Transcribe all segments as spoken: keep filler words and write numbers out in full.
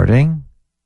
Recording.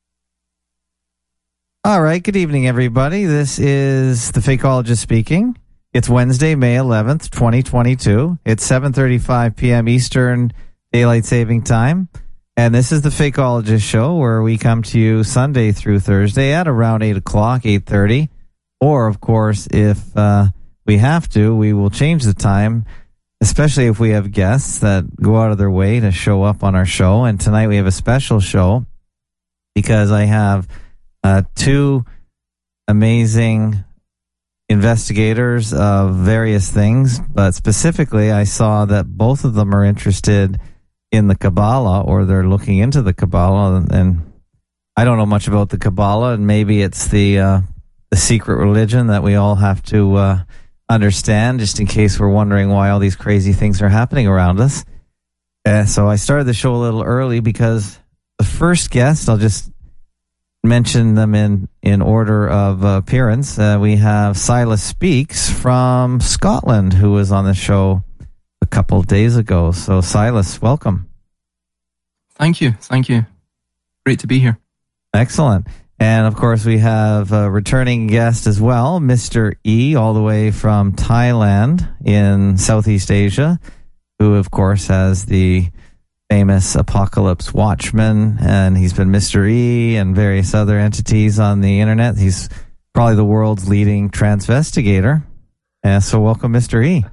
All right, good evening, everybody. This is the Fakeologist speaking. It's Wednesday, May eleventh, twenty twenty-two. It's seven thirty-five p.m. Eastern Daylight Saving Time. And this is the Fakeologist show where we come to you Sunday through Thursday at around eight o'clock, eight thirty. Or, of course, if uh, we have to, we will change the time, especially if we have guests that go out of their way to show up on our show. And tonight we have a special show because I have uh, two amazing investigators of various things. But specifically, I saw that both of them are interested in the Kabbalah, or they're looking into the Kabbalah. And I don't know much about the Kabbalah, and maybe it's the, uh, the secret religion that we all have to uh, understand, just in case we're wondering why all these crazy things are happening around us. Uh, so I started the show a little early because the first guest, I'll just mention them in, in order of uh, appearance. Uh, we have Silas Speaks from Scotland, who was on the show a couple of days ago. So Silas, welcome. Thank you. Thank you. Great to be here. Excellent. And, of course, we have a returning guest as well, Mister E, all the way from Thailand in Southeast Asia, who, of course, has the famous Apocalypse Watchman, and he's been Mister E and various other entities on the internet. He's probably the world's leading transvestigator. And so welcome, Mister E.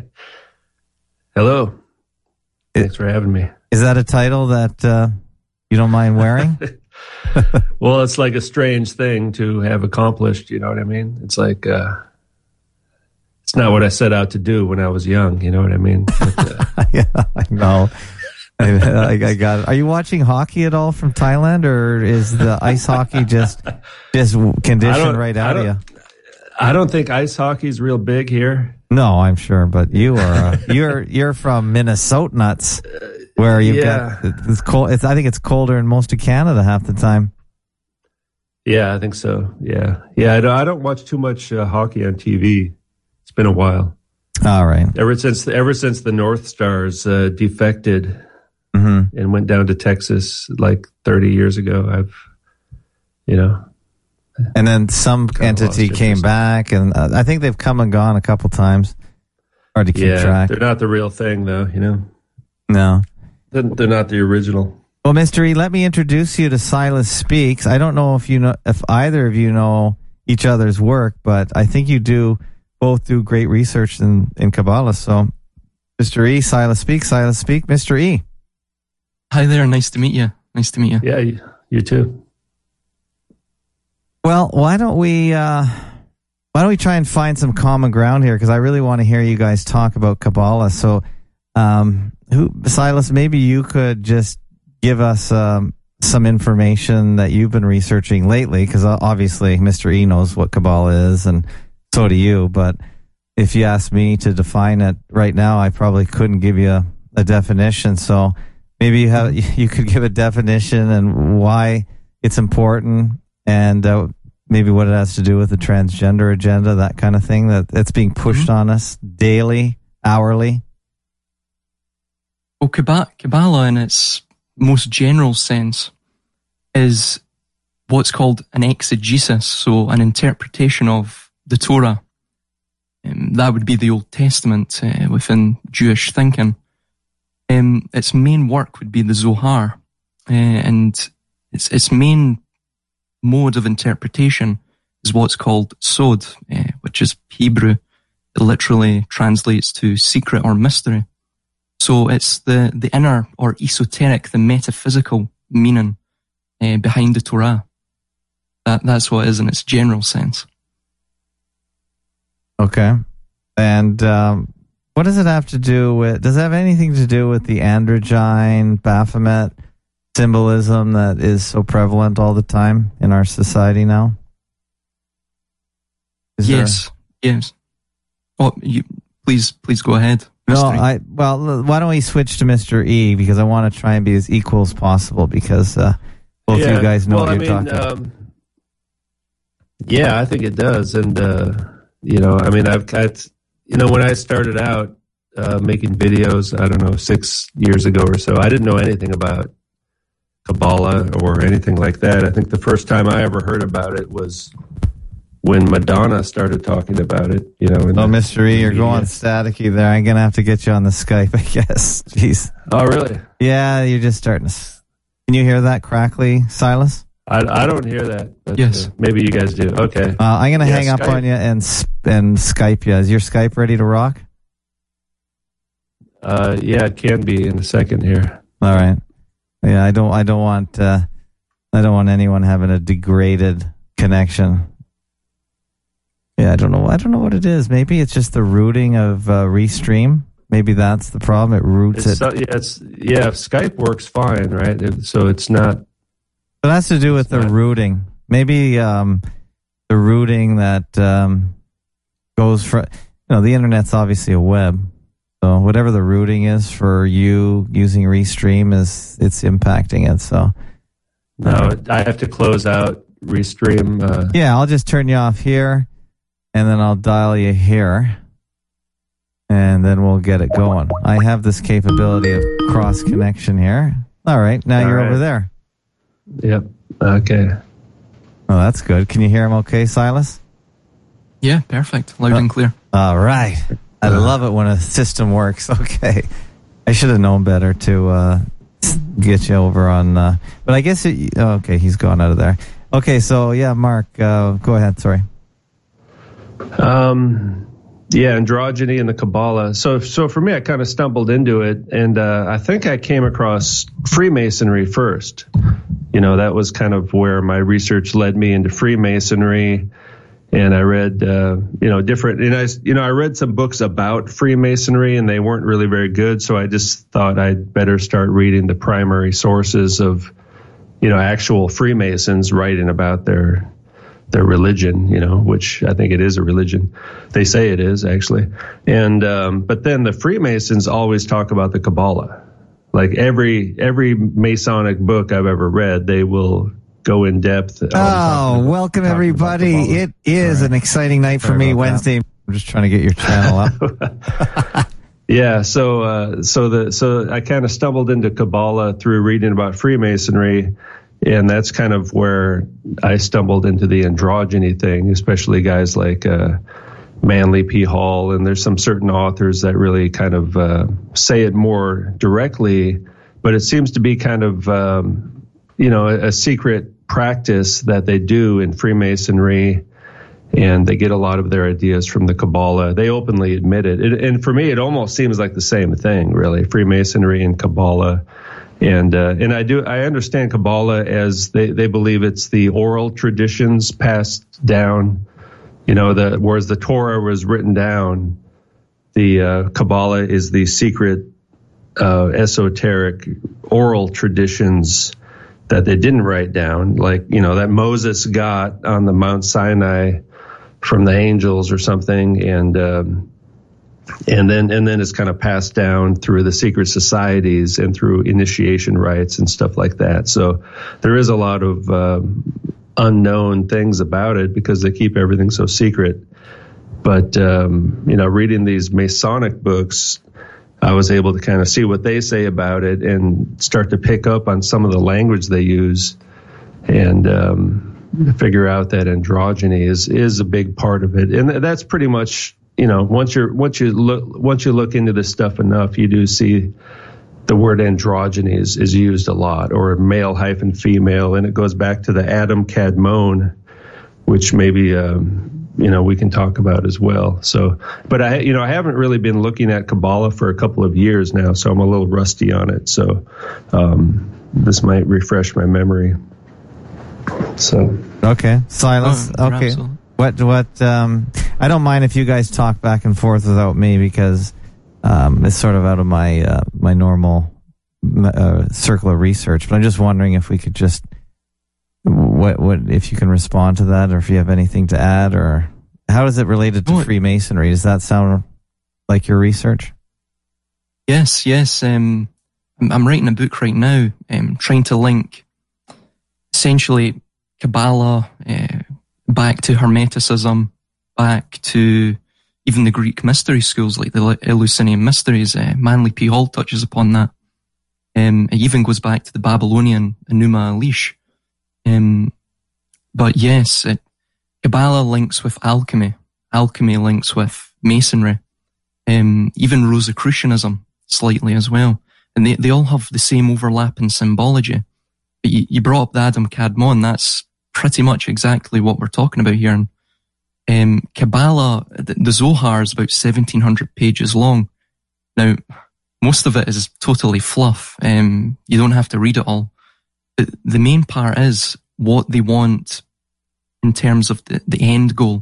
Hello. Thanks for having me. Is that a title that uh, you don't mind wearing? Well, it's like a strange thing to have accomplished, you know what I mean? It's like, uh, it's not what I set out to do when I was young, you know what I mean? But, uh, yeah, I know. I, I, I got it. Are you watching hockey at all from Thailand, or is the ice hockey just just conditioned right out of you? I don't think ice hockey's real big here. No, I'm sure, but you are uh, you're you're from Minnesota nuts, where you've yeah. got it's cold. It's, I think it's colder in most of Canada half the time. Yeah, I think so. Yeah, yeah. I don't, I don't watch too much uh, hockey on T V. It's been a while. All right. Ever since ever since the North Stars uh, defected mm-hmm. and went down to Texas like thirty years ago, I've you know. And then some entity came back, and uh, I think they've come and gone a couple times. Hard to keep yeah, track. They're not the real thing, though, you know? No. They're, they're not the original. Well, Mister E, let me introduce you to Silas Speaks. I don't know if you know, if either of you know each other's work, but I think you do both do great research in, in Kabbalah. So, Mister E, Silas Speaks, Silas Speak, Mister E. Hi there, nice to meet you. Nice to meet you. Yeah, you, you too. Well, why don't we uh, why don't we try and find some common ground here? Because I really want to hear you guys talk about Kabbalah. So, um, who, Silas, maybe you could just give us um, some information that you've been researching lately. Because obviously, Mister E knows what Kabbalah is, and so do you. But if you asked me to define it right now, I probably couldn't give you a, a definition. So maybe you have you could give a definition and why it's important. And uh, maybe what it has to do with the transgender agenda, that kind of thing that that's being pushed mm-hmm. on us daily, hourly. Well, Kabbalah, in its most general sense, is what's called an exegesis, so an interpretation of the Torah. Um, that would be the Old Testament uh, within Jewish thinking. Um, its main work would be the Zohar, uh, and its its main mode of interpretation is what's called sod, uh, which is Hebrew. It literally translates to secret or mystery. So it's the, the inner or esoteric, the metaphysical meaning uh, behind the Torah. That That's what it is in its general sense. Okay. And um, what does it have to do with, does it have anything to do with the androgyne, Baphomet symbolism that is so prevalent all the time in our society now? Is yes, there... yes. Oh, you, please, please go ahead. No, I, well, why don't we switch to Mister E, because I want to try and be as equal as possible, because uh, both yeah, you guys know well, what I you're mean, talking about. Um, yeah, I think it does. And, uh, you know, I mean, I've got, you know, when I started out uh, making videos, I don't know, six years ago or so, I didn't know anything about Kabbalah or anything like that. I think the first time I ever heard about it was when Madonna started talking about it. You know. Oh, Mister E, you're going staticky there. I'm gonna have to get you on the Skype, I guess. Jeez. Oh, really? Yeah, you're just starting to. Can you hear that crackly, Silas? I, I don't hear that. But, yes. Uh, maybe you guys do. Okay. Uh, I'm going to yeah, hang up Skype. on you and and Skype you. Is your Skype ready to rock? Uh, yeah, it can be in a second here. All right. Yeah, I don't. I don't want. Uh, I don't want anyone having a degraded connection. Yeah, I don't know. I don't know what it is. Maybe it's just the routing of uh, Restream. Maybe that's the problem. It routes It's it. so, yeah, it's, yeah, Skype works fine, right? It, so it's not. But it has to do with the not, routing. Maybe um, the routing that um, goes from, you know, the internet's obviously a web. So whatever the routing is for you using Restream is, it's impacting it. So No, I have to close out Restream. Uh, yeah, I'll just turn you off here and then I'll dial you here and then we'll get it going. I have this capability of cross connection here. All right. Now All you're right. over there. Yep. Okay. Oh, that's good. Can you hear him okay, Silas? Yeah, perfect. Loud Oh. and clear. All right. I love it when a system works. Okay. I should have known better to uh, get you over on... Uh, but I guess... It, oh, okay, he's gone out of there. Okay, so yeah, Mark, uh, go ahead. Sorry. Um, yeah, androgyny and the Kabbalah. So, so for me, I kind of stumbled into it, and uh, I think I came across Freemasonry first. You know, that was kind of where my research led me into Freemasonry, and I read, uh, you know, different. And I, you know, I read some books about Freemasonry, and they weren't really very good. So I just thought I'd better start reading the primary sources of, you know, actual Freemasons writing about their. their religion, you know, which I think it is a religion. They say it is actually. And, um, but then the Freemasons always talk about the Kabbalah. Like every, every Masonic book I've ever read, they will go in depth. Oh, welcome everybody. It is an exciting night for me Wednesday. I'm just trying to get your channel up. Yeah. So, uh, so the, so I kind of stumbled into Kabbalah through reading about Freemasonry. And that's kind of where I stumbled into the androgyny thing, especially guys like uh, Manly P. Hall. And there's some certain authors that really kind of uh, say it more directly, but it seems to be kind of, um, you know, a, a secret practice that they do in Freemasonry. And they get a lot of their ideas from the Kabbalah. They openly admit it. it and for me, it almost seems like the same thing, really, Freemasonry and Kabbalah. And uh, and I do I understand Kabbalah as they, they believe it's the oral traditions passed down, you know, the whereas the Torah was written down, the uh, Kabbalah is the secret, uh, esoteric oral traditions that they didn't write down, like, you know, that Moses got on the Mount Sinai from the angels or something, and um, And then, and then it's kind of passed down through the secret societies and through initiation rites and stuff like that. So there is a lot of um, unknown things about it because they keep everything so secret. But, um, you know, reading these Masonic books, I was able to kind of see what they say about it and start to pick up on some of the language they use and um, figure out that androgyny is, is a big part of it. And that's pretty much, you know, once you're once you look once you look into this stuff enough, you do see the word androgyny is, is used a lot, or male hyphen female, and it goes back to the Adam Kadmon, which maybe um, you know we can talk about as well. So, but I you know I haven't really been looking at Kabbalah for a couple of years now, so I'm a little rusty on it. So um, this might refresh my memory. So okay, Silas. Oh, okay. absolutely. What, what, um, I don't mind if you guys talk back and forth without me because, um, it's sort of out of my, uh, my normal, uh, circle of research, but I'm just wondering if we could just, what, what, if you can respond to that or if you have anything to add or how is it related to oh, Freemasonry? Does that sound like your research? Yes, yes. Um, I'm, I'm writing a book right now, um, trying to link essentially Kabbalah, uh, back to Hermeticism, back to even the Greek mystery schools like the Eleusinian Mysteries. Uh, Manly P. Hall touches upon that. Um, it even goes back to the Babylonian Enuma Elish. Um, but yes, it, Kabbalah links with alchemy. Alchemy links with Masonry. Um, even Rosicrucianism slightly as well. And they, they all have the same overlap in symbology. But you, you brought up the Adam Kadmon. That's pretty much exactly what we're talking about here. And, um, Kabbalah, the, the Zohar is about seventeen hundred pages long. Now, most of it is totally fluff. Um, you don't have to read it all. But the main part is what they want in terms of the, the end goal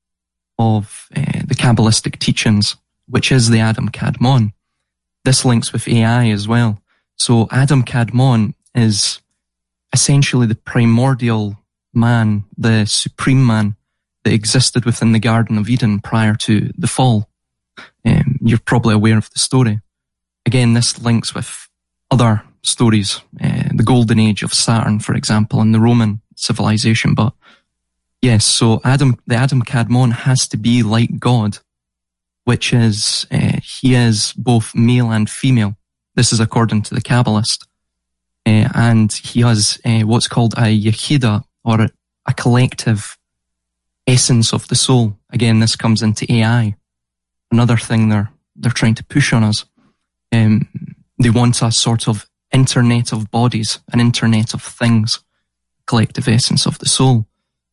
of uh, the Kabbalistic teachings, which is the Adam Kadmon. This links with A I as well. So Adam Kadmon is essentially the primordial man, the supreme man that existed within the Garden of Eden prior to the fall. Um, you're probably aware of the story. Again, this links with other stories, uh, the golden age of Saturn, for example, and the Roman civilization. But yes, so Adam, the Adam Kadmon has to be like God, which is, uh, he is both male and female. This is according to the Kabbalist. Uh, and he has uh, what's called a yechida, or a, a collective essence of the soul. Again, this comes into A I. Another thing they're, they're trying to push on us. Um, they want a sort of internet of bodies, an internet of things, collective essence of the soul.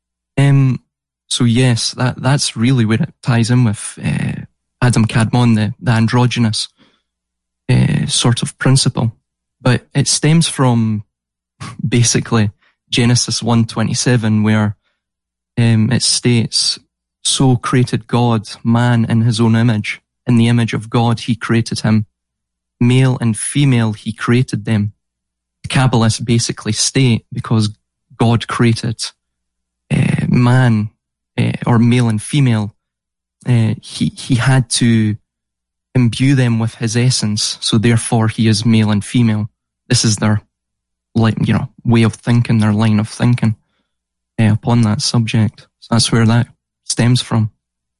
Um, so yes, that, that's really where it ties in with, uh, Adam Kadmon, the, the androgynous, uh, sort of principle. But it stems from basically Genesis one twenty-seven, where, um, it states, so created God man in his own image. In the image of God, he created him. Male and female, he created them. The Kabbalists basically state, because God created uh, man, uh, or male and female, uh, he, he had to imbue them with his essence, so therefore he is male and female. This is their, like, you know, way of thinking, their line of thinking uh, upon that subject. So that's where that stems from.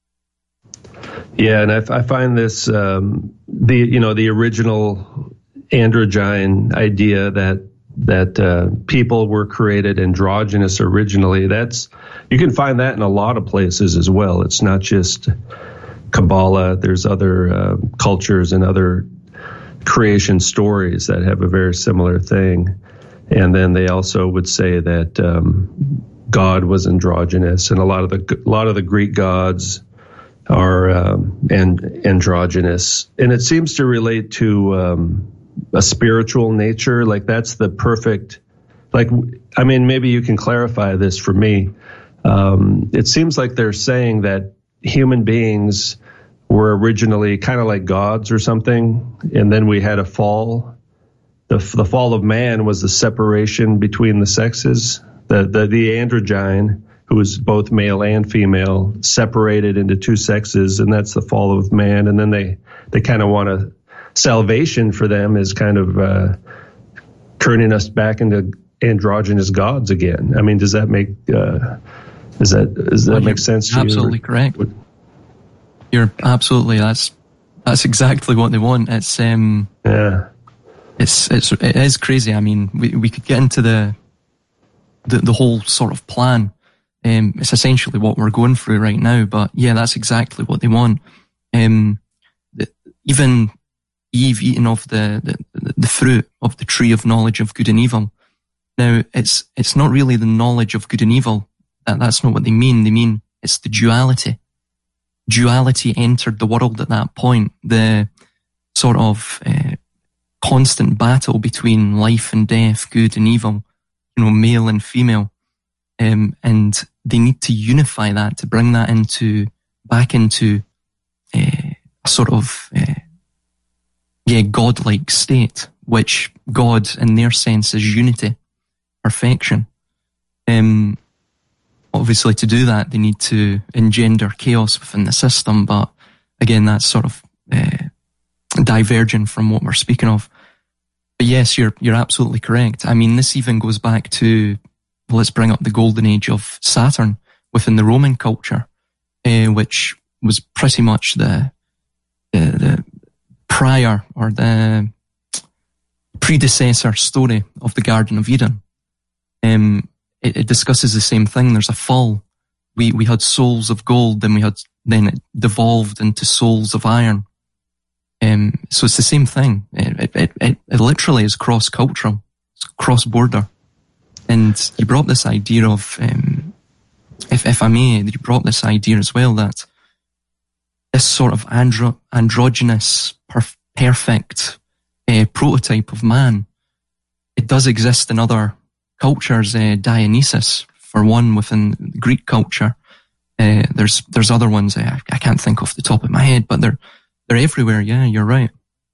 Yeah, and I, I find this um, the you know the original androgyne idea that that uh, people were created androgynous originally. That's you can find that in a lot of places as well. It's not just Kabbalah. There's other uh, cultures and other creation stories that have a very similar thing. And then they also would say that um, God was androgynous, and a lot of the a lot of the Greek gods are um, and androgynous, and it seems to relate to um, a spiritual nature. Like that's the perfect. Like I mean, maybe you can clarify this for me. Um, it seems like they're saying that human beings were originally kind of like gods or something, and then we had a fall. The, the fall of man was the separation between the sexes. The the, the androgyne, who was both male and female, separated into two sexes, and that's the fall of man. And then they, they kind of want a salvation for them is kind of uh, turning us back into androgynous gods again. I mean, does that make uh, does that does that well, make sense to you? Absolutely correct. You're absolutely that's that's exactly what they want. It's um yeah, it's it's it is crazy. I mean, we we could get into the the the whole sort of plan. Um, it's essentially what we're going through right now, but yeah, that's exactly what they want. Um, the, even Eve eating of the, the, the fruit of the tree of knowledge of good and evil. Now, it's, it's not really the knowledge of good and evil. That, that's not what they mean. They mean it's the duality. Duality entered the world at that point. The sort of, uh, constant battle between life and death, good and evil, you know, male and female. Um, and they need to unify that to bring that into, back into, uh, a sort of, uh, yeah, godlike state, which God in their sense is unity, perfection. Um, obviously to do that, they need to engender chaos within the system, but again, that's sort of, uh, divergent from what we're speaking of. But yes, you're, you're absolutely correct. I mean, this even goes back to, let's bring up the golden age of Saturn within the Roman culture, uh, which was pretty much the, the, the prior or the predecessor story of the Garden of Eden. Um, it, it discusses the same thing. There's a fall. We we had souls of gold, and we had then it devolved into souls of iron. Um, so it's the same thing. It it it, it literally is cross cultural, it's cross border. And you brought this idea of, um, if if I may, you brought this idea as well that this sort of andro- androgynous, perf- perfect uh, prototype of man, it does exist in other cultures. Uh, Dionysus, for one, within Greek culture. Uh, there's there's other ones uh, I can't think off the top of my head, but they're they're everywhere. Yeah, you're right.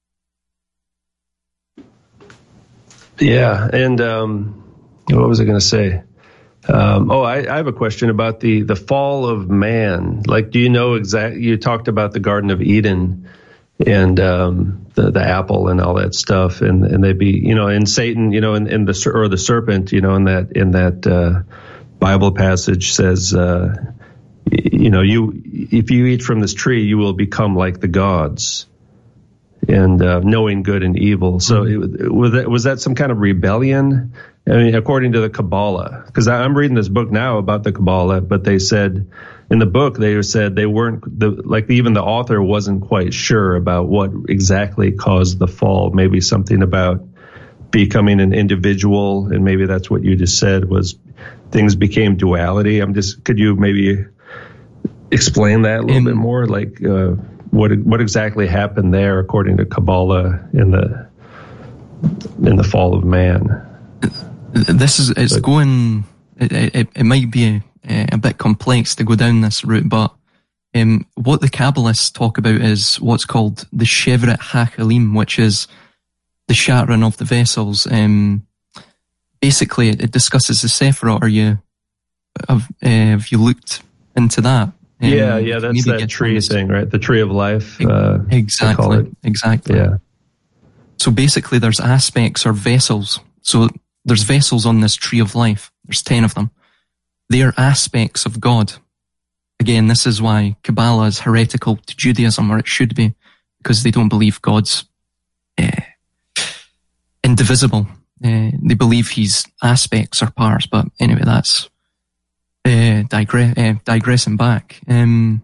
Yeah, and um, what was I going to say? Um, oh, I, I have a question about the, the fall of man. Like, do you know exactly? You talked about the Garden of Eden and um, the the apple and all that stuff, and and they be, you know, and Satan, you know, and, and the or the serpent, you know, in that in that uh, Bible passage says, uh, you know, you if you eat from this tree, you will become like the gods, and uh, knowing good and evil. So it, was that was that some kind of rebellion? I mean, according to the Kabbalah, because I'm reading this book now about the Kabbalah, but they said in the book, they said they weren't, the, like even the author wasn't quite sure about what exactly caused the fall. Maybe something about becoming an individual, and maybe that's what you just said was things became duality. I'm just, could you maybe explain that a little in, bit more? Like uh, what what exactly happened there according to Kabbalah in the in the fall of man? This is, it's but, going, it, it, it might be a, a bit complex to go down this route, but um, what the Kabbalists talk about is what's called the Shevret HaChalim, which is the shattering of the vessels. Um, basically, it, it discusses the Sephirot. Are you, have, uh, have you looked into that? Um, yeah, yeah, that's that tree thing, right? The tree of life. Uh, exactly, exactly. Yeah. So basically, there's aspects or vessels. So there's vessels on this tree of life. There's ten of them. They are aspects of God. Again, this is why Kabbalah is heretical to Judaism, or it should be, because they don't believe God's uh, indivisible. Uh, they believe he's aspects or parts. But anyway, that's uh, digre- uh, digressing back. Um,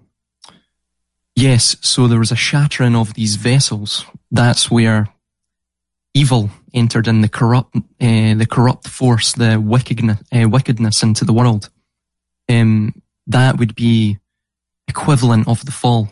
yes, so there was a shattering of these vessels. That's where evil entered in, the corrupt, uh, the corrupt force, the wickedness, uh, wickedness into the world. Um, that would be equivalent of the fall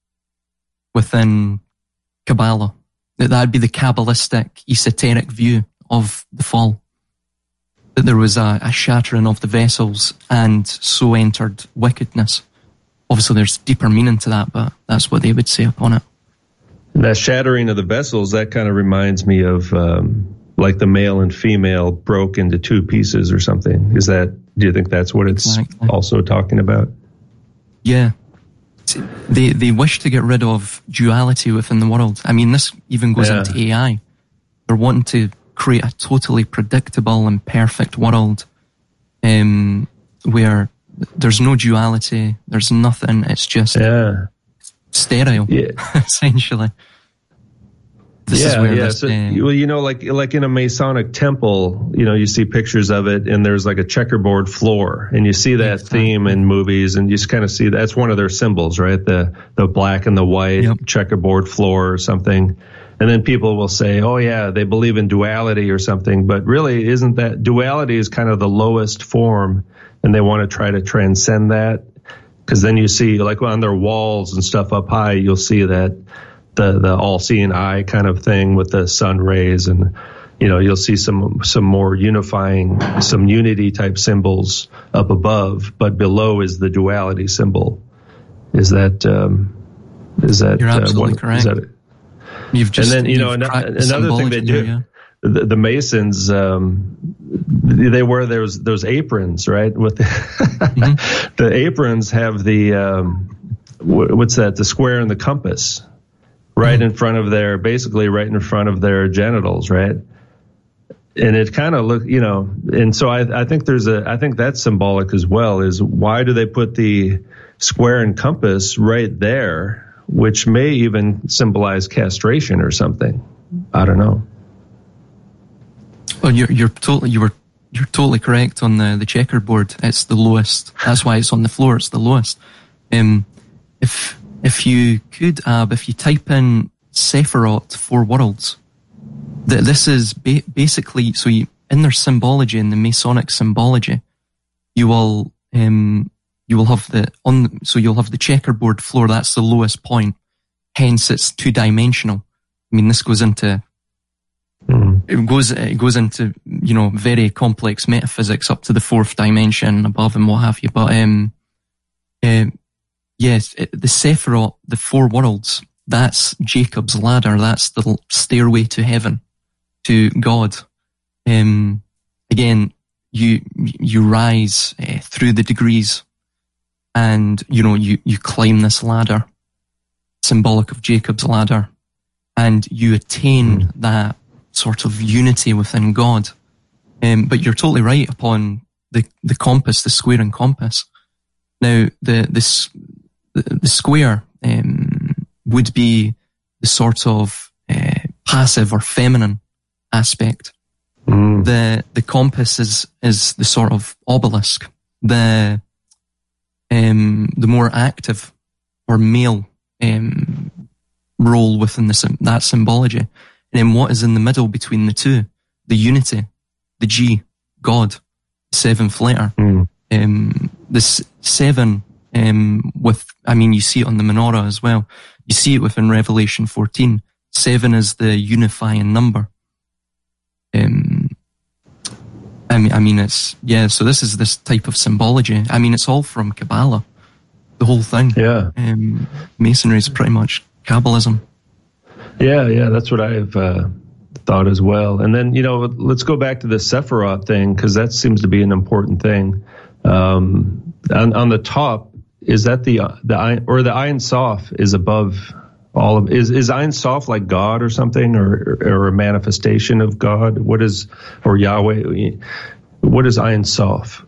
within Kabbalah. That would be the Kabbalistic, esoteric view of the fall. That there was a, a shattering of the vessels, and so entered wickedness. Obviously, there's deeper meaning to that, but that's what they would say upon it. And that shattering of the vessels, that kind of reminds me of um, like the male and female broke into two pieces or something. Is that, do you think that's what it's exactly. also talking about? Yeah. They they wish to get rid of duality within the world. I mean, this even goes yeah. into A I. They're wanting to create a totally predictable and perfect world um, where there's no duality, there's nothing, it's just... Yeah. sterile, yeah. essentially. This yeah, is where yeah. this, So, um, well, you know, like like in a Masonic temple, you know, you see pictures of it, and there's like a checkerboard floor, and you see that exactly. theme in movies, and you just kind of see that's one of their symbols, right? The the black and the white yep. checkerboard floor or something. And then people will say, oh yeah, they believe in duality or something, but really isn't that duality is kind of the lowest form, and they want to try to transcend that. Because then you see, like on their walls and stuff up high, you'll see that the the all-seeing eye kind of thing with the sun rays, and you know you'll see some some more unifying, some unity type symbols up above, but below is the duality symbol. Is that um, is that you're absolutely uh, one, correct? Is that it? You've just and then you know an, another thing they do. Here, yeah. The, the Masons, um, they wear those those aprons, right? With the, mm-hmm. the aprons have the um, what's that? The square and the compass, right mm-hmm. in front of their, basically right in front of their genitals, right? And it kind of look, you know, and so I, I think there's a, I think that's symbolic as well. Is why do they put the square and compass right there, which may even symbolize castration or something? I don't know. Well, you're you're totally you were you're totally correct on the the checkerboard. It's the lowest. That's why it's on the floor. It's the lowest. Um, if if you could, Ab, if you type in Sephiroth Four Worlds, that this is ba- basically so you, in their symbology, in the Masonic symbology, you will um you will have the on so you'll have the checkerboard floor. That's the lowest point. Hence, it's two dimensional. I mean, this goes into mm. it goes it goes into you know very complex metaphysics up to the fourth dimension above and what have you. But um, uh, yes, it, the Sephiroth, the four worlds. That's Jacob's ladder. That's the stairway to heaven, to God. Um, again, you you rise uh, through the degrees, and you know you you climb this ladder, symbolic of Jacob's ladder, and you attain mm. that sort of unity within God. Um, but you're totally right upon the the compass, the square and compass. Now the this the, the square. Um, would be the sort of uh, passive or feminine aspect. Mm. The the compass is is the sort of obelisk, the um the more active or male um role within the that symbology. And then what is in the middle between the two? The unity, the G, God, the seventh letter. Mm. Um, this seven um with I mean you see it on the menorah as well. You see it within Revelation fourteen. Seven is the unifying number. Um, I mean, I mean, it's, yeah, so this is this type of symbology. I mean, it's all from Kabbalah, the whole thing. Yeah. Um, Masonry is pretty much Kabbalism. Yeah, yeah, that's what I've uh, thought as well. And then, you know, let's go back to the Sephiroth thing, because that seems to be an important thing. Um, on, on the top, is that the the or the Ein Sof is above all of is is Ein Sof like God or something, or or a manifestation of God? What is, or Yahweh? What is Ein Sof?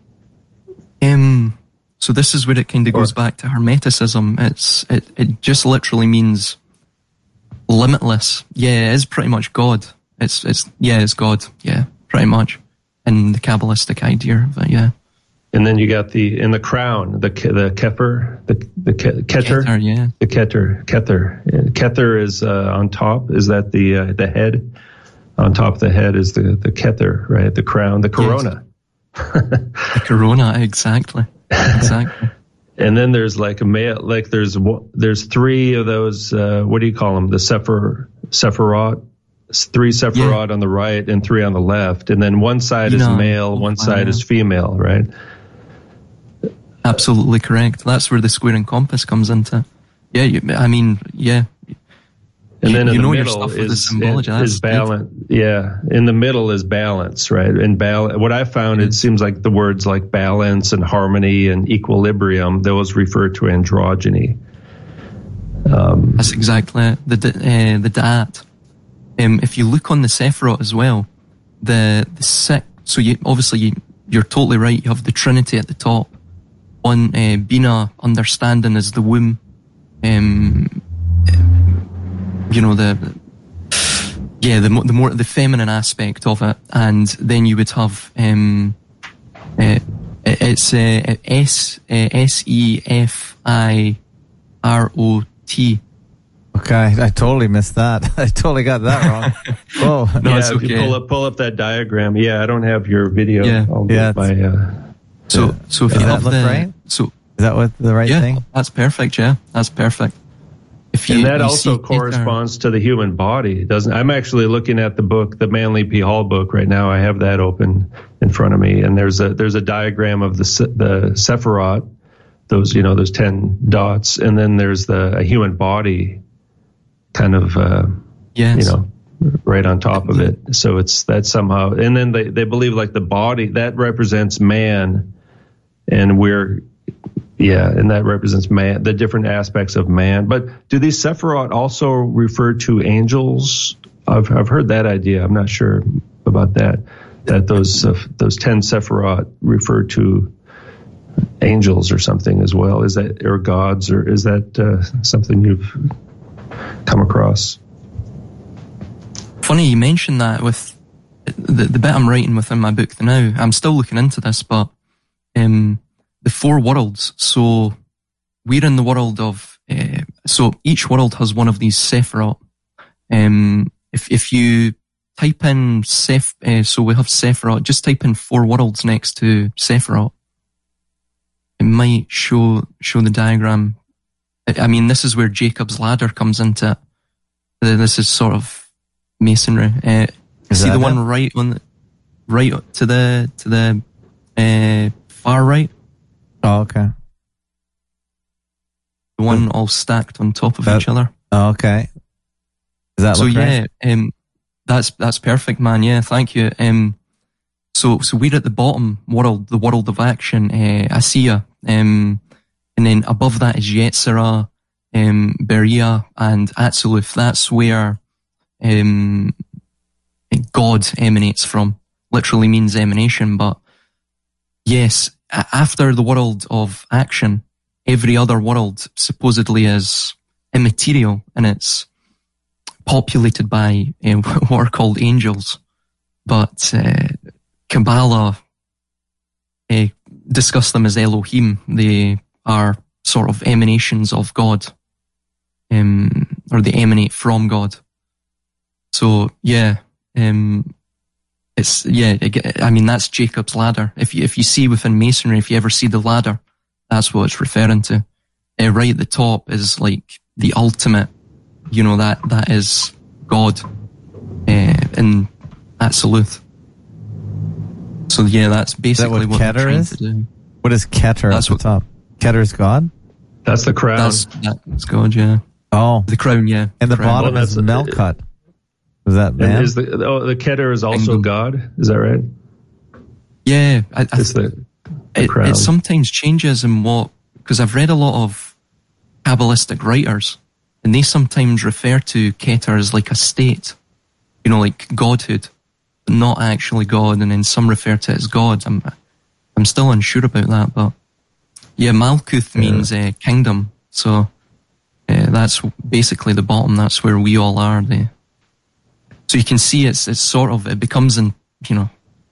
Um. So this is where it kind of goes back to Hermeticism. It's it it just literally means limitless. Yeah, it is pretty much God. It's it's yeah, it's God. Yeah, pretty much in the Kabbalistic idea of it. Yeah. And then you got the in the crown, the the kefer, the the keter, Keter, yeah, the keter, keter, keter is uh, on top. Is that the uh, the head? On top of the head is the the keter, right? The crown, the corona. Yes. The corona, exactly, exactly. And then there's like a male, like there's there's three of those. Uh, what do you call them? The Sephir Sephirot. Three Sephirot yeah. on the right and three on the left, and then one side you is know, male, one side is female, right? Absolutely correct. That's where the square and compass comes into. Yeah, you, I mean, yeah. And then you, in you the know middle your stuff is, with the symbology. is, is balance. Yeah, in the middle is balance, right? And bal- what I found, it, it seems like the words like balance and harmony and equilibrium, those refer to androgyny. Um, That's exactly it. The uh, the da'at. Um, if you look on the Sephiroth as well, the the six. So you obviously you, you're totally right. You have the Trinity at the top. On uh, Bina, understanding is the womb. Um, you know the yeah the the more the feminine aspect of it, and then you would have um, uh, it's uh, S uh, S E F I R O T. Okay, I totally missed that. I totally got that wrong. Oh, no, yeah, it's okay. If you pull up pull up that diagram. Yeah, I don't have your video. Yeah, I'll yeah. My, uh, so so if Does you that have look the right? so is that what the right yeah, thing? That's perfect. Yeah, that's perfect. If you, and that you also corresponds to the human body, doesn't? I'm actually looking at the book, the Manly P. Hall book, right now. I have that open in front of me, and there's a there's a diagram of the the Sephiroth, those you know those ten dots, and then there's the a human body, kind of uh, yes. you know, right on top of it. So it's that somehow, and then they they believe like the body that represents man, and we're. Yeah, and that represents man, the different aspects of man. But do these Sephiroth also refer to angels? I've I've heard that idea. I'm not sure about that. That those uh, those ten Sephiroth refer to angels or something as well. Is that or gods, or is that uh, something you've come across? Funny you mentioned that with the, the bit I'm writing within my book now, I'm still looking into this, but um, the four worlds, so we're in the world of, uh, so each world has one of these Sephiroth. Um, if, if you type in Seph, uh, so we have Sephiroth, just type in four worlds next to Sephiroth. It might show, show the diagram. I, I mean, this is where Jacob's ladder comes into it. Uh, This is sort of masonry. Uh, see the one it? right on the, right to the, to the, uh, far right? Oh, okay. The one all stacked on top of that, each other. Oh, okay. Does that so look yeah, right? um, that's that's perfect, man. Yeah, thank you. Um, so so we're at the bottom world, the world of action, uh, Asiya, um, and then above that is Yetzirah, um, Berea, and Atziluth. That's where um, God emanates from. Literally means emanation, but yes, after the world of action, every other world supposedly is immaterial, and it's populated by uh, what are called angels. But uh, Kabbalah uh, discuss them as Elohim. They are sort of emanations of God, um, or they emanate from God. So yeah, um, it's yeah. I mean, that's Jacob's ladder. If you if you see within Masonry, if you ever see the ladder, that's what it's referring to. Uh, right at the top is like the ultimate. You know, that, that is God, uh, in Atziluth. So yeah, that's basically is that what, what Keter we're trying is? to do. What is Keter that's at the what, top? Keter's God? That's the crown. That's, that's God, yeah. Oh. The crown, yeah. And the, the crown. bottom well, is Melkut. Is that man? And is the, oh, the Keter is also Kingdom. God? Is that right? Yeah. I, I, it's the, the it, crown. It sometimes changes in what, because I've read a lot of Kabbalistic writers, and they sometimes refer to Keter as like a state, you know, like godhood, but not actually God, and then some refer to it as God. I'm, I'm still unsure about that, but yeah, Malkuth yeah. means uh, kingdom, so uh, that's basically the bottom. That's where we all are. They, so you can see it's it's sort of it becomes in you know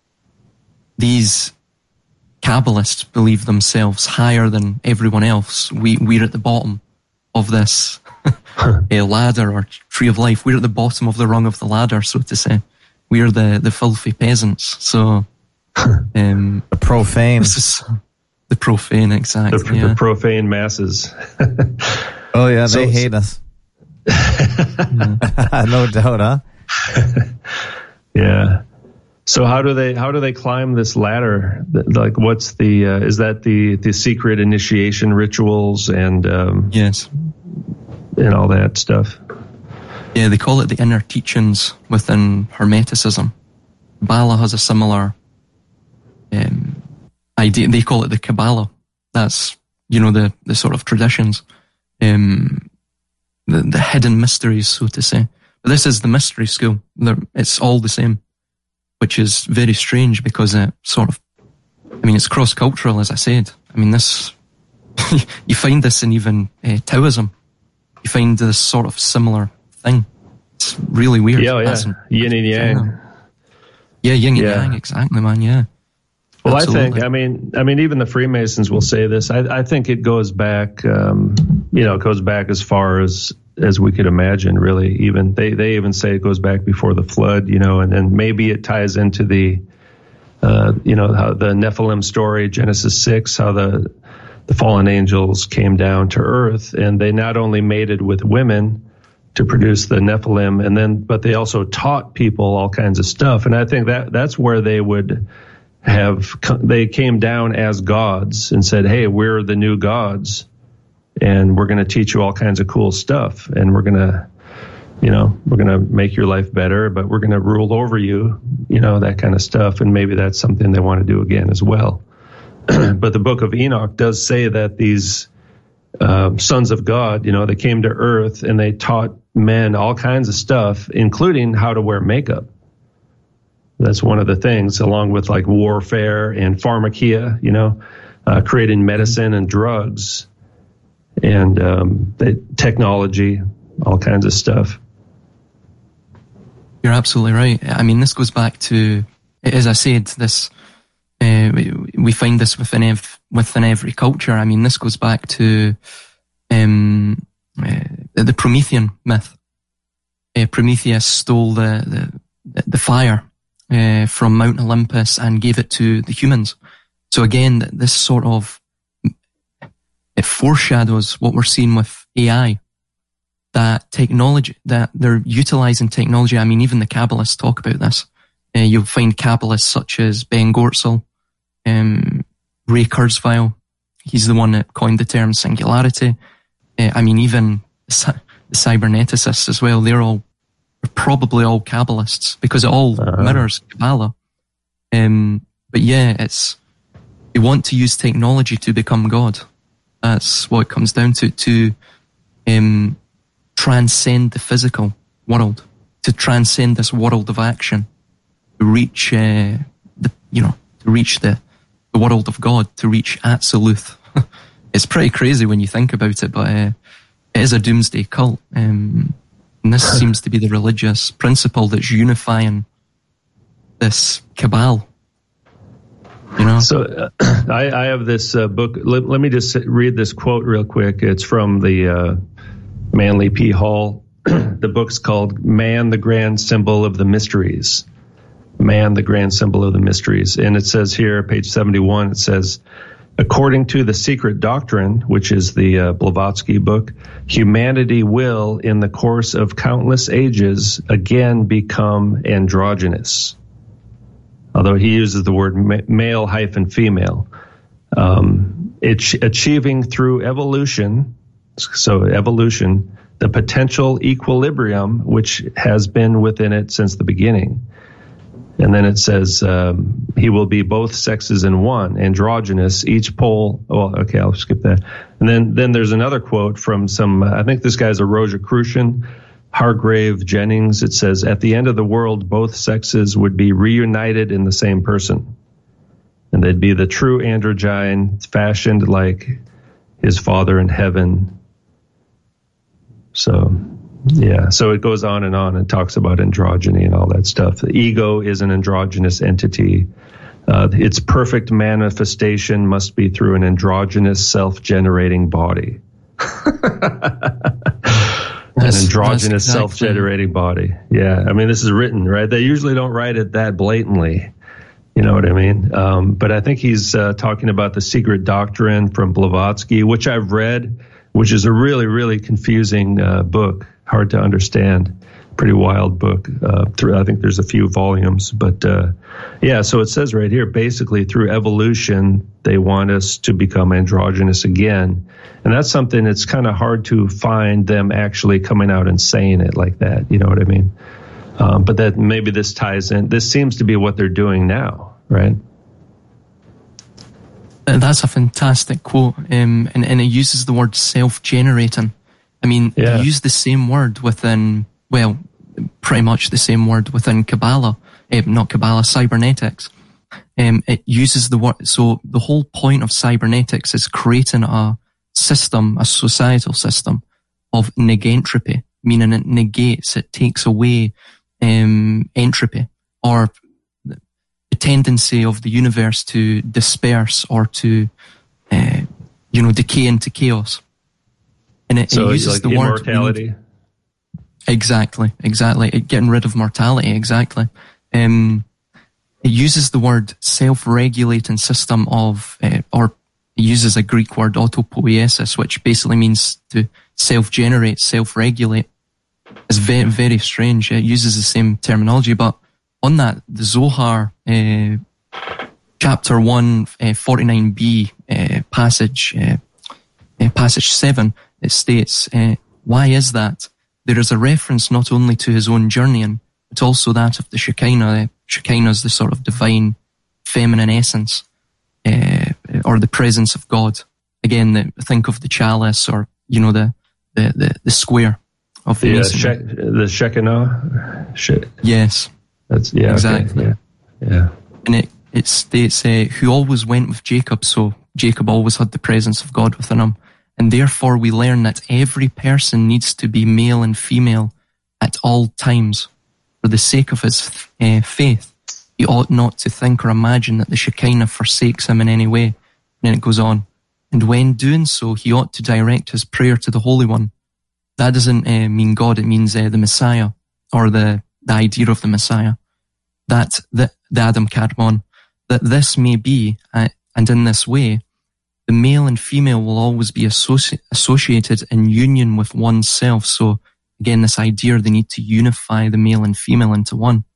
these Kabbalists believe themselves higher than everyone else. We we're at the bottom of this a ladder or tree of life. We're at the bottom of the rung of the ladder, so to say. We're the, the filthy peasants. So, um, the profane. This is the profane, exactly. The, yeah. the profane masses. Oh yeah, they so, hate us. No doubt, huh? Yeah. So how do they how do they climb this ladder? Like, what's the uh, is that the the secret initiation rituals and um, yes. and all that stuff? Yeah, they call it the inner teachings within Hermeticism. Kabbalah has a similar um, idea. They call it the Kabbalah. That's, you know, the, the sort of traditions, um, the, the hidden mysteries, so to say. But this is the mystery school. They're, it's all the same, which is very strange because it sort of, I mean, it's cross-cultural, as I said. I mean, this, you find this in even uh, Taoism. You find this sort of similar thing. It's really weird. Yeah, yeah. Yin and yang. Yeah, yin and yeah. yang, exactly, man, yeah. Well, Absolutely. I think, I mean, I mean, even the Freemasons will say this. I, I think it goes back, um, you know, it goes back as far as, as we could imagine, really. Even they, they even say it goes back before the flood, you know, and then maybe it ties into the, uh, you know, how the Nephilim story, Genesis six, how the, the fallen angels came down to earth, and they not only mated with women to produce the Nephilim, and then, but they also taught people all kinds of stuff. And I think that that's where they would have, they came down as gods and said, hey, we're the new gods, and we're going to teach you all kinds of cool stuff, and we're going to, you know, we're going to make your life better, but we're going to rule over you, you know, that kind of stuff. And maybe that's something they want to do again as well. But the book of Enoch does say that these uh, sons of God, you know, they came to earth and they taught men all kinds of stuff, including how to wear makeup. That's one of the things, along with like warfare and pharmakia, you know, uh, creating medicine and drugs and um, the technology, all kinds of stuff. You're absolutely right. I mean, this goes back to, as I said, this uh, we, we find this within ev- within every culture. I mean, this goes back to um, uh, the Promethean myth. Uh, Prometheus stole the the, the fire uh, from Mount Olympus and gave it to the humans. So again, this sort of it foreshadows what we're seeing with A I. That technology, that they're utilizing technology. I mean, even the Kabbalists talk about this. Uh, you'll find Kabbalists such as Ben Goertzel, um, Ray Kurzweil. He's the one that coined the term singularity. Uh, I mean, even the, the cyberneticists as well. They're all they're probably all Kabbalists because it all uh-huh. mirrors Kabbalah. Um, but yeah, it's they want to use technology to become God. That's what it comes down to. To um, transcend the physical world, to transcend this world of action, to reach uh, the you know to reach the the world of God, to reach Absolute. It's pretty crazy when you think about it, but uh, it is a doomsday cult, um, and this seems to be the religious principle that's unifying this cabal. You know. So uh, I, I have this uh, book. Let, let me just read this quote real quick. It's from the. Uh, Manly P. Hall. The book's called Man, the Grand Symbol of the Mysteries. Man, the Grand Symbol of the Mysteries. And it says here, page seventy-one, it says, according to the Secret Doctrine, which is the uh, Blavatsky book, humanity will, in the course of countless ages, again become androgynous. Although he uses the word ma- male hyphen female. Um, it's achieving through evolution. So evolution, the potential equilibrium, which has been within it since the beginning. And then it says um, he will be both sexes in one, androgynous, each pole. Oh, okay, I'll skip that. And then then there's another quote from some, uh, I think this guy's a Rosicrucian, Hargrave Jennings. It says, at the end of the world, both sexes would be reunited in the same person. And they'd be the true androgyne, fashioned like his father in heaven. So, yeah, so it goes on and on and talks about androgyny and all that stuff. The ego is an androgynous entity. Uh, its perfect manifestation must be through an androgynous self-generating body. An androgynous exactly. self-generating body. Yeah, I mean, this is written, right? They usually don't write it that blatantly. You know what I mean? Um, but I think he's uh, talking about the Secret Doctrine from Blavatsky, which I've read, which is a really, really confusing uh, book, hard to understand, pretty wild book. Uh, through, I think there's a few volumes, but uh, yeah. So it says right here, basically through evolution, they want us to become androgynous again, and that's something that's kind of hard to find them actually coming out and saying it like that. You know what I mean? Um, but that maybe this ties in. This seems to be what they're doing now, right? That's a fantastic quote, um, and, and it uses the word self-generating. I mean, yeah. They use the same word within, well, pretty much the same word within Kabbalah, eh, not Kabbalah, cybernetics. Um, it uses the word, so the whole point of cybernetics is creating a system, a societal system of negentropy, meaning it negates, it takes away um, entropy, or the tendency of the universe to disperse or to, uh, you know, decay into chaos. And it, so it uses like the immortality. word. Exactly, exactly. It, getting rid of mortality, exactly. Um, it uses the word self-regulating system of, uh, or it uses a Greek word autopoiesis, which basically means to self-generate, self-regulate. It's very, very strange. It uses the same terminology, but on that, the Zohar, uh, chapter one, uh, forty-nine b, uh, passage, uh, uh, passage seven, it states, uh, why is that? There is a reference not only to his own journeying, but also that of the Shekinah. Shekinah is the sort of divine feminine essence, uh, or the presence of God. Again, the, think of the chalice, or, you know, the, the, the, the square of the yeah, masonry. she- the Shekinah? She- yes. That's, yeah, exactly. Okay. Yeah. yeah. And it, it states, uh, who always went with Jacob, so Jacob always had the presence of God within him. And therefore we learn that every person needs to be male and female at all times. For the sake of his uh, faith, he ought not to think or imagine that the Shekinah forsakes him in any way. And then it goes on. And when doing so, he ought to direct his prayer to the Holy One. That doesn't uh, mean God, it means uh, the Messiah, or the, the idea of the Messiah. That the, the Adam Kadmon, that this may be, uh, and in this way, the male and female will always be associ- associated in union with oneself. So again, this idea they need to unify the male and female into one.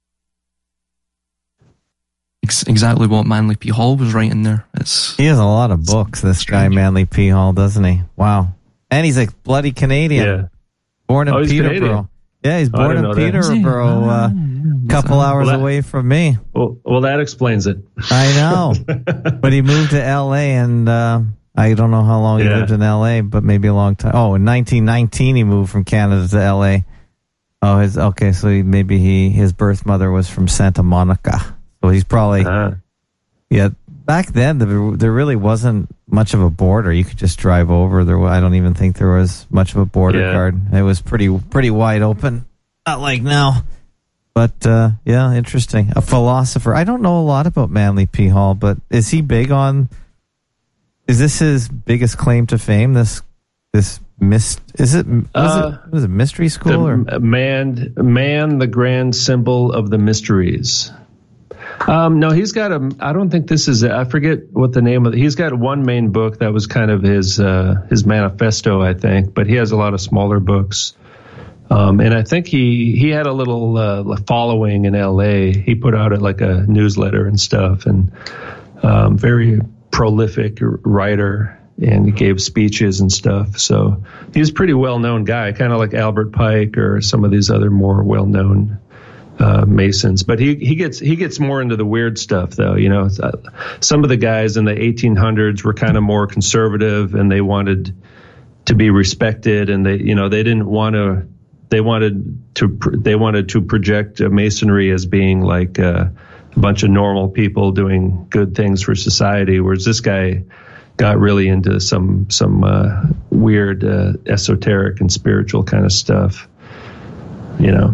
Ex- exactly what Manly P. Hall was writing there. It's, he has a lot of books, this strange. guy, Manly P. Hall, doesn't he? Wow. And he's like bloody Canadian. Yeah. Born in oh, Peterborough. Canadian. Yeah, he's born in Peterborough, a uh, couple hours well, that, away from me. Well, well, that explains it. I know. But he moved to L A, and uh, I don't know how long yeah. he lived in L A, but maybe a long time. Oh, in nineteen nineteen, he moved from Canada to L A. Oh, his okay, so he, maybe he his birth mother was from Santa Monica. So he's probably, uh-huh. yeah, back then, there, there really wasn't much of a border. You could just drive over. There, I don't even think there was much of a border yeah. guard. It was pretty pretty wide open, not like now. But uh, yeah, interesting. A philosopher. I don't know a lot about Manly P. Hall, but is he big on? Is this his biggest claim to fame? This this mist? Is it? Was uh, it was it mystery school or man? Man, the grand symbol of the mysteries. Um, no, he's got a, I don't think this is, I forget what the name of it. He's got one main book that was kind of his, uh, his manifesto, I think, but he has a lot of smaller books. Um, and I think he, he had a little, uh, following in L A. He put out a, like a newsletter and stuff, and, um, very prolific writer, and he gave speeches and stuff. So he's a pretty well-known guy, kind of like Albert Pike or some of these other more well-known Uh, Masons, but he, he gets he gets more into the weird stuff, though. You know, uh, some of the guys in the eighteen hundreds were kind of more conservative, and they wanted to be respected, and they you know they didn't want to they wanted to they wanted to project Masonry as being like uh, a bunch of normal people doing good things for society, whereas this guy got really into some some uh, weird uh, esoteric and spiritual kind of stuff. You know.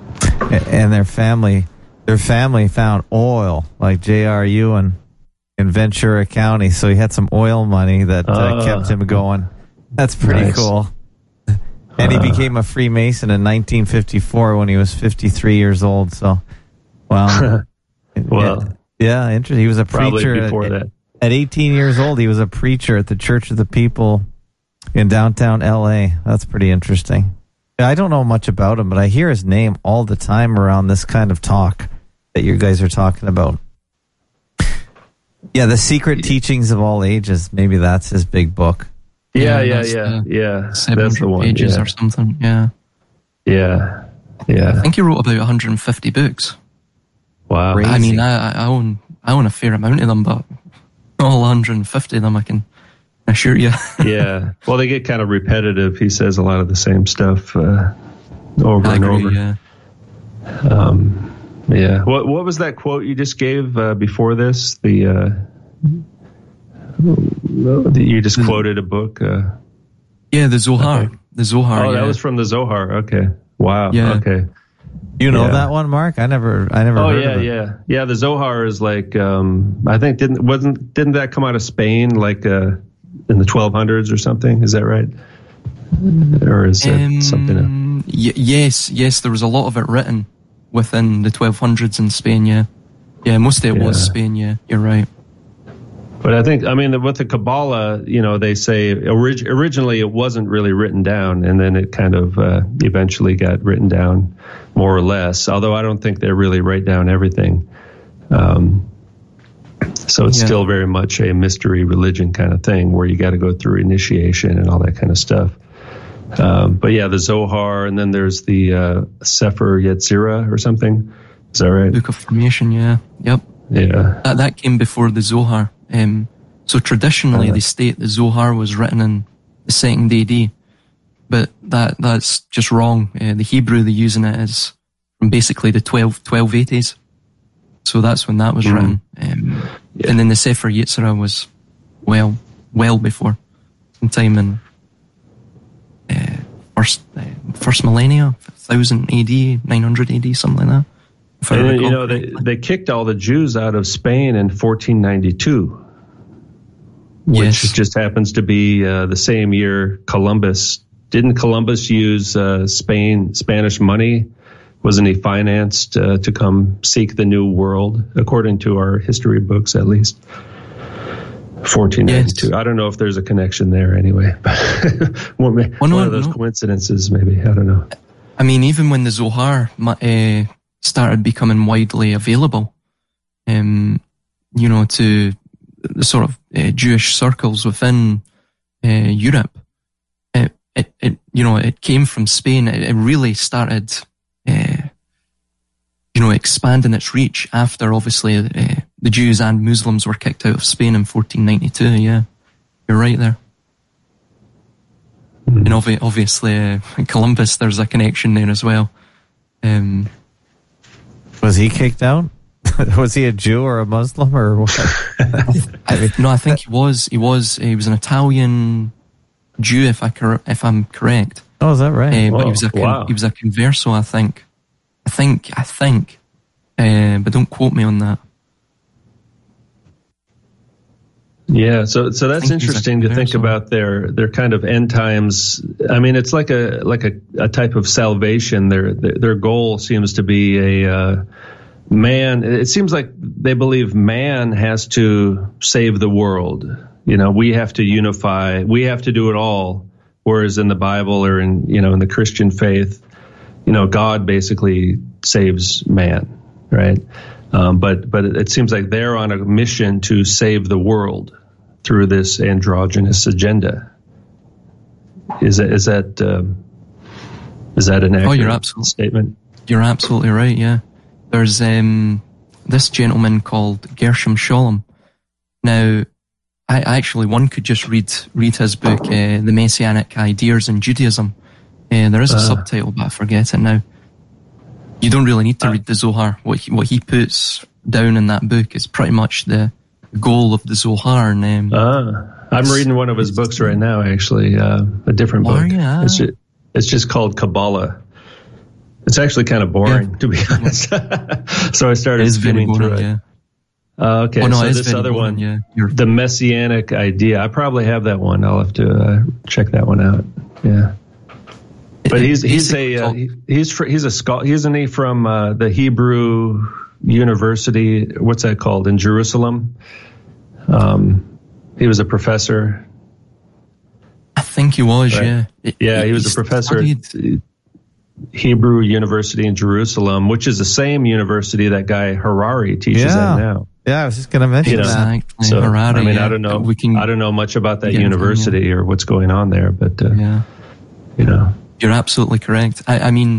And their family, their family found oil, like J R Ewing in Ventura County. So he had some oil money that uh, uh, kept him going. That's pretty nice. Cool. And he became a Freemason in nineteen fifty-four when he was fifty-three years old. So, wow. well, yeah, yeah, interesting. He was a preacher before at, that. At eighteen years old. He was a preacher at the Church of the People in downtown L A. That's pretty interesting. I don't know much about him, but I hear his name all the time around this kind of talk that you guys are talking about. Yeah, The Secret Teachings of All Ages. Maybe that's his big book. Yeah, yeah, yeah, yeah. That's the one. Pages yeah. or something. Yeah, yeah, yeah. I think he wrote about one hundred fifty books. Wow. Crazy. I mean, I, I own I own a fair amount of them, but all one hundred fifty of them I can. I assure you. yeah. Well, they get kind of repetitive. He says a lot of the same stuff uh, over I and agree, over. Yeah. Um, yeah. What What was that quote you just gave uh, before this? The uh, you just quoted a book. Uh, yeah, the Zohar. Okay. The Zohar. Oh, yeah. that was from the Zohar. Okay. Wow. Yeah. Okay. You know yeah. that one, Mark? I never, I never. Oh heard yeah, of it. yeah, yeah. The Zohar is like, um, I think didn't wasn't didn't that come out of Spain like uh, in the twelve hundreds or something? Is that right? Or is it um, something else? Y- yes, yes. There was a lot of it written within the twelve hundreds in Spain. Yeah, yeah. Most of it yeah. was Spain. Yeah, you're right. But I think, I mean, with the Kabbalah, you know, they say orig- originally it wasn't really written down, and then it kind of uh, eventually got written down more or less, although I don't think they really write down everything. Um, so it's yeah. still very much a mystery religion kind of thing where you got to go through initiation and all that kind of stuff. Um, but yeah, the Zohar, and then there's the uh, Sefer Yetzirah or something. Is that right? Book of Formation, yeah. Yep. Yeah. That, that came before the Zohar. Um, so traditionally, uh, they state the Zohar was written in the second A D, but that that's just wrong. Uh, the Hebrew they use in it is from basically the twelve, twelve eighties. So that's when that was mm-hmm. written. Um, yeah. And then the Sefer Yetzirah was well, well before, sometime in uh, first, uh, first millennia, one thousand A D, nine hundred A D, something like that. If I And, recall you know, they, correctly. they kicked all the Jews out of Spain in fourteen ninety-two, which Yes. just happens to be uh, the same year Columbus. Didn't Columbus use uh, Spain Spanish money? Wasn't he financed uh, to come seek the new world, according to our history books, at least? fourteen ninety-two. Yes. I don't know if there's a connection there anyway. one may- Oh, no, one of those no. coincidences, maybe. I don't know. I mean, even when the Zohar uh, started becoming widely available, um, you know, to the sort of uh, Jewish circles within uh, Europe, it, it, it, you know, it came from Spain. It, it really started, uh, you know, expanding its reach after, obviously, uh, the Jews and Muslims were kicked out of Spain in fourteen ninety-two. Yeah, you're right there. And obvi- obviously, uh, Columbus, there's a connection there as well. Um, Was he kicked out? Was he a Jew or a Muslim or what? I, no, I think he was. He was. He was an Italian Jew, if I cor- if I'm correct. Oh, is that right? Uh, but he Whoa, was a con- wow. he was a converso, I think. I think. I think. Uh, but don't quote me on that. Yeah, so so that's think he's interesting a to think converso. about their their kind of end times. I mean, it's like a like a, a type of salvation. Their their, their goal seems to be a uh, man. It seems like they believe man has to save the world. You know, we have to unify. We have to do it all. Whereas in the Bible or in you know in the Christian faith, you know, God basically saves man, right? Um, but but it seems like they're on a mission to save the world through this androgynous agenda. Is that is that um, is that an accurate Oh, you're absolutely- statement? You're absolutely right. Yeah, there's um, this gentleman called Gershom Scholem. Now, I actually one could just read read his book, uh, The Messianic Ideas in Judaism. Uh, there is a Uh. subtitle, but I forget it now. You don't really need to Uh. read the Zohar. What he, what he puts down in that book is pretty much the goal of the Zohar. And, um, Ah, I'm reading one of his books right now. Actually, uh, a different book. Are you? Ah. It's just, it's just called Kabbalah. It's actually kind of boring, to be honest. So I it started is very skimming through boring, it. yeah. Uh, okay, Oh, no, so it is this very other boring, one, yeah. You're, the Messianic Idea. I probably have that one. I'll have to uh, check that one out. Yeah, but he's he's a uh, he- he's fr- he's a scholar. Isn't he from uh, the Hebrew University? What's that called in Jerusalem? Um, he was a professor. I think he was, Right. yeah. Yeah, he was a professor studied- at Hebrew University in Jerusalem, which is the same university that guy Harari teaches Yeah. at now. Yeah, I was just going to mention You know, that. Exactly. So Harari, I mean, yeah. I don't know. We can, I don't know much about that get into it, university or what's going on there, but uh, yeah. you know, You're absolutely correct. I, I mean,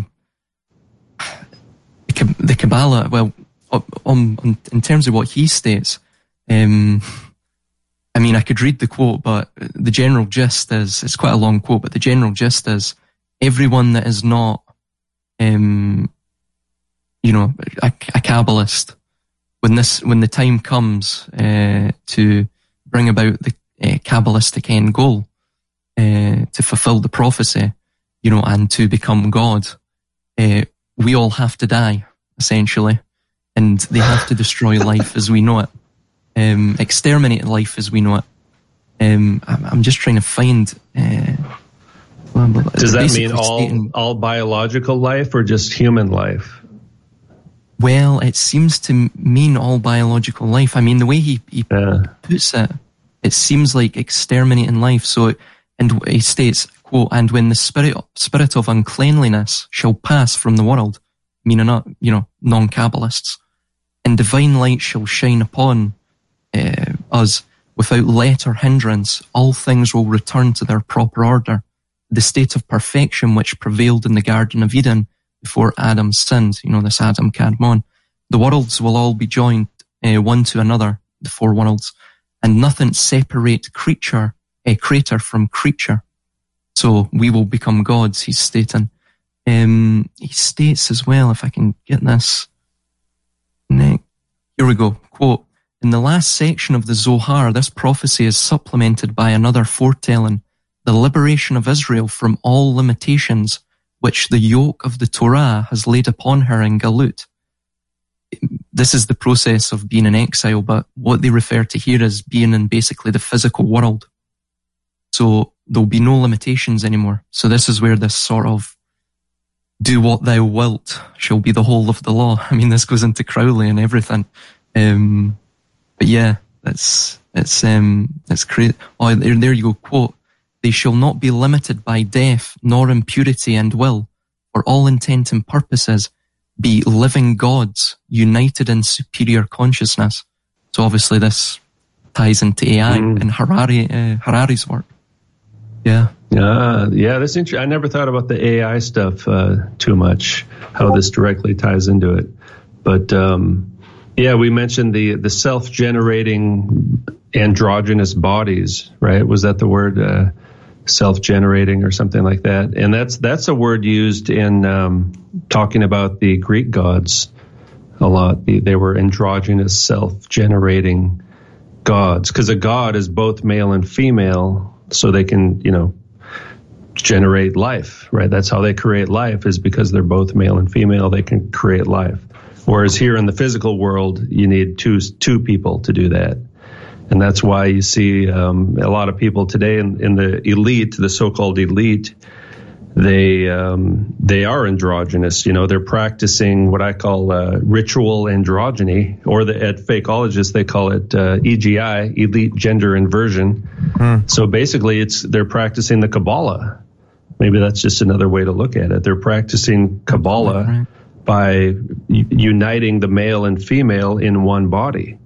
the Kab- the Kabbalah, well, um, um, in terms of what he states, um, I mean, I could read the quote, but the general gist is, it's quite a long quote, but the general gist is, everyone that is not, um, you know, a, a Kabbalist, when this, when the time comes, uh, to bring about the uh, Kabbalistic end goal, uh, to fulfill the prophecy, you know, and to become God, uh, we all have to die, essentially, and they have to destroy life as we know it, um, exterminate life as we know it. Um, I'm, I'm just trying to find. Uh, well, does that basically mean all stating- all biological life or just human life? Well, it seems to mean all biological life. I mean, the way he, he Yeah. puts it, it seems like exterminating life. So, and he states, quote, "And when the spirit spirit of uncleanliness shall pass from the world," meaning not, you know, non-Kabbalists, "and divine light shall shine upon uh, us without let or hindrance, all things will return to their proper order, the state of perfection which prevailed in the Garden of Eden before Adam sinned." You know, this Adam Kadmon. "The worlds will all be joined uh, one to another, the four worlds, and nothing separate creature, a creator from creature. So we will become gods," he's stating. Um, he states as well, if I can get this. Next. Here we go. Quote, "In the last section of the Zohar, this prophecy is supplemented by another foretelling, the liberation of Israel from all limitations which the yoke of the Torah has laid upon her in Galut. This is the process of being in exile, but what they refer to here as being in basically the physical world. So there'll be no limitations anymore. So this is where this sort of do what thou wilt shall be the whole of the law. I mean, this goes into Crowley and everything. Um, but yeah, it's, it's, um, it's crazy. Oh, there, there you go. Quote, they shall not be limited by death, nor impurity and will, for all intent and purposes, be living gods united in superior consciousness. So obviously this ties into A I mm. and Harari, uh, Harari's work. Yeah. Uh, yeah, that's interesting. I never thought about the A I stuff uh, too much, how this directly ties into it. But um, yeah, we mentioned the, the self-generating androgynous bodies, right? Was that the word? Uh, self-generating or something like that. And that's that's a word used in um, talking about the Greek gods a lot. The, they were androgynous, self-generating gods, because a god is both male and female, so they can, you know, generate life, right? That's how they create life, is because they're both male and female, they can create life. Whereas here in the physical world, you need two two people to do that. And that's why you see um, a lot of people today in, in the elite, the so-called elite, they um, they are androgynous. You know, they're practicing what I call uh, ritual androgyny, or the, at Fakeologists they call it uh, E G I, elite gender inversion. Hmm. So basically, it's they're practicing the Kabbalah. Maybe that's just another way to look at it. They're practicing Kabbalah right. by u- uniting the male and female in one body.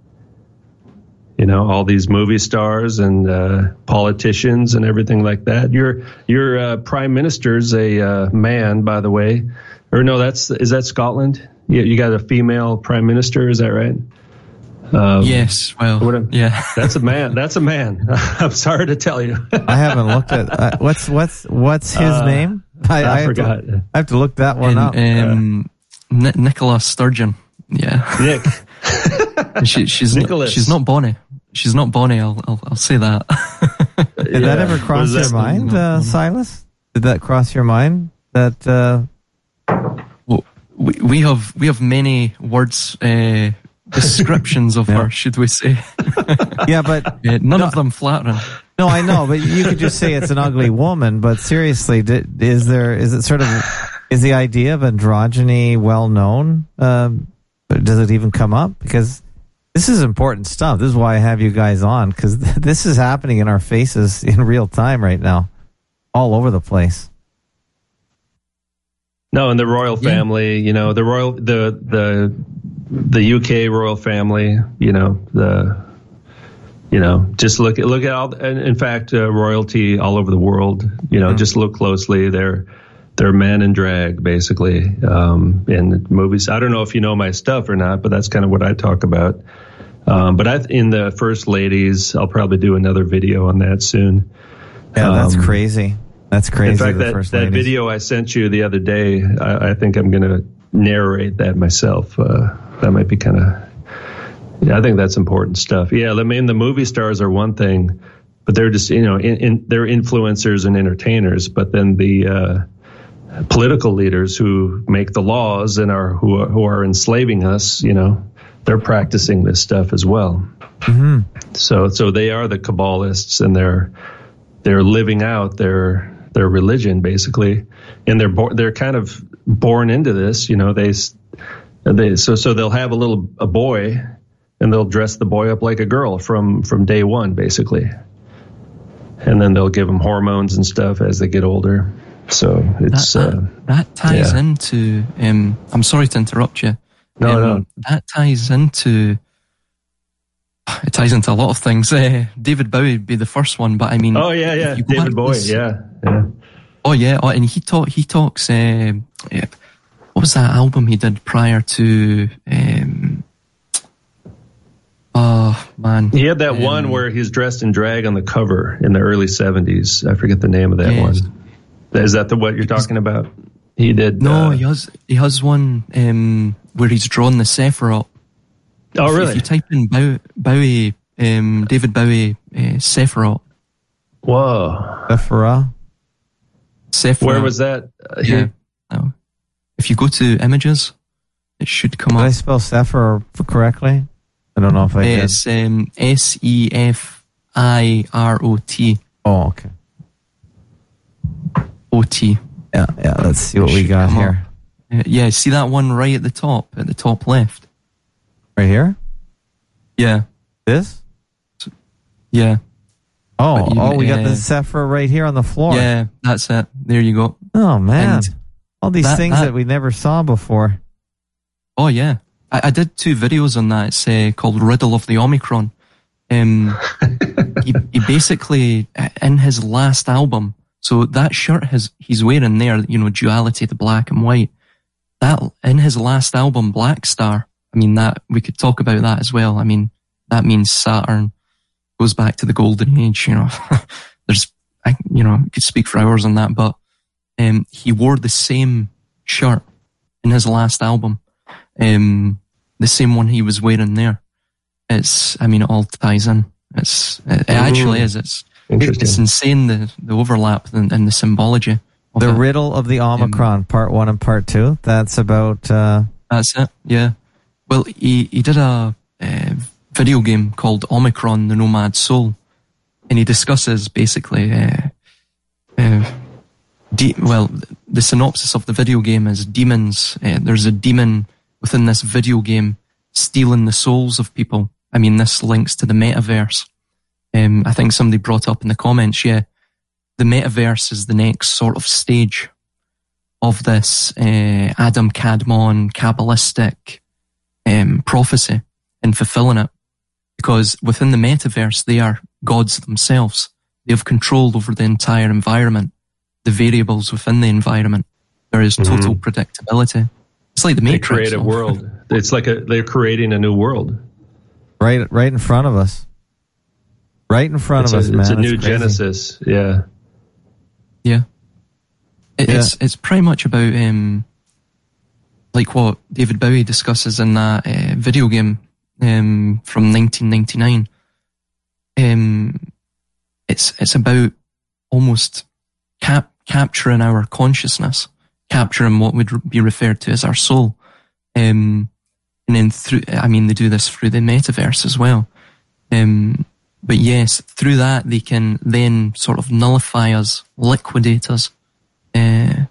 You know, all these movie stars and uh, politicians and everything like that. Your your uh, prime minister's a uh, man, by the way. Or no, that's is that Scotland? You, you got a female prime minister, is that right? Um, yes. Well, a, yeah. That's a man. That's a man. I'm sorry to tell you. I haven't looked at uh, what's what's what's his uh, name. I, I, I forgot. To, I have to look that one and, up. Um, uh, Nicola Sturgeon. Yeah. Nick. she, she's not, she's not Bonnie. She's not Bonnie. I'll I'll, I'll say that. Did yeah. that ever cross your mind, uh, Silas? Did that cross your mind? That uh... well, we we have we have many words uh, descriptions of yeah. her, should we say? Yeah, but yeah, none no, of them flattering. No, I know, but you could just say it's an ugly woman. But seriously, did, is there is it sort of is the idea of androgyny well known? Um, does it even come up? Because this is important stuff. This is why I have you guys on, because th- this is happening in our faces in real time right now, all over the place. No, and the royal family, yeah. you know, the royal, the the the U K royal family, you know, the, you know, just look at look at all. And in fact, uh, royalty all over the world, you know, mm-hmm. just look closely. They're they're men in drag, basically, um, in movies. I don't know if you know my stuff or not, but that's kind of what I talk about. Um, but I, in the First Ladies, I'll probably do another video on that soon. Yeah, that's um, crazy. That's crazy. In fact, the that, First that Ladies. video I sent you the other day, I, I think I'm going to narrate that myself. Uh, that might be kind of, yeah, I think that's important stuff. Yeah, I mean, the movie stars are one thing, but they're just, you know, in, in, they're influencers and entertainers. But then the uh, political leaders who make the laws and are who are, who are enslaving us, you know, they're practicing this stuff as well. Mm-hmm. So, so they are the Kabbalists, and they're they're living out their their religion basically, and they're bo- they're kind of born into this. You know, they they so so they'll have a little a boy, and they'll dress the boy up like a girl from from day one basically, and then they'll give them hormones and stuff as they get older. So it's that, that, uh, that ties yeah. into. Um, I'm sorry to interrupt you. No, um, no. That ties into. It ties into a lot of things. Uh, David Bowie would be the first one, but I mean, oh yeah, yeah, David Bowie, this, yeah, yeah. Oh yeah, oh, and he talk he talks. Uh, yeah, what was that album he did prior to? Um, oh man, he had that um, one where he's dressed in drag on the cover in the early seventies. I forget the name of that yes. one. Is that the what you're talking about? He did. No, uh, he has he has one um, where he's drawn the Sephiroth. Oh, if, really? If you type in Bowie, Bowie um, David Bowie, uh, Sephiroth. Whoa. Sephiroth? Sephiroth. Where was that? Uh, yeah. Now, if you go to images, it should come Did up. I spell Sephir correctly? I don't know if I did. It's um, S E F I R O T. Oh, okay. O T. Yeah, yeah. Let's see what we Should got come here. Uh, Yeah, see that one right at the top, at the top left? Right here? Yeah, This? yeah, Oh, But you- oh, we got uh, the Sephir right here on the floor. yeah, that's it. There you go. Oh, man. And All these that- things that- that we never saw before. Oh, yeah. I, I did two videos on that. It's uh, called Riddle of the Omicron. Um, he, he basically, in his last album, so that shirt his, he's wearing there, you know, duality, the black and white, that, in his last album, Black Star, I mean, that, we could talk about that as well. I mean, that means Saturn goes back to the golden age, you know. There's, I, you know, I could speak for hours on that, but, um, he wore the same shirt in his last album. Um, the same one he was wearing there. It's, I mean, it all ties in. It's, it, it actually is. It's, Interesting. it's insane, the, the overlap and, and the symbology. Of The it. Riddle of the Omicron, part one and part two. That's about, uh, That's it, yeah. Well, he, he did a, uh video game called Omicron, the Nomad Soul, and he discusses basically, uh, uh, de- well, the synopsis of the video game is demons. Uh, there's a demon within this video game stealing the souls of people. I mean, this links to the metaverse. Um, I think somebody brought up in the comments, yeah, the metaverse is the next sort of stage of this uh, Adam Kadmon Kabbalistic um, prophecy and fulfilling it. Because within the metaverse, they are gods themselves. They have control over the entire environment, the variables within the environment. There is total mm-hmm. predictability. It's like the Matrix. They create a world. It's like a, they're creating a new world. Right, right in front of us. Right in front it's of a, us, man. It's a new it's crazy. Genesis. Yeah. Yeah. It, yeah. It's it's pretty much about um, like what David Bowie discusses in that uh, video game um, from nineteen ninety-nine. Um, it's it's about almost cap- capturing our consciousness, capturing what would be referred to as our soul. Um, and then through, I mean, they do this through the metaverse as well. Um, but yes, through that, they can then sort of nullify us, liquidate us, uh,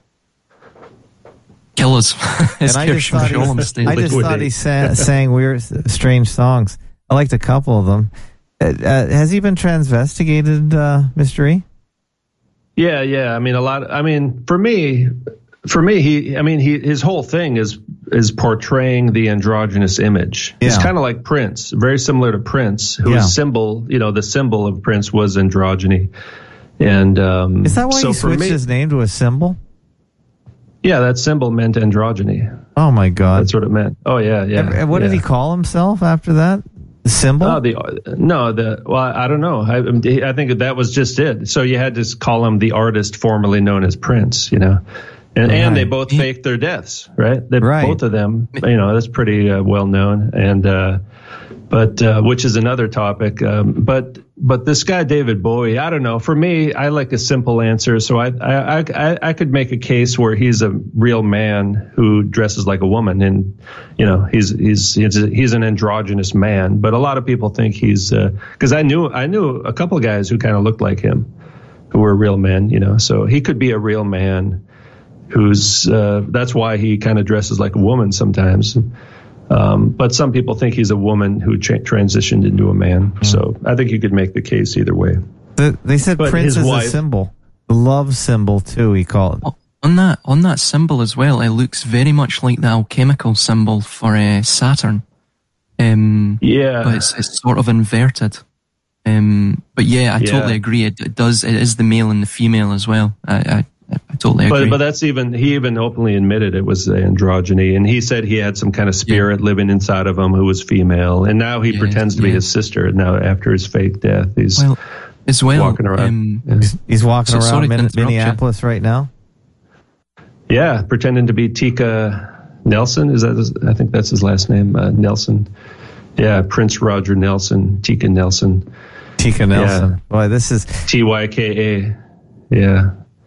kill us. And I just thought, he, I just thought he sang, sang weird, strange songs. I liked a couple of them. Uh, uh, has he been transvestigated, uh, Mister E? Yeah, yeah. I mean, a lot. I mean, for me, for me, he. I mean, he. His whole thing is is portraying the androgynous image. Yeah. It's kind of like Prince, very similar to Prince, whose yeah. symbol, you know, the symbol of Prince was androgyny. And um, is that why so he switched me, his name to a symbol? Yeah, that symbol meant androgyny. Oh my God, that's what it meant. Oh yeah, yeah. And, and what yeah. did he call himself after that? The symbol? Oh, the no, the well, I don't know. I, I think that was just it. So you had to call him the artist formerly known as Prince, you know, and right. and they both faked their deaths, right? They, right. Both of them, you know, that's pretty uh, well known, and uh, but uh, which is another topic. Um, but but this guy David Bowie, I don't know. For me, I like a simple answer. So I I I, I could make a case where he's a real man who dresses like a woman, and you know he's he's he's, a, he's an androgynous man. But a lot of people think he's because uh, I knew I knew a couple of guys who kind of looked like him, who were real men. You know, so he could be a real man who's uh, that's why he kind of dresses like a woman sometimes. Um, but some people think he's a woman who tra- transitioned into a man. Mm. So I think you could make the case either way. The, they said but Prince is wife, a symbol, the love symbol too. He called it. On that on that symbol as well. It looks very much like the alchemical symbol for uh, Saturn. Um, yeah, but it's, it's sort of inverted. Um, but yeah, I yeah. totally agree. It, it does. It is the male and the female as well. I, I I totally agree. But, but that's even, he even openly admitted it was androgyny. And he said he had some kind of spirit yeah. living inside of him who was female. And now he yeah, pretends to yeah. be his sister. Now, after his fake death, he's well, as well, walking around. Um, yeah. he's, he's walking so, around Min- Minneapolis you. right now? Yeah, pretending to be Tika Nelson. Is that his, I think that's his last name, uh, Nelson. Yeah, Prince Roger Nelson, Tika Nelson. Tika Nelson. Yeah. Boy, this is... T Y K A. Yeah.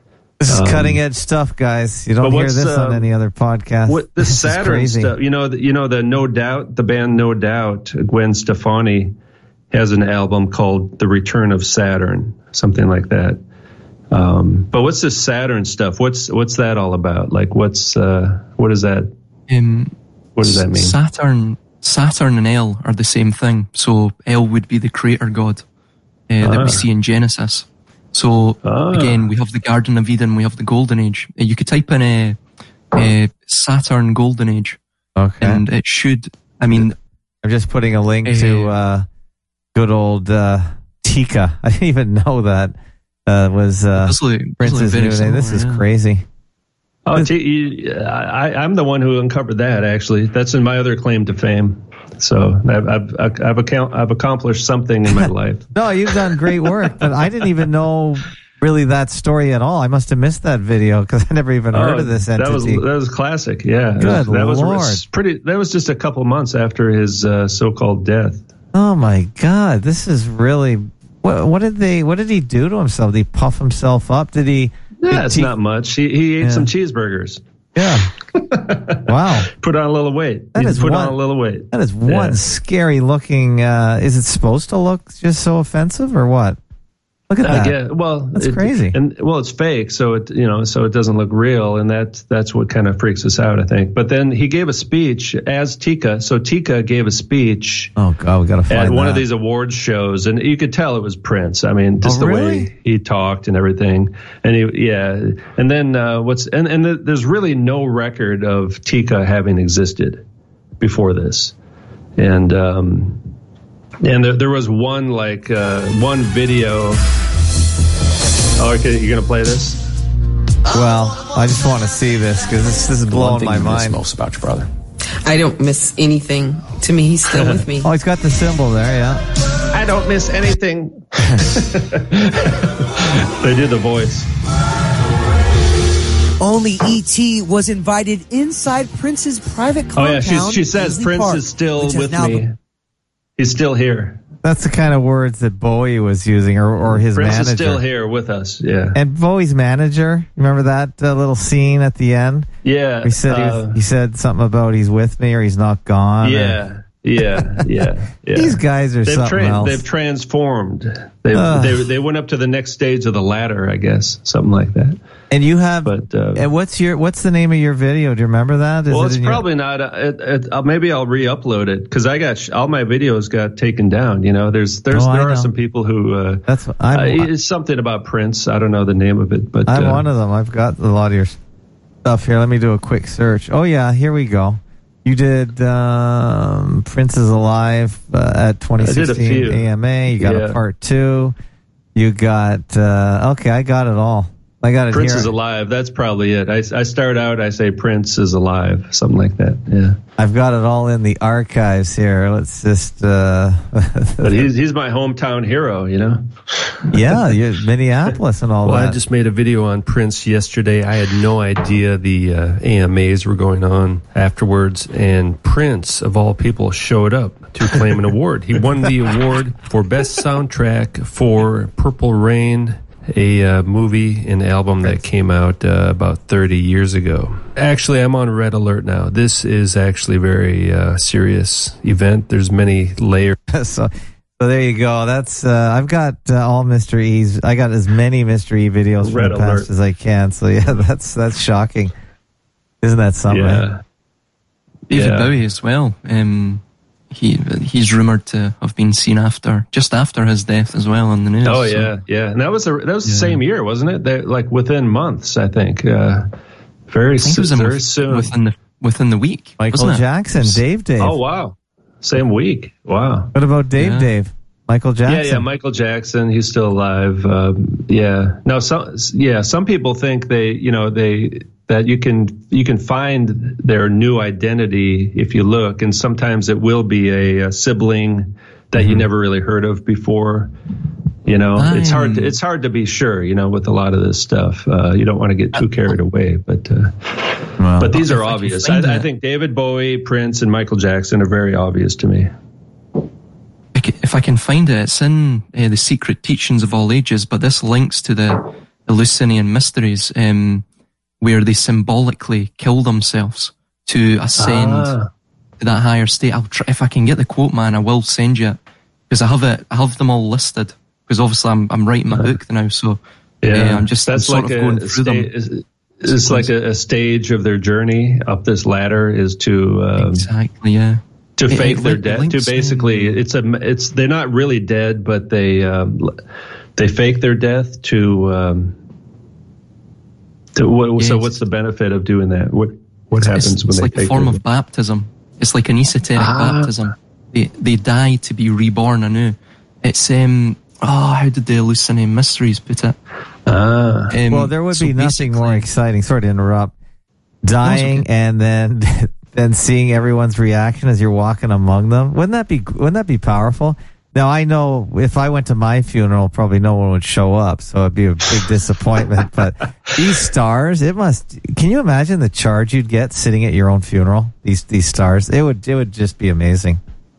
This is Um, cutting edge stuff, guys. You don't but hear what's, this on um, any other podcast. What the This is Saturn crazy. stuff? You know, the, you know the No Doubt, the band No Doubt. Gwen Stefani has an album called The Return of Saturn, something like that. Um, but what's this Saturn stuff? What's what's that all about? Like, what's uh, what is that? Um, What does that mean? Saturn, Saturn and El are the same thing. So El would be the creator god uh, that Ah. we see in Genesis. So Ah. again, we have the Garden of Eden, we have the Golden Age. Uh, you could type in a, a Saturn Golden Age, Okay. and it should. I mean, I'm just putting a link Uh, to uh, good old uh, Tika. I didn't even know that uh, was uh, this look- this look Prince's very new name. This is similar, yeah. crazy. Oh, T- you, I, I'm the one who uncovered that. Actually, that's in my other claim to fame. So I've I've I've, account, I've accomplished something in my life. No, you've done great work, but I didn't even know really that story at all. I must have missed that video because I never even heard Oh, of this that was entity. that was classic. Yeah, Good that was Lord. pretty. That was just a couple months after his uh, so-called death. Oh my God, this is really. What, what did they? What did he do to himself? Did he puff himself up? Did he? Yeah, did it's he- not much. He he ate Yeah. some cheeseburgers. Yeah. Wow. Put on a little weight. That He is put one- on a little weight. That is one Yeah. scary looking. Uh, is it supposed to look just so offensive or what? Look at Uh, that. yeah, well, That's it- crazy. and well, it's fake, so it you know, so it doesn't look real, and that's that's what kind of freaks us out, I think. But then he gave a speech as Tika. So Tika gave a speech Oh God, we gotta find at one that. of these awards shows, and you could tell it was Prince. I mean, just Oh, the really? way he talked and everything, and he yeah, and then uh, what's and and th- there's really no record of Tika having existed before this, and um, and there, there was one like uh, one video. Oh, okay, you're gonna play this? Well, I just want to see this because this, this is One blowing thing my you miss mind. most about your brother. I don't miss anything. To me, he's still with me. Oh, he's got the symbol there. Yeah. I don't miss anything. They did the voice. Only E T was invited inside Prince's private Oh compound. yeah, she, she says Paisley Prince Park, is still which has with now me. been- He's still here. That's the kind of words that Bowie was using, or, or his Prince manager. is still here with us. Yeah, And Bowie's manager, remember that uh, little scene at the end? yeah. He said he, was, uh, he said something about he's with me or he's not gone. or- yeah, yeah, yeah, yeah. These guys are They've, something tra- else. they've transformed. They've, Ugh. they they went up to the next stage of the ladder, I guess, something like that. And you have. But uh, and what's your what's the name of your video? Do you remember that? Is well, it it's in your- probably not. Uh, it, it, uh, maybe I'll re-upload it because I got sh- all my videos got taken down. You know, there's there's Oh, I there are know. some people who. Uh, That's uh, I'm, it's something about Prince. I don't know the name of it, but I'm uh, one of them. I've got a lot of your stuff here. Let me do a quick search. Oh yeah, here we go. You did um, Prince is Alive uh, at twenty sixteen few. A M A. You got Yeah. a part two. You got uh, okay. I got it all. I got it Prince here. is alive. That's probably it. I, I start out, I say Prince is alive, something like that. Yeah. I've got it all in the archives here. Let's just uh, But he's he's my hometown hero, you know. yeah, you Minneapolis and all Well, that. I just made a video on Prince yesterday. I had no idea the uh, A M As were going on afterwards, and Prince, of all people, showed up to claim an award. He won the award for Best Soundtrack for Purple Rain, a uh, movie and album that came out uh, about thirty years ago. Actually, I'm on red alert now. This is actually a very uh, serious event. There's many layers. so, so there you go. That's uh, I've got uh, all Mister E's. I got as many Mister E videos from Red the past alert. as I can. So yeah, that's that's shocking. Isn't that something? Yeah. David Yeah. Bowie as well. Um, he he's rumored to have been seen after, just after his death as well on the news. Oh so- yeah, yeah. And that was a, that was the Yeah. same year, wasn't it? They, like within months, I think. Uh, very I think it was s- in very with- soon. within the within the week. Michael wasn't it? Jackson, Dave, Dave. Oh wow, same week. Wow. What about Dave, Yeah. Dave? Michael Jackson. Yeah, yeah. Michael Jackson, he's still alive. Um, yeah. No, some yeah. Some people think they, you know, they that you can you can find their new identity if you look, and sometimes it will be a, a sibling that you never really heard of before. You know, it's hard. To, it's hard to be sure. You know, with a lot of this stuff, uh, you don't want to get too carried away. But uh, Well, but these if are I can obvious. find I, I it. think David Bowie, Prince, and Michael Jackson are very obvious to me. I ca- If I can find it, it's in uh, the Secret Teachings of All Ages, but this links to the Eleusinian mysteries, um, where they symbolically kill themselves to ascend Ah. to that higher state. I'll try, if I can get the quote, man, I will send you it, because I have it. I have them all listed, because obviously I'm I'm writing my book now, so Yeah, uh, I'm just that's I'm like sort of a, going a through sta- them. is- It's like a, a stage of their journey up this ladder is to um, Exactly, yeah. to It- fake it their link- death. To links basically, in- it's a it's they're not really dead, but they um, they fake their death to. Um, to what, So Yes. what's the benefit of doing that? What what happens it's, when it's they like a fake form their of baptism. It's like an esoteric Ah. baptism. They they die to be reborn anew. It's um oh how did the Eleusinian mysteries put it? Ah. Um, Well, there would so be nothing more basically- exciting. Sorry to interrupt. Dying okay. and then then seeing everyone's reaction as you're walking among them. Wouldn't that be Wouldn't that be powerful? Now I know if I went to my funeral, probably no one would show up, so it'd be a big disappointment. But these stars, it must. Can you imagine the charge you'd get sitting at your own funeral? These these stars, it would it would just be amazing.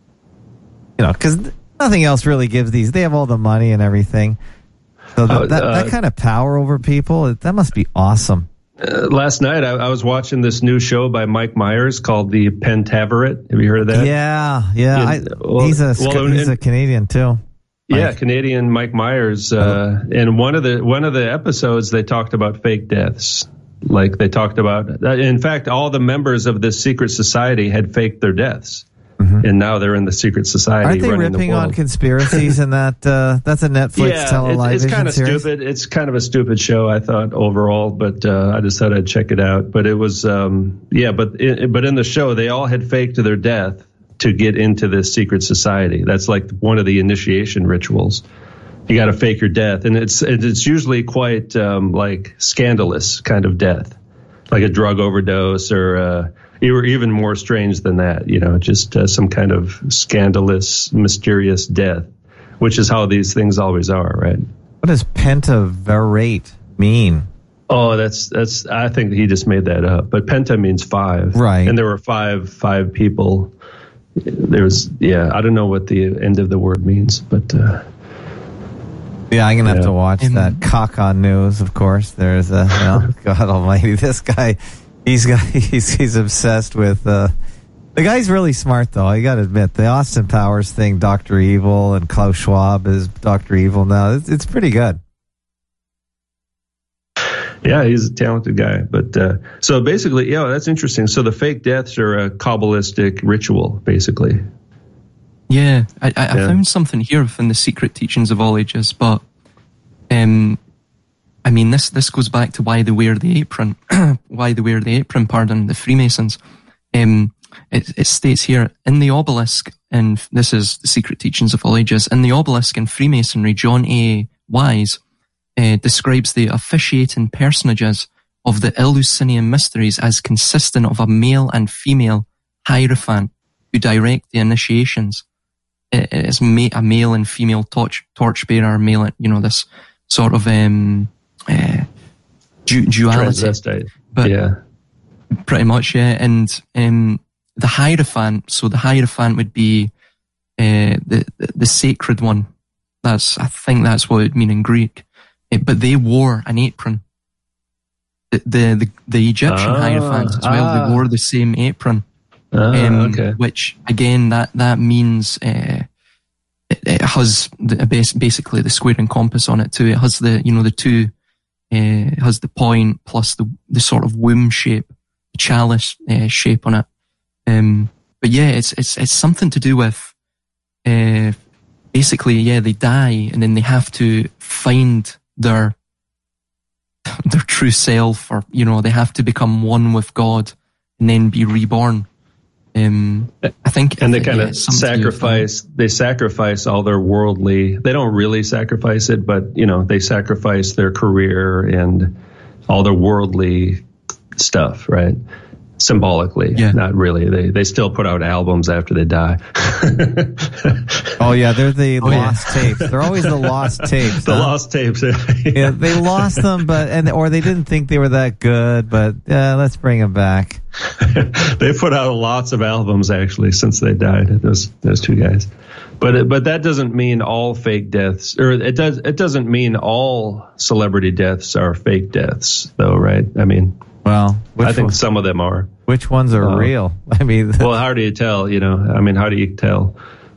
You know, because nothing else really gives these. They have all the money and everything. So that, Uh, that, uh, that kind of power over people, that must be awesome. Uh, last night, I, I was watching this new show by Mike Myers called The Pentaverate. Have you heard of that? Yeah, yeah. Yeah, I, well- he's a well, he's and- a Canadian too. Yeah, Mike. Canadian Mike Myers. Uh, and one of the one of the episodes, they talked about fake deaths. Like they talked about, in fact, all the members of this secret society had faked their deaths, and now they're in the secret society. Aren't they running the ripping world. on conspiracies and that? Uh, that's a Netflix Yeah, television it's, it's kind of series. stupid. It's kind of a stupid show, I thought overall, but uh, I just thought I'd check it out. But it was, um, yeah, but it, but in the show, they all had faked their death to get into this secret society. That's like one of the initiation rituals. You got to fake your death, and it's it's usually quite um, like scandalous kind of death, like a drug overdose or. Uh, Or even more strange than that, you know, just uh, some kind of scandalous, mysterious death, which is how these things always are, right? What does pentaverate mean? Oh, that's that's. I think he just made that up. But penta means five, Right. And there were five five people. There's yeah. I don't know what the end of the word means, but uh, Yeah, I'm gonna have Yeah. to watch Um, that. Cock on News, of course. There's a you know, God Almighty. This guy, he's got he's he's obsessed with. Uh, the guy's really smart, though. I got to admit, the Austin Powers thing, Doctor Evil, and Klaus Schwab is Doctor Evil now. It's, it's pretty good. yeah, he's a talented guy. But uh, so basically, yeah, that's interesting. So the fake deaths are a Kabbalistic ritual, basically. Yeah, I, I, I Yeah. found something here within the Secret Teachings of All Ages, but um, I mean, this this goes back to why they wear the apron, why they wear the apron. Pardon, the Freemasons. Um, it, it states here in the obelisk, and this is the Secret Teachings of All Ages. In the obelisk in Freemasonry, John A. Wise uh, describes the officiating personages of the Eleusinian mysteries as consisting of a male and female hierophant who direct the initiations. It's a male and female torch torchbearer, male, you know, this sort of um, uh, du- duality. Transvestite. But yeah. pretty much, yeah. And um, the hierophant, so the hierophant would be uh, the, the the sacred one. That's I think that's what it would mean in Greek. Uh, but they wore an apron. The the the, the Egyptian Ah, hierophants as well. ah. They wore the same apron. Ah, Um, okay. Which again, that that means uh, it, it has the, bas- basically the square and compass on it too. It has the you know the two, uh, it has the point plus the the sort of womb shape, the chalice uh, shape on it. Um, but yeah, it's it's it's something to do with uh, basically yeah they die and then they have to find their their true self, or you know they have to become one with God and then be reborn. Um, I think, And they yeah, kind of it's something to do with that. sacrifice, they sacrifice all their worldly, they don't really sacrifice it, but, you know, they sacrifice their career and all their worldly stuff, right? Symbolically, Yeah. not really. They they still put out albums after they die. Oh yeah, they're the Oh, yeah. lost tapes. They're always the lost tapes. The huh? lost tapes. Yeah, they lost them, but and or they didn't think they were that good. But uh, let's bring them back. They put out lots of albums actually since they died. Those those two guys. But it, but that doesn't mean all fake deaths, or it does. It doesn't mean all celebrity deaths are fake deaths, though, right? I mean, well, I think one, some of them are. Which ones are uh, real? I mean, well, how do you tell? You know, I mean, how do you tell?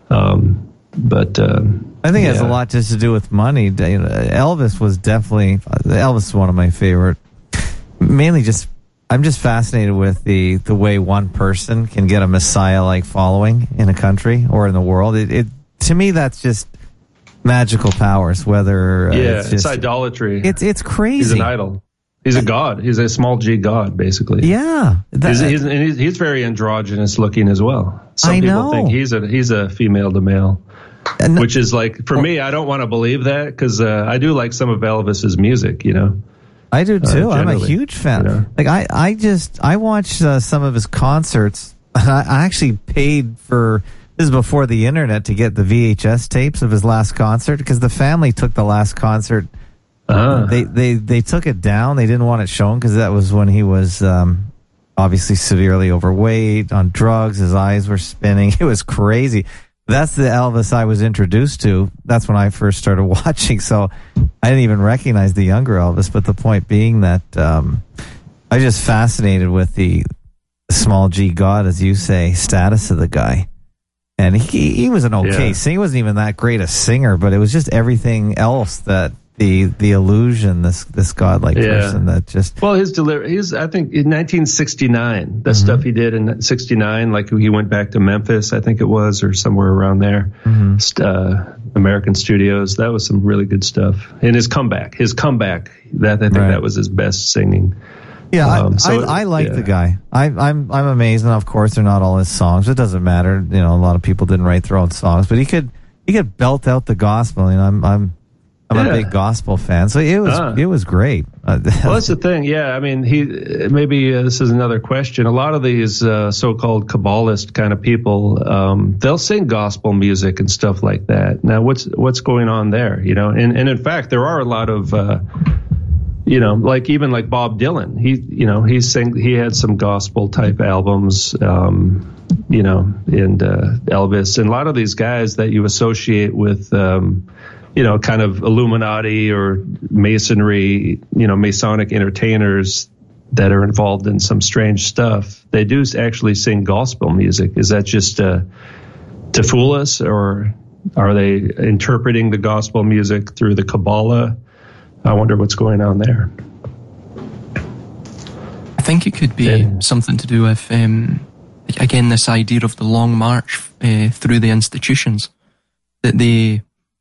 Um, but uh, I think it has yeah. a lot just to do with money. Elvis was definitely Elvis is one of my favorite. Mainly, just I'm just fascinated with the the way one person can get a messiah-like following in a country or in the world. It, it to me, that's just magical powers. Whether uh, yeah, it's, just, it's idolatry. It's it's crazy. He's an idol. He's a god. He's a small g god, basically. Yeah, that, he's, he's, and he's he's very androgynous looking as well. Some I people know. think he's a he's a female to male. And, Which is like, for me, I don't want to believe that because uh, I do like some of Elvis's music, you know. I do too. Uh, I'm a huge fan. You know? Like I, I just I watched uh, some of his concerts. I, I actually paid for this is before the internet to get the V H S tapes of his last concert because the family took the last concert. Uh-huh. They they they took it down. They didn't want it shown because that was when he was um, obviously severely overweight, on drugs. His eyes were spinning. It was crazy. That's the Elvis I was introduced to. That's when I first started watching. So I didn't even recognize the younger Elvis. But the point being that um, I was just fascinated with the small G God, as you say, status of the guy. And he he was an okay Yeah. singer. He wasn't even that great a singer, but it was just everything else that the the illusion, this this godlike Yeah. person that just Well, his delivery, he's, I think, in nineteen sixty-nine, the Mhm. stuff he did in sixty-nine, like he went back to Memphis, I think it was, or somewhere around there, Mhm. St- uh, American Studios. That was some really good stuff. And his comeback, his comeback, that I think Right. that was his best singing. Yeah, Um, I, so- I, I like yeah. the guy. I, I'm I'm amazed, and of course, they're not all his songs. It doesn't matter. You know, a lot of people didn't write their own songs, but he could he could belt out the gospel. You know, I'm I'm I'm Yeah. a big gospel fan, so it was Ah. it was great. Uh, Well, that's the thing. Yeah, I mean, he maybe uh, this is another question. A lot of these uh, so-called Kabbalist kind of people, um, they'll sing gospel music and stuff like that. Now, what's what's going on there? You know, and and in fact, there are a lot of, uh, you know, like even like Bob Dylan. He, you know, he sang. He had some gospel type albums. Um, you know, and uh, Elvis, and a lot of these guys that you associate with. Um, you know, kind of Illuminati or Masonry, you know, Masonic entertainers that are involved in some strange stuff. They do actually sing gospel music. Is that just uh, to fool us, or are they interpreting the gospel music through the Kabbalah? I wonder what's going on there. I think it could be Yeah. something to do with, um, again, this idea of the long march uh, through the institutions, that they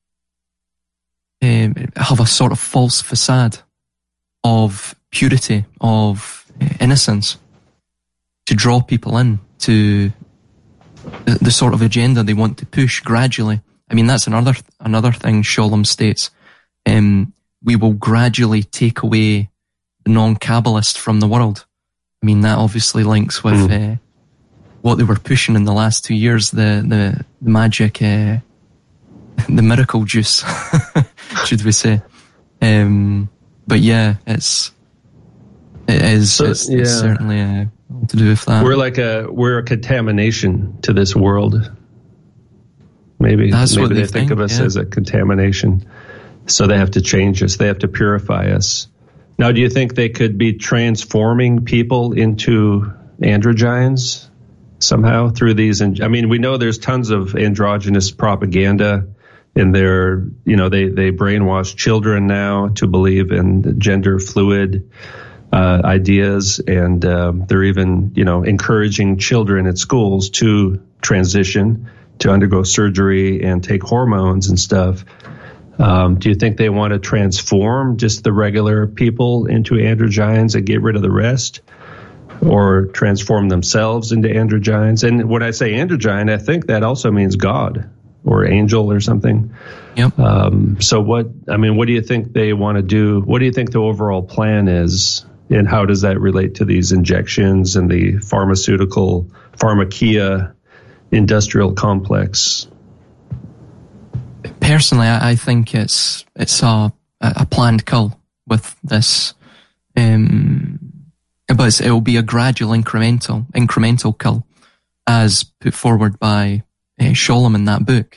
um, have a sort of false facade of purity, of uh, innocence, to draw people in to the, the sort of agenda they want to push gradually. I mean, that's another another thing Sholem states. Um, we will gradually take away the non-Kabbalist from the world. I mean, that obviously links with Mm. uh, what they were pushing in the last two years, the the, the magic, uh, the miracle juice, should we say. Um, but yeah, it's it is So, it's, yeah. it's certainly uh, to do with that. We're like a we're a contamination to this world. Maybe That's maybe what they, they think, think, of us yeah. as a contamination. So they have to change us. They have to purify us. Now, do you think they could be transforming people into androgynes somehow through these? And I mean, we know there's tons of androgynous propaganda, and they're, you know, they, they brainwash children now to believe in gender fluid uh, ideas. And um, they're even, you know, encouraging children at schools to transition, to undergo surgery and take hormones and stuff. Um, do you think they want to transform just the regular people into androgynes and get rid of the rest, or transform themselves into androgynes? And when I say androgyne, I think that also means God or angel or something. Yep. Um, so what, I mean, what do you think they want to do? What do you think the overall plan is? And how does that relate to these injections and the pharmaceutical, pharmakia industrial complex? Personally, I, I think it's it's a a planned kill with this, um, but it's, it will be a gradual, incremental, incremental kill, as put forward by uh, Sholem in that book.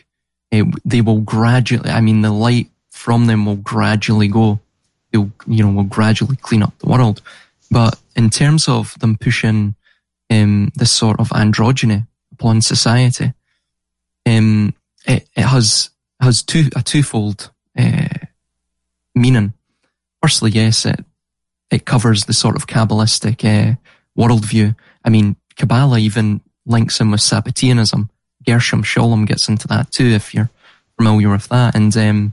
uh, they will gradually, I mean, the light from them will gradually go. They'll, you know, will gradually clean up the world. But in terms of them pushing um, this sort of androgyny upon society, um, it, it has has two a twofold uh, meaning. Firstly, yes, it it covers the sort of Kabbalistic uh, worldview. I mean, Kabbalah even links in with Sabbateanism. Gershom Scholem gets into that too, if you're familiar with that. And um,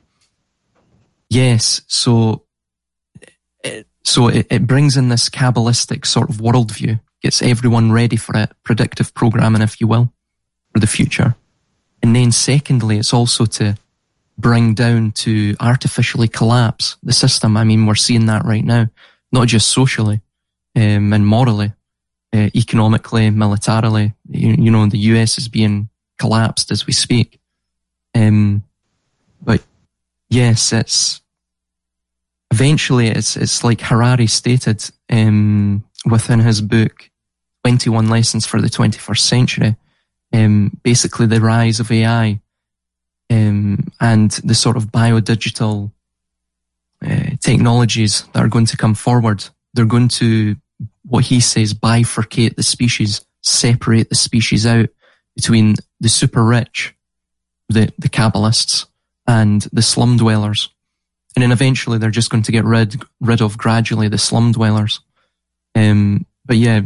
yes, so it, so it, it brings in this Kabbalistic sort of worldview, gets everyone ready for it, predictive programming, if you will, for the future. And then secondly, it's also to bring down to artificially collapse the system. I mean, we're seeing that right now, not just socially um, and morally, uh, economically, militarily. You, you know, the U S is being collapsed as we speak. Um, but yes, it's eventually it's it's like Harari stated um, within his book, twenty-one Lessons for the twenty-first Century. Um, basically, the rise of A I um, and the sort of biodigital uh, technologies that are going to come forward. They're going to, what he says, bifurcate the species, separate the species out between the super rich, the, the Kabbalists, and the slum dwellers. And then eventually they're just going to get rid, rid of gradually the slum dwellers. Um, but yeah,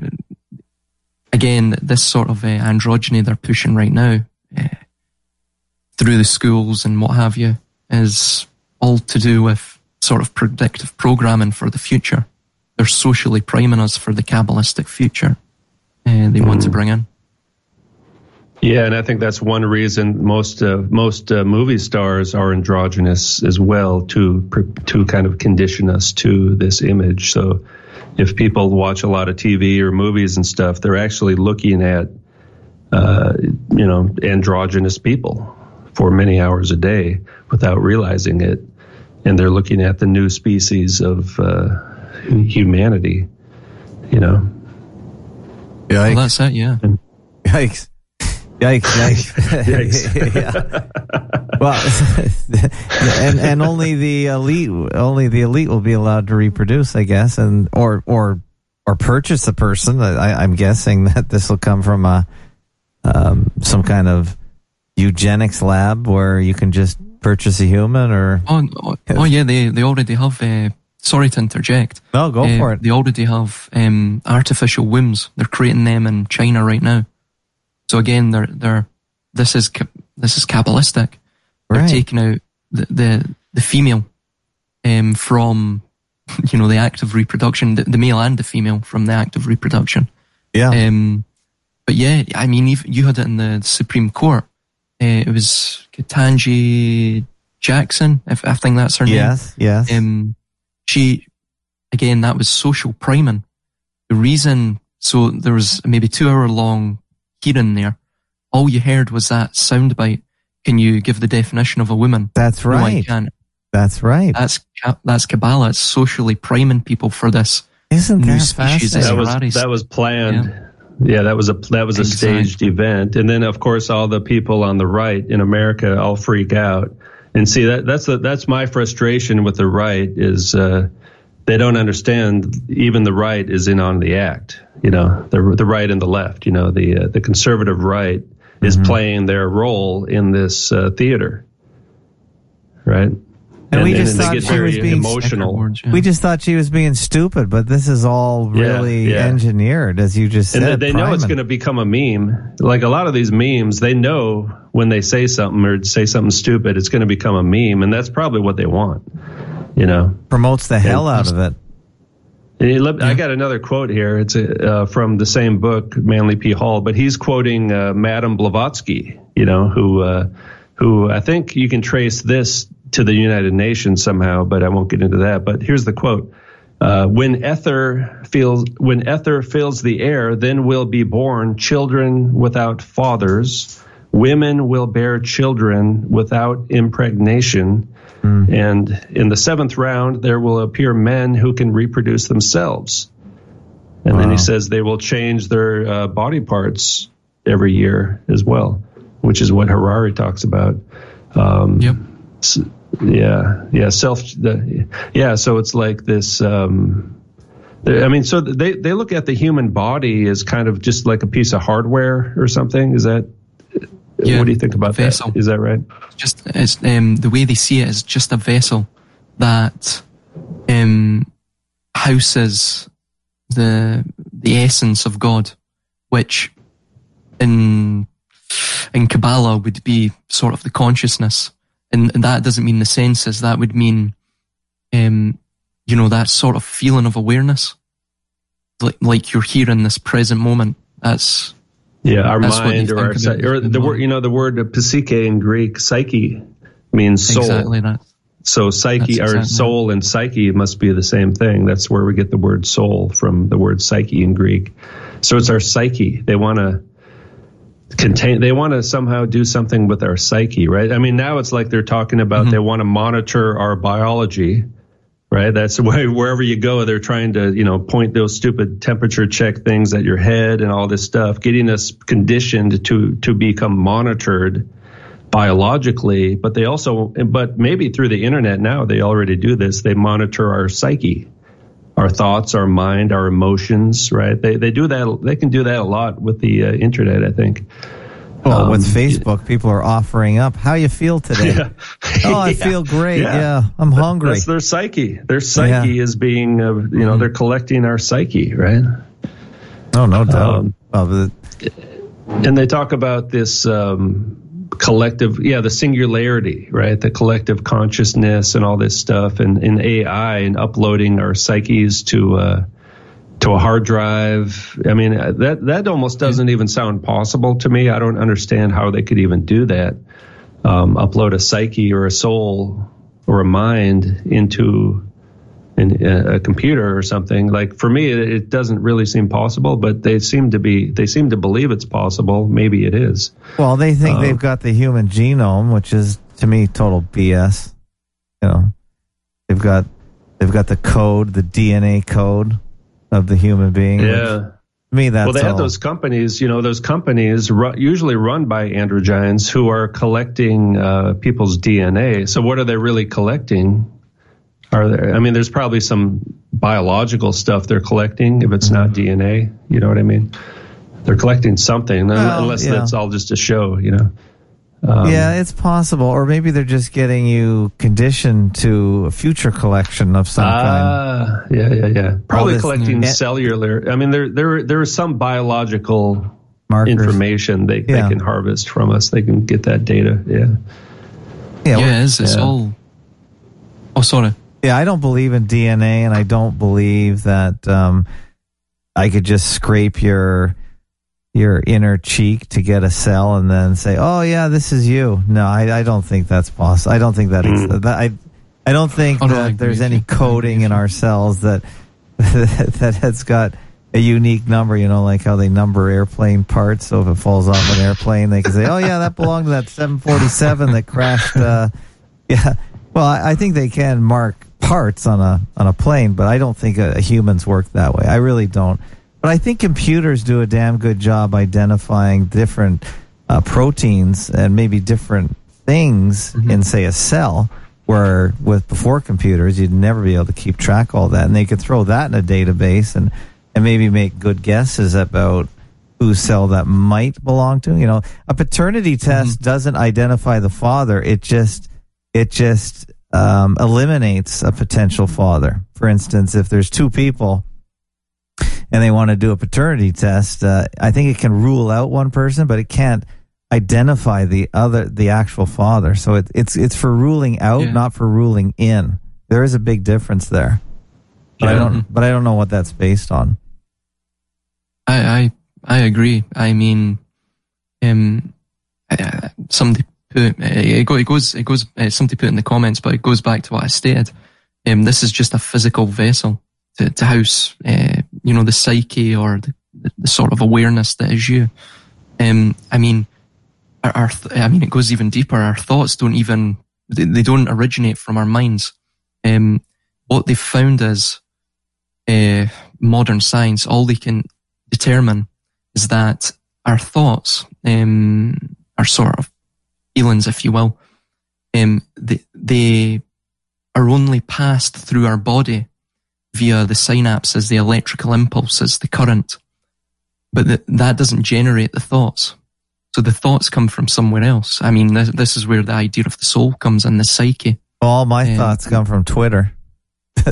again, this sort of uh, androgyny they're pushing right now uh, through the schools and what have you is all to do with sort of predictive programming for the future. They're socially priming us for the Kabbalistic future uh, they want mm. to bring in. Yeah, and I think that's one reason most uh, most uh, movie stars are androgynous as well, to to kind of condition us to this image. So if people watch a lot of T V or movies and stuff, they're actually looking at uh, you know androgynous people for many hours a day without realizing it, and they're looking at the new species of uh, humanity. You know. Yeah, well, that's it. Yeah. Yikes. Yikes! Yikes! yeah. Well, and and only the elite, only the elite will be allowed to reproduce, I guess, and or or or purchase a person. I, I'm guessing that this will come from a um, some kind of eugenics lab where you can just purchase a human, or oh, oh, oh yeah, they they already have. Uh, sorry to interject. No, go uh, for it. They already have um, artificial wombs. They're creating them in China right now. So again, they're they're this is this is Kabbalistic. They're right. taking out the the, the female um, from you know the act of reproduction, the, the male and the female from the act of reproduction. Yeah. Um, but yeah, I mean, even, you had it in the Supreme Court. Uh, it was Ketanji Jackson, if I think that's her name. Yes. Yes. Um, she again, that was social priming. The reason, so there was maybe two hour long hearing there. All you heard was that soundbite. Can you give the definition of a woman? That's right. No, I can't. That's right. That's that's Kabbalah. It's socially priming people for this. Isn't new that species? That was Harari's. that was planned. Yeah. yeah, that was a that was a Exactly. staged event, and then of course all the people on the right in America all freak out. And see that that's the that's my frustration with the right is uh, they don't understand even the right is in on the act. You know, the the right and the left. You know, the uh, the conservative right is mm-hmm. playing their role in this uh, theater, right? And, and we just and thought they get she very was being emotional. Words, yeah. We just thought she was being stupid, but this is all really Yeah, yeah. engineered, as you just said. And they, they know it's going to become a meme. Like a lot of these memes, they know when they say something or say something stupid, it's going to become a meme, and that's probably what they want. You know, promotes the hell out of it. And I got another quote here. It's uh, from the same book, Manly P. Hall, but he's quoting uh, Madame Blavatsky, you know, who, uh, who I think you can trace this to the United Nations somehow, but I won't get into that. But here's the quote. Uh, when ether feels, when ether fills the air, then will be born children without fathers. Women will bear children without impregnation. Mm. And in the seventh round, there will appear men who can reproduce themselves. And wow. then he says they will change their uh, body parts every year as well, which is what Harari talks about. Um, Yep. s- yeah, yeah, self. The, yeah, so it's like this. Um, I mean, so they they look at the human body as kind of just like a piece of hardware or something. Is that? Yeah, what do you think about a vessel. that? Is that right? Just it's um, the way they see it is just a vessel that um, houses the the essence of God, which in in Kabbalah would be sort of the consciousness, and, and that doesn't mean the senses. That would mean, um, you know, that sort of feeling of awareness, like like you're here in this present moment. That's yeah, our that's mind or our psyche, or the word, you know, the word psyche in Greek, psyche means soul. Exactly that. So psyche That's or exactly soul and psyche must be the same thing. That's where we get the word soul from, the word psyche in Greek. So it's our psyche. They want to contain, they want to somehow do something with our psyche, right? I mean, now it's like they're talking about mm-hmm. they want to monitor our biology, right? That's the way, wherever you go, they're trying to, you know, point those stupid temperature check things at your head and all this stuff, getting us conditioned to, to become monitored biologically, but they also, but maybe through the internet now, they already do this. They monitor our psyche, our thoughts, our mind, our emotions, right? They they do that. They can do that a lot with the uh, internet, I think. Well, um, with Facebook, people are offering up, how you feel today? Yeah. Oh, I yeah. feel great. Yeah, Yeah. I'm hungry. That's their psyche. Their psyche Yeah. is being, uh, you know, Mm-hmm. they're collecting our psyche, right? Oh, no doubt. Um, well, the, And they talk about this um, collective, yeah, the singularity, right? The collective consciousness and all this stuff, and, and A I and uploading our psyches to uh, to a hard drive. I mean, that that almost doesn't even sound possible to me. I don't understand how they could even do that. Um, upload a psyche or a soul or a mind into in a computer or something. Like, for me, it, it doesn't really seem possible, but they seem to be, they seem to believe it's possible. Maybe it is. well, they think Uh, they've got the human genome, which is, to me, total B S. You know, they've got they've got the code, the D N A code of the human being. which, Yeah. to me, that's Well, they all. have those companies, you know, those companies ru- usually run by androgynes who are collecting uh, people's D N A. So what are they really collecting? Are there, I mean, there's probably some biological stuff they're collecting if it's not D N A. You know what I mean? They're collecting something, Well, unless yeah. that's all just a show, you know? Um, yeah, it's possible. Or maybe they're just getting you conditioned to a future collection of some kind. Ah, yeah, yeah, yeah. Probably this collecting new- cellular. I mean, there, there, there is some biological Markers. information they, Yeah. they can harvest from us. They can get that data. Yeah. Yeah, well, Yeah, it is. It's Yeah. all. Oh, sorry. yeah, I don't believe in D N A, and I don't believe that um, I could just scrape your your inner cheek to get a cell and then say, "Oh, yeah, this is you." No, I, I don't think that's possible. I don't think that, ex- Mm. that I I don't think Oh, no, I that agree there's with any you. I agree coding with in you. our cells that that has got a unique number. You know, like how they number airplane parts. So if it falls off an airplane, they can say, "Oh, yeah, that belonged to that seven forty-seven that crashed." Uh, yeah. Well, I, I think they can mark parts on a on a plane, but I don't think uh, humans work that way. I really don't. But I think computers do a damn good job identifying different uh, proteins and maybe different things Mm-hmm. in, say, a cell. Where with before computers, you'd never be able to keep track of all that, and they could throw that in a database and and maybe make good guesses about whose cell that might belong to. You know, a paternity test Mm-hmm. doesn't identify the father. It just it just um, eliminates a potential father. For instance, if there's two people and they want to do a paternity test, uh, I think it can rule out one person, but it can't identify the other, the actual father. So it, it's it's for ruling out, Yeah. not for ruling in. There is a big difference there. But I Yeah. don't. But I don't know what that's based on. I I, I agree. I mean, um, uh, somebody put it, go, it goes it goes uh, somebody put in the comments, but it goes back to what I stated. Um, this is just a physical vessel to to house, uh, you know, the psyche or the, the, the sort of awareness that is you. Um, I mean, our, our th- I mean, it goes even deeper. Our thoughts don't even they, they don't originate from our minds. Um, what they've found is uh, modern science. All they can determine is that our thoughts, um, our sort of feelings, if you will, um, they, they are only passed through our body via the synapses, the electrical impulses, the current. But the, that doesn't generate the thoughts. So the thoughts come from somewhere else. I mean, this, this is where the idea of the soul comes in, the psyche. All my um, thoughts come from Twitter. Well,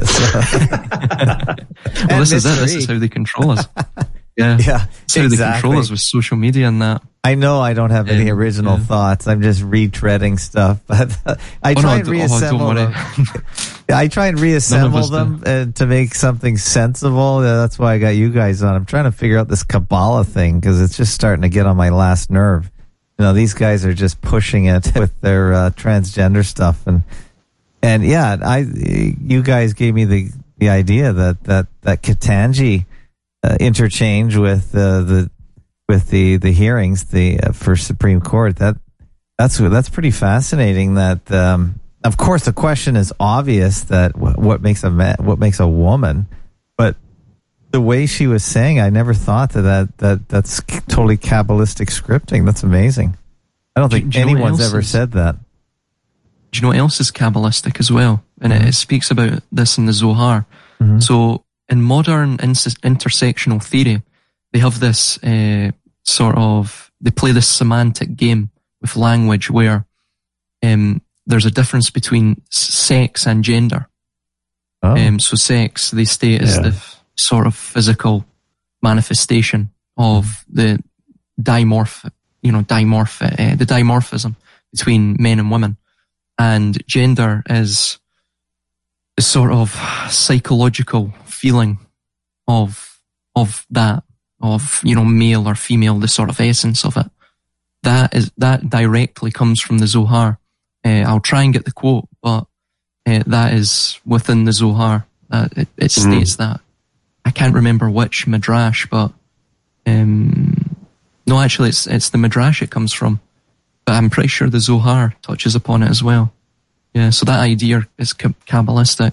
this is it. This is how they control us. Yeah, yeah, that's how exactly. they control us with social media and that. I know I don't have any Um, original yeah. thoughts. I'm just retreading stuff, but uh, I Oh, try no, and don't- oh, reassemble don't worry. them. I try and reassemble us them uh, to make something sensible. Uh, that's why I got you guys on. I'm trying to figure out this Kabbalah thing because it's just starting to get on my last nerve. You know, these guys are just pushing it with their uh, transgender stuff, and and yeah, I you guys gave me the the idea that that that Ketanji uh, interchange with uh, the with the the hearings the uh, for Supreme Court. That that's that's pretty fascinating. That um, of course the question is obvious that w- what makes a man, what makes a woman, but the way she was saying, I never thought that, that, that that's totally Kabbalistic scripting. That's amazing. I don't Do- think do you know what anyone's else ever is- said that. Do you know what else is Kabbalistic as well? And Mm-hmm. it, it speaks about this in the Zohar. Mhm. So in modern inter- intersectional theory, they have this uh, sort of, they play this semantic game with language where um, there's a difference between s- sex and gender. Oh. Um, so sex, they state, is Yeah. the f- sort of physical manifestation of the dimorph, you know, dimorph, uh, the dimorphism between men and women. And gender is a sort of psychological feeling of, of that, of, you know, male or female, the sort of essence of it. That is, that directly comes from the Zohar. Uh, I'll try and get the quote, but uh, that is within the Zohar. Uh, it, it states Mm. that. I can't remember which midrash, but um, no, actually, it's it's the midrash it comes from. But I'm pretty sure the Zohar touches upon it as well. Yeah, so that idea is Kab- Kabbalistic.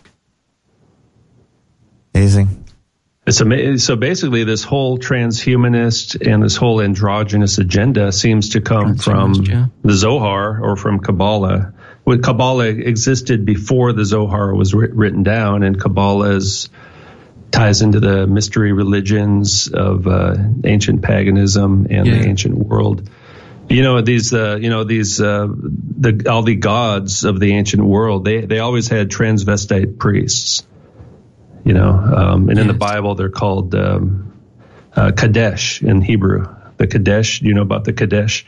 Amazing. It's amazing. So basically, this whole transhumanist and this whole androgynous agenda seems to come from Transhumanist, yeah. the Zohar or from Kabbalah. Well, Kabbalah existed before the Zohar was writ- written down, and Kabbalah is, ties into the mystery religions of uh, ancient paganism and Yeah. the ancient world. You know, these, uh, you know, these, uh, the, all the gods of the ancient world, they, they always had transvestite priests, you know, um, and in the Yes. Bible, they're called, um, uh, Kadesh in Hebrew. The Kadesh, do you know about the Kadesh?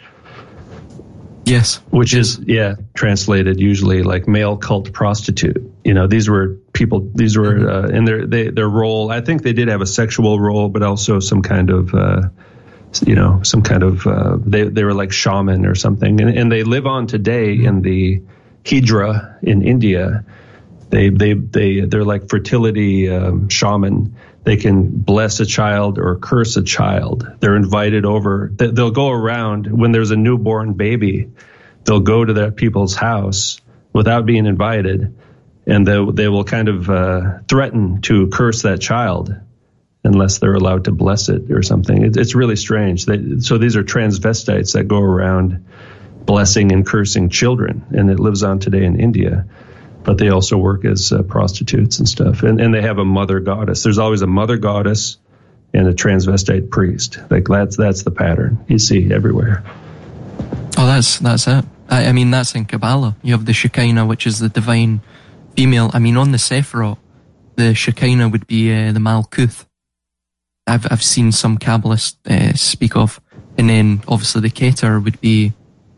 Yes. Which is, yeah, translated usually like male cult prostitute. You know, these were people, these were, uh, in their, they, their role, I think they did have a sexual role, but also some kind of, uh, you know, some kind of, uh, they, they were like shaman or something. And, and they live on today in the Hydra in India. They, they, they, they're like fertility, um, shaman. They can bless a child or curse a child. They're invited over. They- They'll go around when there's a newborn baby. They'll go to their people's house without being invited, and they, they will kind of uh, threaten to curse that child unless they're allowed to bless it or something. It, it's really strange. They, so these are transvestites that go around blessing and cursing children, and it lives on today in India. But they also work as uh, prostitutes and stuff. And, and they have a mother goddess. There's always a mother goddess and a transvestite priest. Like that's that's the pattern you see everywhere. Oh, that's that's it. I, I mean, that's in Kabbalah. You have the Shekinah, which is the divine female. I mean, on the Sephirot, the Shekinah would be uh, the Malkuth. I've I've seen some Kabbalists uh, speak of, and then obviously the Keter would be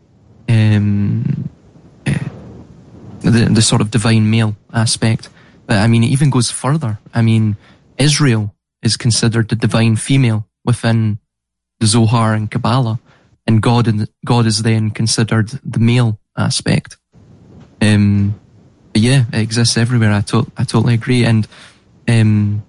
um, uh, the the sort of divine male aspect. But I mean, it even goes further. I mean, Israel is considered the divine female within the Zohar and Kabbalah, and God and God is then considered the male aspect. Um, but yeah, it exists everywhere. I to- I totally agree. And um,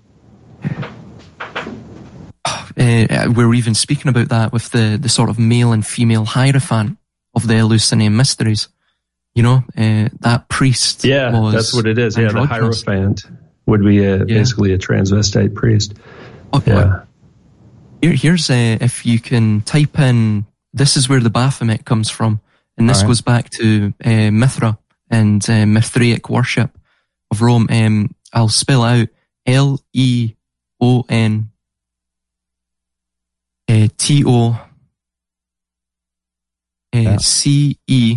uh, we're even speaking about that with the the sort of male and female hierophant of the Eleusinian mysteries. You know, uh, that priest. Yeah, was that's what it is. Yeah, the androgynous. Hierophant would be a, Yeah. basically a transvestite priest. Oh, Yeah. Here, here's uh, if you can type in. This is where the Baphomet comes from. And this All right. goes back to uh, Mithra and uh, Mithraic worship of Rome. Um, I'll spell out L E O N uh, T O Yeah. C E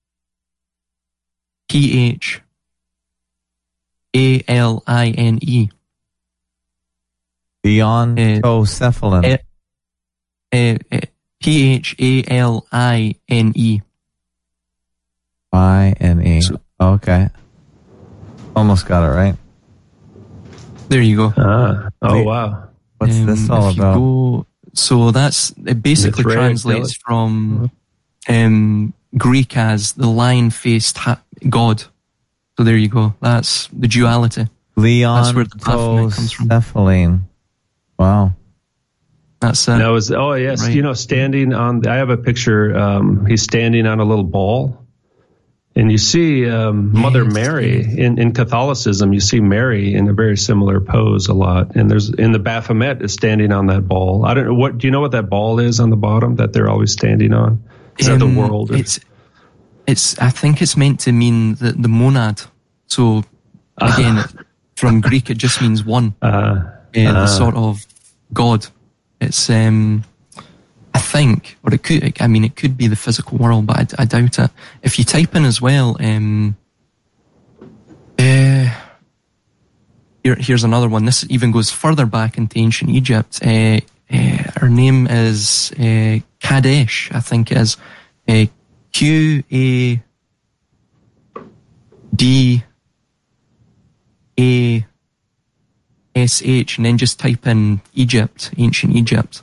P H A L I N E. Theontocephalon. Uh, uh, uh, P H A L I N E. I N E. So- Okay. Almost got it right. There you go. Ah, oh Wait. wow. What's Um, this all if you about? go- so that's it. Basically Mithraic, translates yeah. from um, Greek as the lion-faced ha- god. So there you go. That's the duality. That's where the Baphomet comes from. Leontocephaline. Wow. That's uh, That was oh yes, Right. you know, standing on. I have a picture. Um, he's standing on a little ball, and you see um, Mother Yes, Mary yes. in, in Catholicism. You see Mary in a very similar pose a lot, and there's in the Baphomet is standing on that ball. I don't know what. Do you know what that ball is on the bottom that they're always standing on? Is that the Um, world? Or- It's, it's. I think it's meant to mean the, the monad. So again, from Greek, it just means one. uh, Uh, the sort of God. It's. Um, I think, or it could. I mean, it could be the physical world, but I, I doubt it. If you type in as well, um, uh, here, here's another one. This even goes further back into ancient Egypt. Uh, uh, her name is uh, Kadesh, I think it is. Uh, Q A D A S H, and then just type in Egypt, ancient Egypt.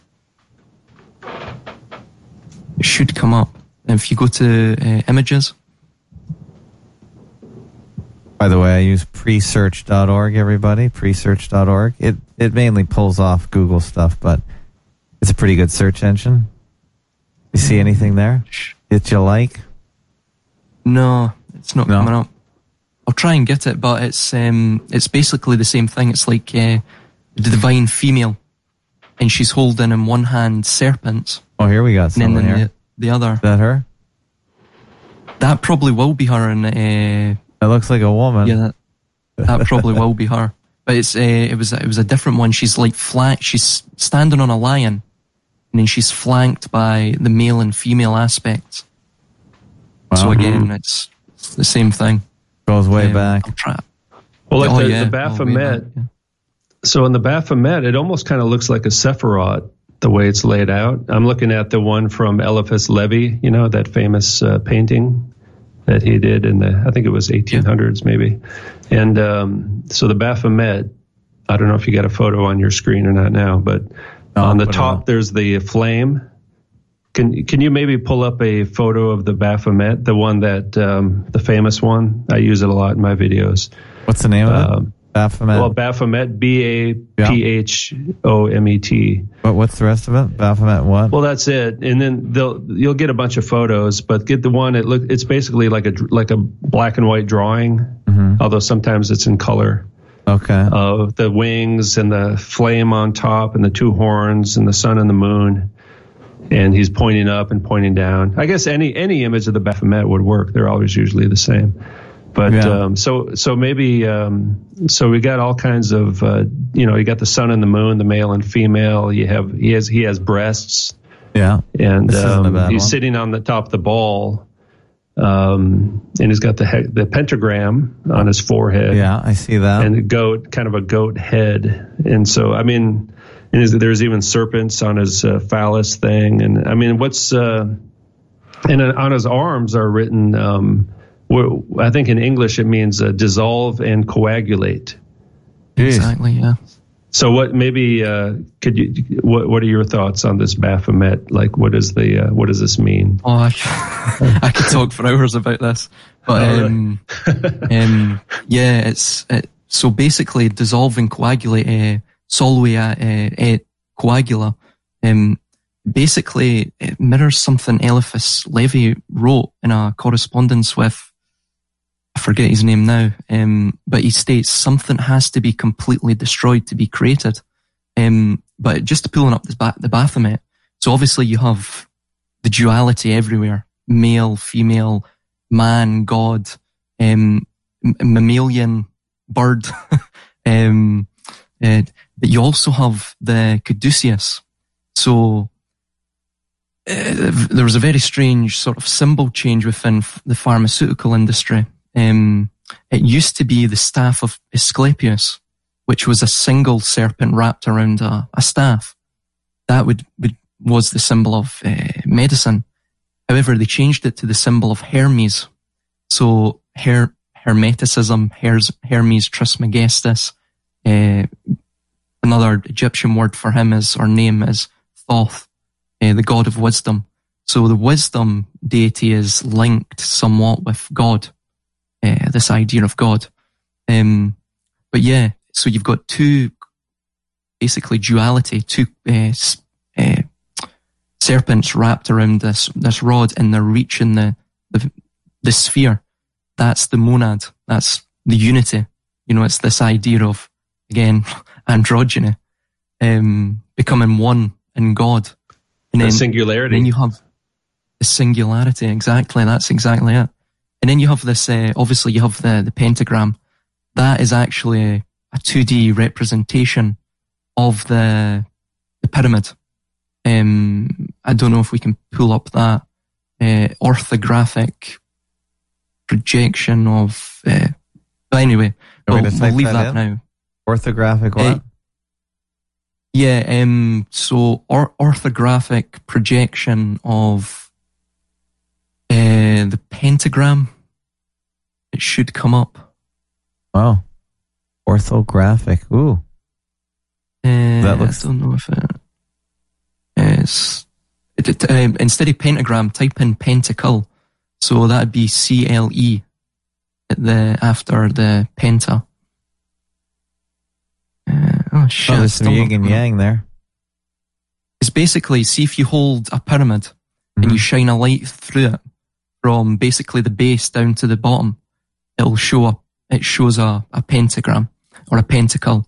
It should come up. And if you go to uh, images, By the way, I use presearch dot org, everybody. presearch dot org. It it mainly pulls off Google stuff, but it's a pretty good search engine. You see anything there that you like? no, it's not No. coming up. I'll try and get it, but it's um, it's basically the same thing. It's like uh, the divine female, and she's holding in one hand serpents, Oh, here we got and then someone in here. the, the other. Is that her? That probably will be her, and uh, It looks like a woman. yeah, that, that probably will be her. But it's uh, it was it was a different one. She's like flat. She's standing on a lion, and then she's flanked by the male and female aspects. So Wow. again, it's, it's the same thing. Goes way Um, back. I'll try. well, like Oh, the, yeah. the Oh, way Baphomet. back, yeah. So in the Baphomet, it almost kind of looks like a Sephiroth, the way it's laid out. I'm looking at the one from Eliphas Levi, you know, that famous uh, painting that he did in the, I think it was eighteen hundreds maybe. And um, so the Baphomet, I don't know if you got a photo on your screen or not now, but No, on the put it top, up. there's the flame. Can can you maybe pull up a photo of the Baphomet, the one that, um, the famous one? I use it a lot in my videos. What's the name of it? Um, Baphomet. Well, Baphomet, B A P H O M E T. what, what's the rest of it? Baphomet what? Well, that's it. And then they'll you'll get a bunch of photos, but get the one. It look it's basically like a like a black and white drawing, Mm-hmm. although sometimes it's in color. Okay. Of the wings and the flame on top and the two horns and the sun and the moon, and he's pointing up and pointing down. I guess any any image of the Baphomet would work. They're always usually the same. But Yeah. um, so so maybe um, so we got all kinds of uh, you know you got the sun and the moon, the male and female. You have he has he has breasts, yeah. and This isn't a um, bad he's one. sitting on the top of the ball, um, and he's got the he- the pentagram on his forehead, Yeah, I see that. and a goat, kind of a goat head. And so I mean, and is- there's even serpents on his uh, phallus thing, and I mean, what's uh, and on his arms are written. Um, wh- I think in English it means uh, dissolve and coagulate. Jeez. Exactly, yeah. So what? Maybe uh, could you? What, what are your thoughts on this Baphomet? Like, what is the? Uh, what does this mean? Oh, I, I could talk for hours about this, but Oh, really? um, um, yeah, it's it, so basically dissolving coagulate, uh, solvia, uh, et coagula. Um, basically, it mirrors something Eliphas Levi wrote in a correspondence with. I forget his name now, um, but he states something has to be completely destroyed to be created. Um, but just pulling up the, ba- the Baphomet, so obviously you have the duality everywhere. male, female, man, God, um, mammalian, bird. um, uh, but you also have the caduceus. So uh, there was a very strange sort of symbol change within f- the pharmaceutical industry. Um, it used to be the staff of Asclepius, which was a single serpent wrapped around a, a staff. That would, would was the symbol of uh, medicine. However, they changed it to the symbol of Hermes. So her, Hermeticism, Hermes, Hermes Trismegistus. Uh, another Egyptian word for him is, or name is Thoth, uh, the god of wisdom. So the wisdom deity is linked somewhat with God, uh, this idea of God. Um, but yeah, so you've got two, basically duality, two uh, uh, serpents wrapped around this this rod, and they're reaching the, the the sphere. That's the monad. That's the unity. You know, it's this idea of, again, androgyny, um, becoming one in God. And the then, singularity. And then you have the singularity. Exactly. That's exactly it. And then you have this, uh, obviously you have the, the pentagram. That is actually a, a two D representation of the, the pyramid. Um, I don't know if we can pull up that, uh, orthographic projection of, uh, but anyway, we'll, we'll leave that, that now. Orthographic what? Uh, yeah, um, so or, orthographic projection of uh, the pentagram. It should come up. Wow. Orthographic. Ooh. Uh, that looks... I don't know if it is. It, it, um, instead of pentagram, type in pentacle. So that'd be C L E at the, after the penta. Uh, oh shit. Oh, there's some yin and yang there. It's basically, see if you hold a pyramid mm-hmm. and you shine a light through it from basically the base down to the bottom, it'll show up, it shows a, a pentagram or a pentacle.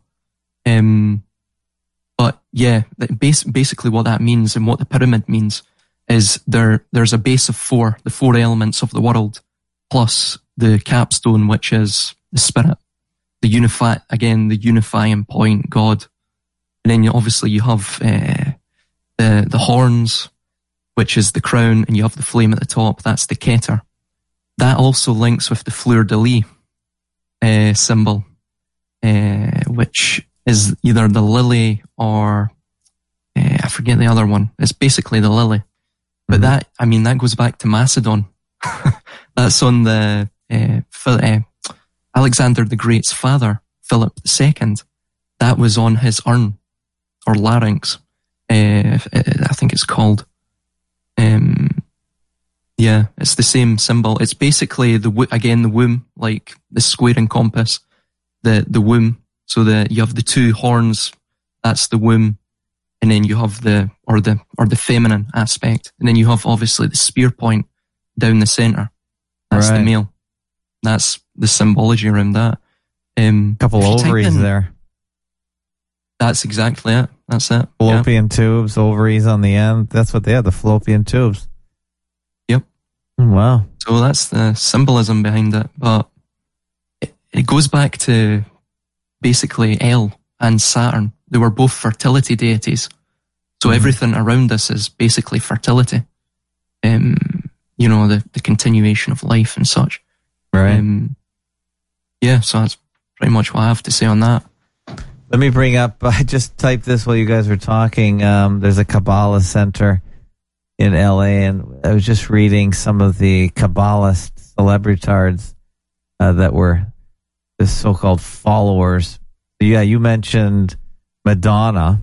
Um, but yeah, base, basically what that means and what the pyramid means is there, there's a base of four, the four elements of the world, plus the capstone, which is the spirit. The unify, again, the unifying point, God. And then you obviously you have, uh, the, the horns, which is the crown, and you have the flame at the top. That's the Keter. That also links with the fleur-de-lis, uh, symbol, uh, which is either the lily or, uh, I forget the other one. It's basically the lily. But mm-hmm. that, I mean, that goes back to Macedon. That's on the, uh, uh, Alexander the Great's father, Philip the Second. That was on his urn, or larynx, uh, I think it's called. Um, yeah, it's the same symbol. It's basically the, again, the womb, like the square and compass, the, the womb. So the, you have the two horns, that's the womb. And then you have the, or the, or the feminine aspect. And then you have obviously the spear point down the center. That's right. The male. That's the symbology around that. Um, couple ovaries in, there. That's exactly it. That's it. Fallopian yeah. tubes, ovaries on the end. That's what they have, the fallopian tubes. Yep. Wow. So that's the symbolism behind it. But it, it goes back to basically El and Saturn. They were both fertility deities. So mm-hmm. everything around us is basically fertility. Um, you know, the, the continuation of life and such. Right. Um, yeah, so that's pretty much what I have to say on that. Let me bring up, I just typed this while you guys were talking. Um, there's a Kabbalah center in L A, and I was just reading some of the Kabbalist celebritards uh, that were the so-called followers. Yeah, you mentioned Madonna,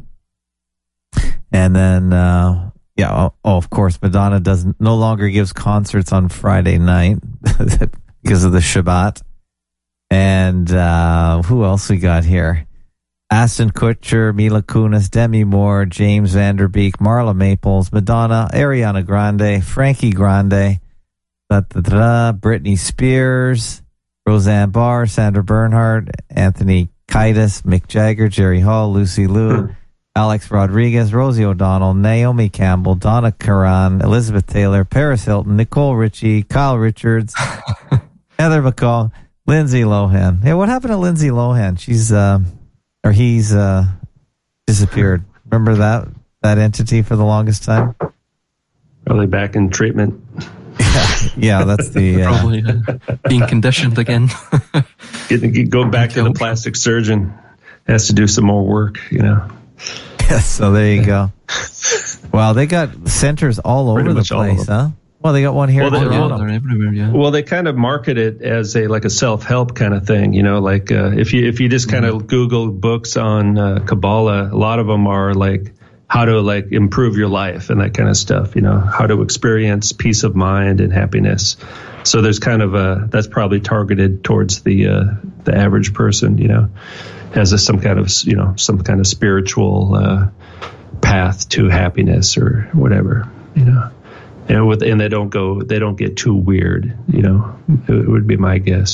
and then, uh, yeah, oh, oh, of course, Madonna doesn't no longer gives concerts on Friday night because of the Shabbat. And uh, who else we got here? Ashton Kutcher, Mila Kunis, Demi Moore, James Van Der Beek, Marla Maples, Madonna, Ariana Grande, Frankie Grande, da, da, da, Britney Spears, Roseanne Barr, Sandra Bernhard, Anthony Kiedis, Mick Jagger, Jerry Hall, Lucy Liu, Alex Rodriguez, Rosie O'Donnell, Naomi Campbell, Donna Karan, Elizabeth Taylor, Paris Hilton, Nicole Ritchie, Kyle Richards, Heather McCall, Lindsay Lohan. Hey, what happened to Lindsay Lohan? She's, uh, or he's uh, disappeared. Remember that that entity for the longest time? Probably back in treatment. Yeah, yeah, that's the uh, Probably uh, being conditioned again. Get, get, go back to the plastic surgeon. Has to do some more work, you know. Yes, so there you go. Wow, they got centers all over the place, huh? Well, they got one here. Well, in they, Toronto. They're everywhere, yeah. Well, they kind of market it as a like a self-help kind of thing, you know. Like uh, if you if you just kind of mm-hmm. Google books on uh, Kabbalah, a lot of them are like how to like improve your life and that kind of stuff, you know, how to experience peace of mind and happiness. So there's kind of a that's probably targeted towards the uh, the average person, you know. As a, some kind of, you know, some kind of spiritual uh, path to happiness or whatever, you know, and with and they don't go, they don't get too weird, you know. It would be my guess.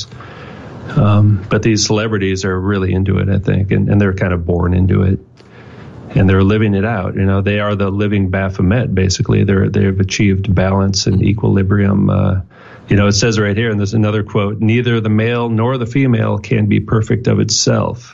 Um, but these celebrities are really into it, I think, and, and they're kind of born into it, and they're living it out. You know, they are the living Baphomet, basically. They're they've achieved balance and equilibrium. Uh, you know, it says right here, and there's another quote: "Neither the male nor the female can be perfect of itself.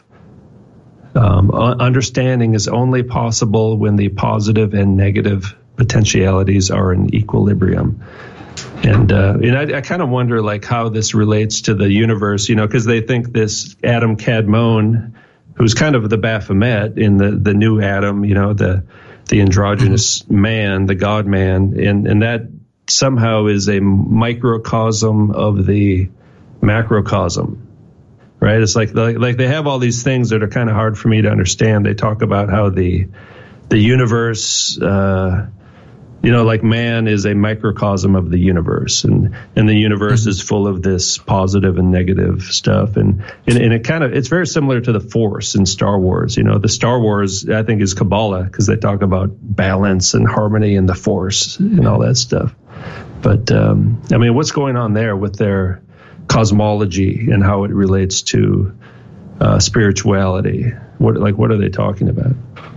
Um, understanding is only possible when the positive and negative potentialities are in equilibrium." And uh, and I, I kind of wonder like how this relates to the universe, you know, because they think this Adam Kadmon, who's kind of the Baphomet in the, the new Adam, you know, the the androgynous man, the God man, and and that somehow is a microcosm of the macrocosm. Right, it's like like like they have all these things that are kind of hard for me to understand. They talk about how the the universe, uh, you know, like man is a microcosm of the universe, and and the universe mm-hmm. is full of this positive and negative stuff, and and, and it kind of it's very similar to the Force in Star Wars. You know, the Star Wars I think is Kabbalah because they talk about balance and harmony and the Force and all that stuff. But um, I mean, what's going on there with their cosmology and how it relates to uh, spirituality? What like what are they talking about?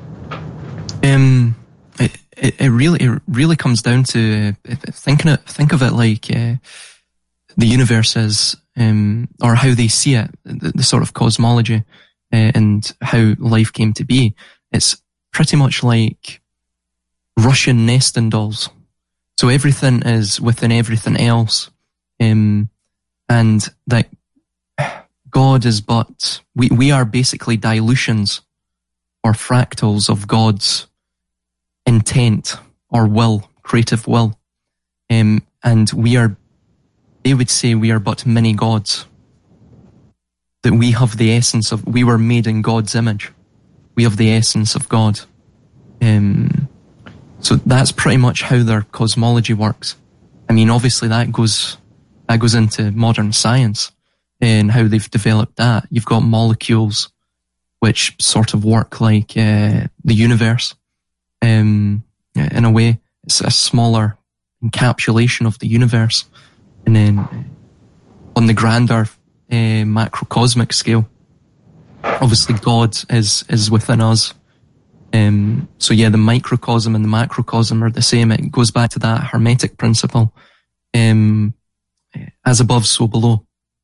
Um, it, it it really it really comes down to uh, thinking it think of it like uh, the universe is um or how they see it, the, the sort of cosmology uh, and how life came to be. It's pretty much like Russian nesting dolls. So everything is within everything else. Um. And that God is but, we, we are basically dilutions or fractals of God's intent or will, creative will. Um, and we are, they would say we are but mini gods. That we have the essence of, we were made in God's image. We have the essence of God. Um, so that's pretty much how their cosmology works. I mean, obviously that goes... That goes into modern science and how they've developed that. You've got molecules which sort of work like uh, the universe. Um, in a way, it's a smaller encapsulation of the universe. And then on the grander uh, macrocosmic scale, obviously God is, is within us. Um, so yeah, the microcosm and the macrocosm are the same. It goes back to that Hermetic principle. Um, as above, so below.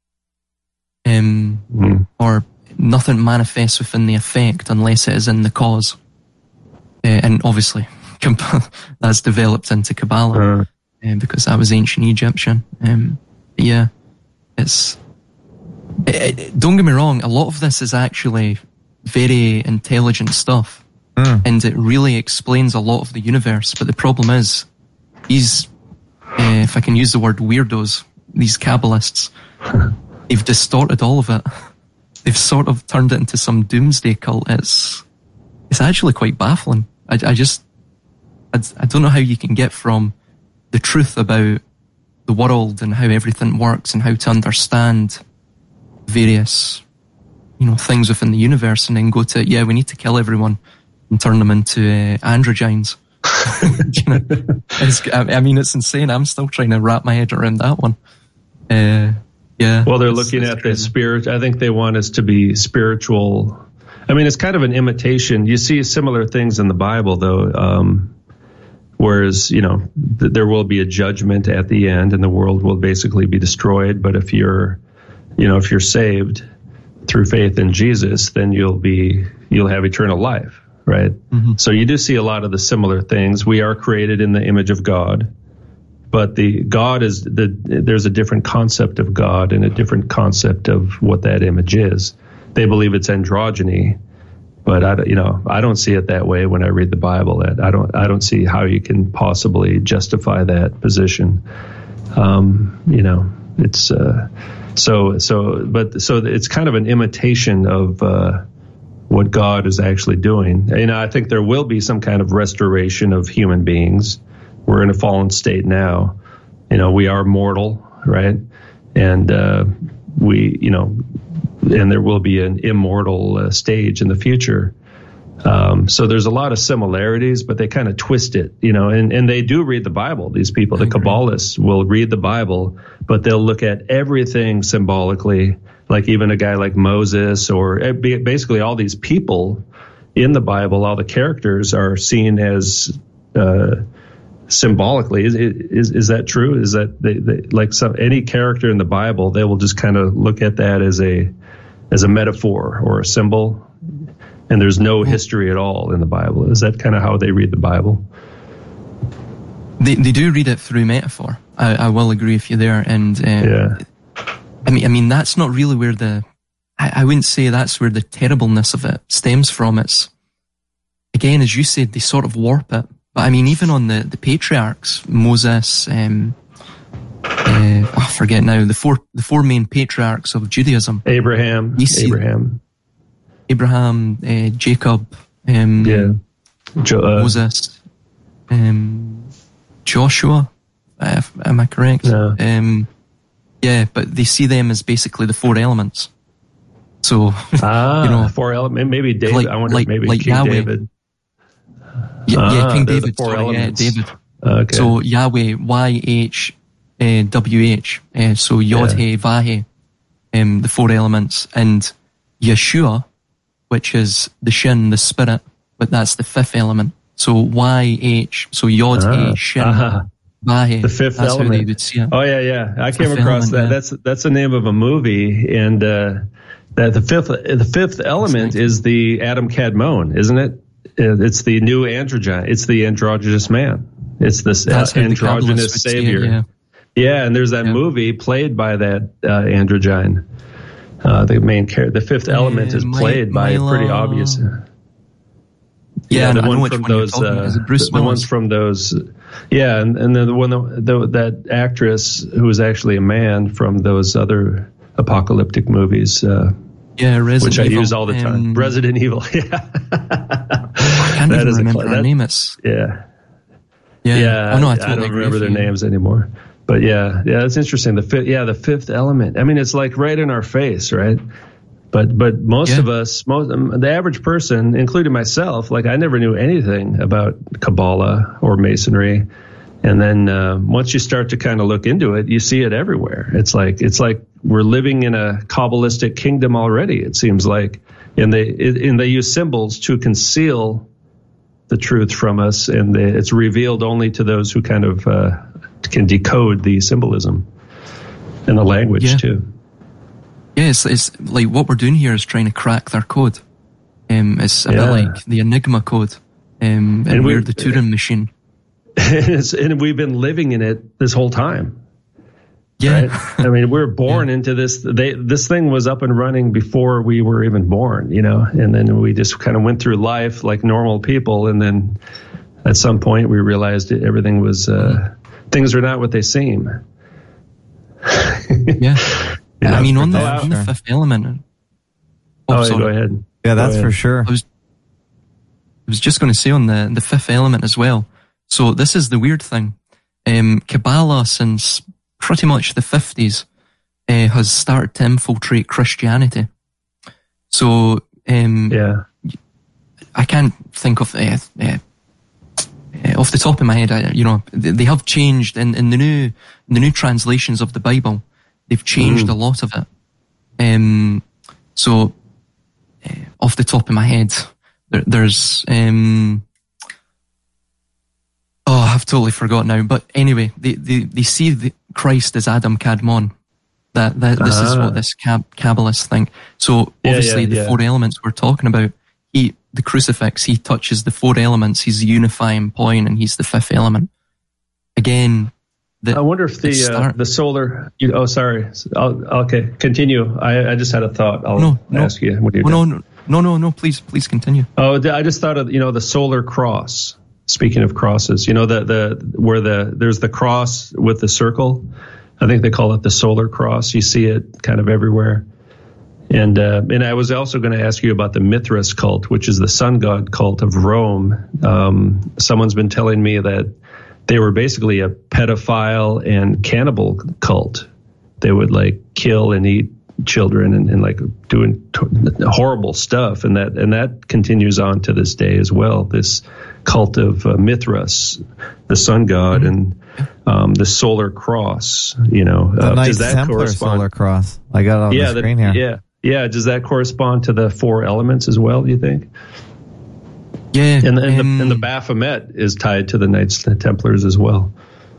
Um, mm. Or nothing manifests within the effect unless it is in the cause. Uh, and obviously, that's developed into Kabbalah uh. uh, because that was ancient Egyptian. Um, yeah, it's. It, it, don't get me wrong, a lot of this is actually very intelligent stuff. Mm. And it really explains a lot of the universe. But the problem is, these, uh, if I can use the word weirdos, these Kabbalists, they've distorted all of it. They've sort of turned it into some doomsday cult. It's it's actually quite baffling. I, I just, I, I don't know how you can get from the truth about the world and how everything works and how to understand various, you know, things within the universe and then go to, yeah, we need to kill everyone and turn them into uh, androgynes. You know, it's, I mean, it's insane. I'm still trying to wrap my head around that one. Uh, yeah. Well, they're looking at the spirit. I think they want us to be spiritual. I I mean, it's kind of an imitation. You see similar things in the Bible, though. Um, whereas, you know, th- there will be a judgment at the end, and the world will basically be destroyed. But if you're, you know, if you're saved through faith in Jesus, then you'll be you'll have eternal life, right? Mm-hmm. So you do see a lot of the similar things. We are created in the image of God, but the God is the there's a different concept of God and a different concept of what that image is. They believe it's androgyny, but I, you know, I don't see it that way when I read the Bible. That I don't, I don't see how you can possibly justify that position. Um, you know, it's uh, so so, but so it's kind of an imitation of uh, what God is actually doing. You know, I think there will be some kind of restoration of human beings. We're in a fallen state now. You know, we are mortal, right? And uh, we, you know. And there will be an immortal uh, stage in the future. Um, so there's a lot of similarities, but they kind of twist it, you know, and, and they do read the Bible. These people, the Kabbalists, will read the Bible, but they'll look at everything symbolically, like even a guy like Moses, or basically all these people in the Bible, all the characters are seen as uh, symbolically. Is, is is that true? Is that they, they, like some any character in the Bible, they will just kind of look at that as a as a metaphor or a symbol, and there's no history at all in the Bible. Is that kind of how they read the Bible? They they do read it through metaphor. I, I will agree with you there. And uh, yeah, I mean, I mean that's not really where the I, I wouldn't say that's where the terribleness of it stems from. It's again, as you said, they sort of warp it. But I mean, even on the, the patriarchs, Moses, um, uh, oh, I forget now, the four the four main patriarchs of Judaism. Abraham, Abraham, Abraham, uh, Jacob, um, yeah, jo- uh, Moses, um, Joshua. Uh, am I correct? No. Um, yeah, but they see them as basically the four elements. So, ah, you know, four elements. Maybe David. Like, I wonder like, maybe like King Yahweh. David. Yeah, ah, yeah, King they're David. The four Sorry, elements. yeah, David. Okay. So Yahweh, Y H uh, W H. Uh, so Yod He Vahe, um, the four elements, and Yeshua, which is the Shin, the Spirit, but that's the fifth element. So Y H. So Yod ah, He Shin ah, Vahe. the fifth that's element. How they would see it. Oh yeah, yeah. I came Fifth across element, that. yeah. That's that's the name of a movie, and uh, that the fifth the fifth element is the Adam Kadmon, isn't it? It's the new androgyne. It's the androgynous man. It's this uh, androgynous savior. It, yeah. yeah, and there's that yeah. movie played by that uh, androgyne. Uh, the main character, the fifth element, uh, is played by Milo. pretty obvious. Yeah, yeah, the I know one which from one you're those, talking about. Is uh, it Bruce the, the ones from those, yeah, and, and then the one that, the, that actress who was actually a man from those other apocalyptic movies. Uh, Yeah, Resident which I Evil. use all the time. Um, Resident Evil, yeah. I can't That even is a remember cl- her that- name. It's Yeah. yeah. Yeah. Oh, no, I, I totally don't agree remember with their you. names anymore. But yeah, yeah, that's interesting. The fifth, yeah, the fifth element. I mean, it's like right in our face, right? But but most Yeah. of us, most um, the average person, including myself, like I never knew anything about Kabbalah or Masonry. And then uh, once you start to kind of look into it, you see it everywhere. It's like it's like we're living in a Kabbalistic kingdom already. It seems like, and they it, and they use symbols to conceal the truth from us, and they, it's revealed only to those who kind of uh, can decode the symbolism and the language Yeah. too. Yeah, it's, it's like what we're doing here is trying to crack their code. Um, it's a Yeah. bit like the Enigma code, um, and, And we- we're the Turing machine. It's, and we've been living in it this whole time. Yeah, Right? I mean, we're born Yeah. into this. They, this thing was up and running before we were even born, you know, and then we just kind of went through life like normal people. And then at some point we realized that everything was, uh, things are not what they seem. yeah. You know? I mean, on the Oh, on the sure. fifth element. Oh, yeah, sorry. go ahead. Yeah, that's Go ahead. for sure. I was, I was just going to say on the, the fifth element as well. So this is the weird thing. Um, Kabbalah, since pretty much the fifties, uh, has started to infiltrate Christianity. So um, Yeah. I can't think of uh, uh, uh, off the top of my head. I, you know, they, they have changed in, in the new in the new translations of the Bible. They've changed Mm. a lot of it. Um, so uh, off the top of my head. There, there's, um, oh, I've totally forgot now. But anyway, they, they, they see the Christ as Adam Kadmon. That, that this uh-huh. is what this Cab- Kabbalists think. So obviously, yeah, yeah, the yeah. four elements we're talking about, he, the crucifix, he touches the four elements. He's the unifying point, and he's the fifth element. Again, the, I wonder if the start, uh, the solar. You, oh, sorry. I'll, okay, continue. I, I just had a thought. I'll no, no, ask you. What do you? No, no, no, no, no. Please, please continue. Oh, I just thought of you know the solar cross. Speaking of crosses, you know the the where the there's the cross with the circle. I think they call it the solar cross. You see it kind of everywhere. And uh, and I was also going to ask you about the Mithras cult, which is the sun god cult of Rome. Um, someone's been telling me that they were basically a pedophile and cannibal cult. They would like kill and eat children and, and like doing t- horrible stuff. And that and that continues on to this day as well. This cult of uh, Mithras, the sun god, mm-hmm. and um, the solar cross. You know, the uh, Knights does that Templar correspond? Solar cross. I got it on yeah, the screen the, here. Yeah, yeah. Does that correspond to the four elements as well? Do you think? Yeah, and, and, um, the, and the Baphomet is tied to the Knights Templars as well.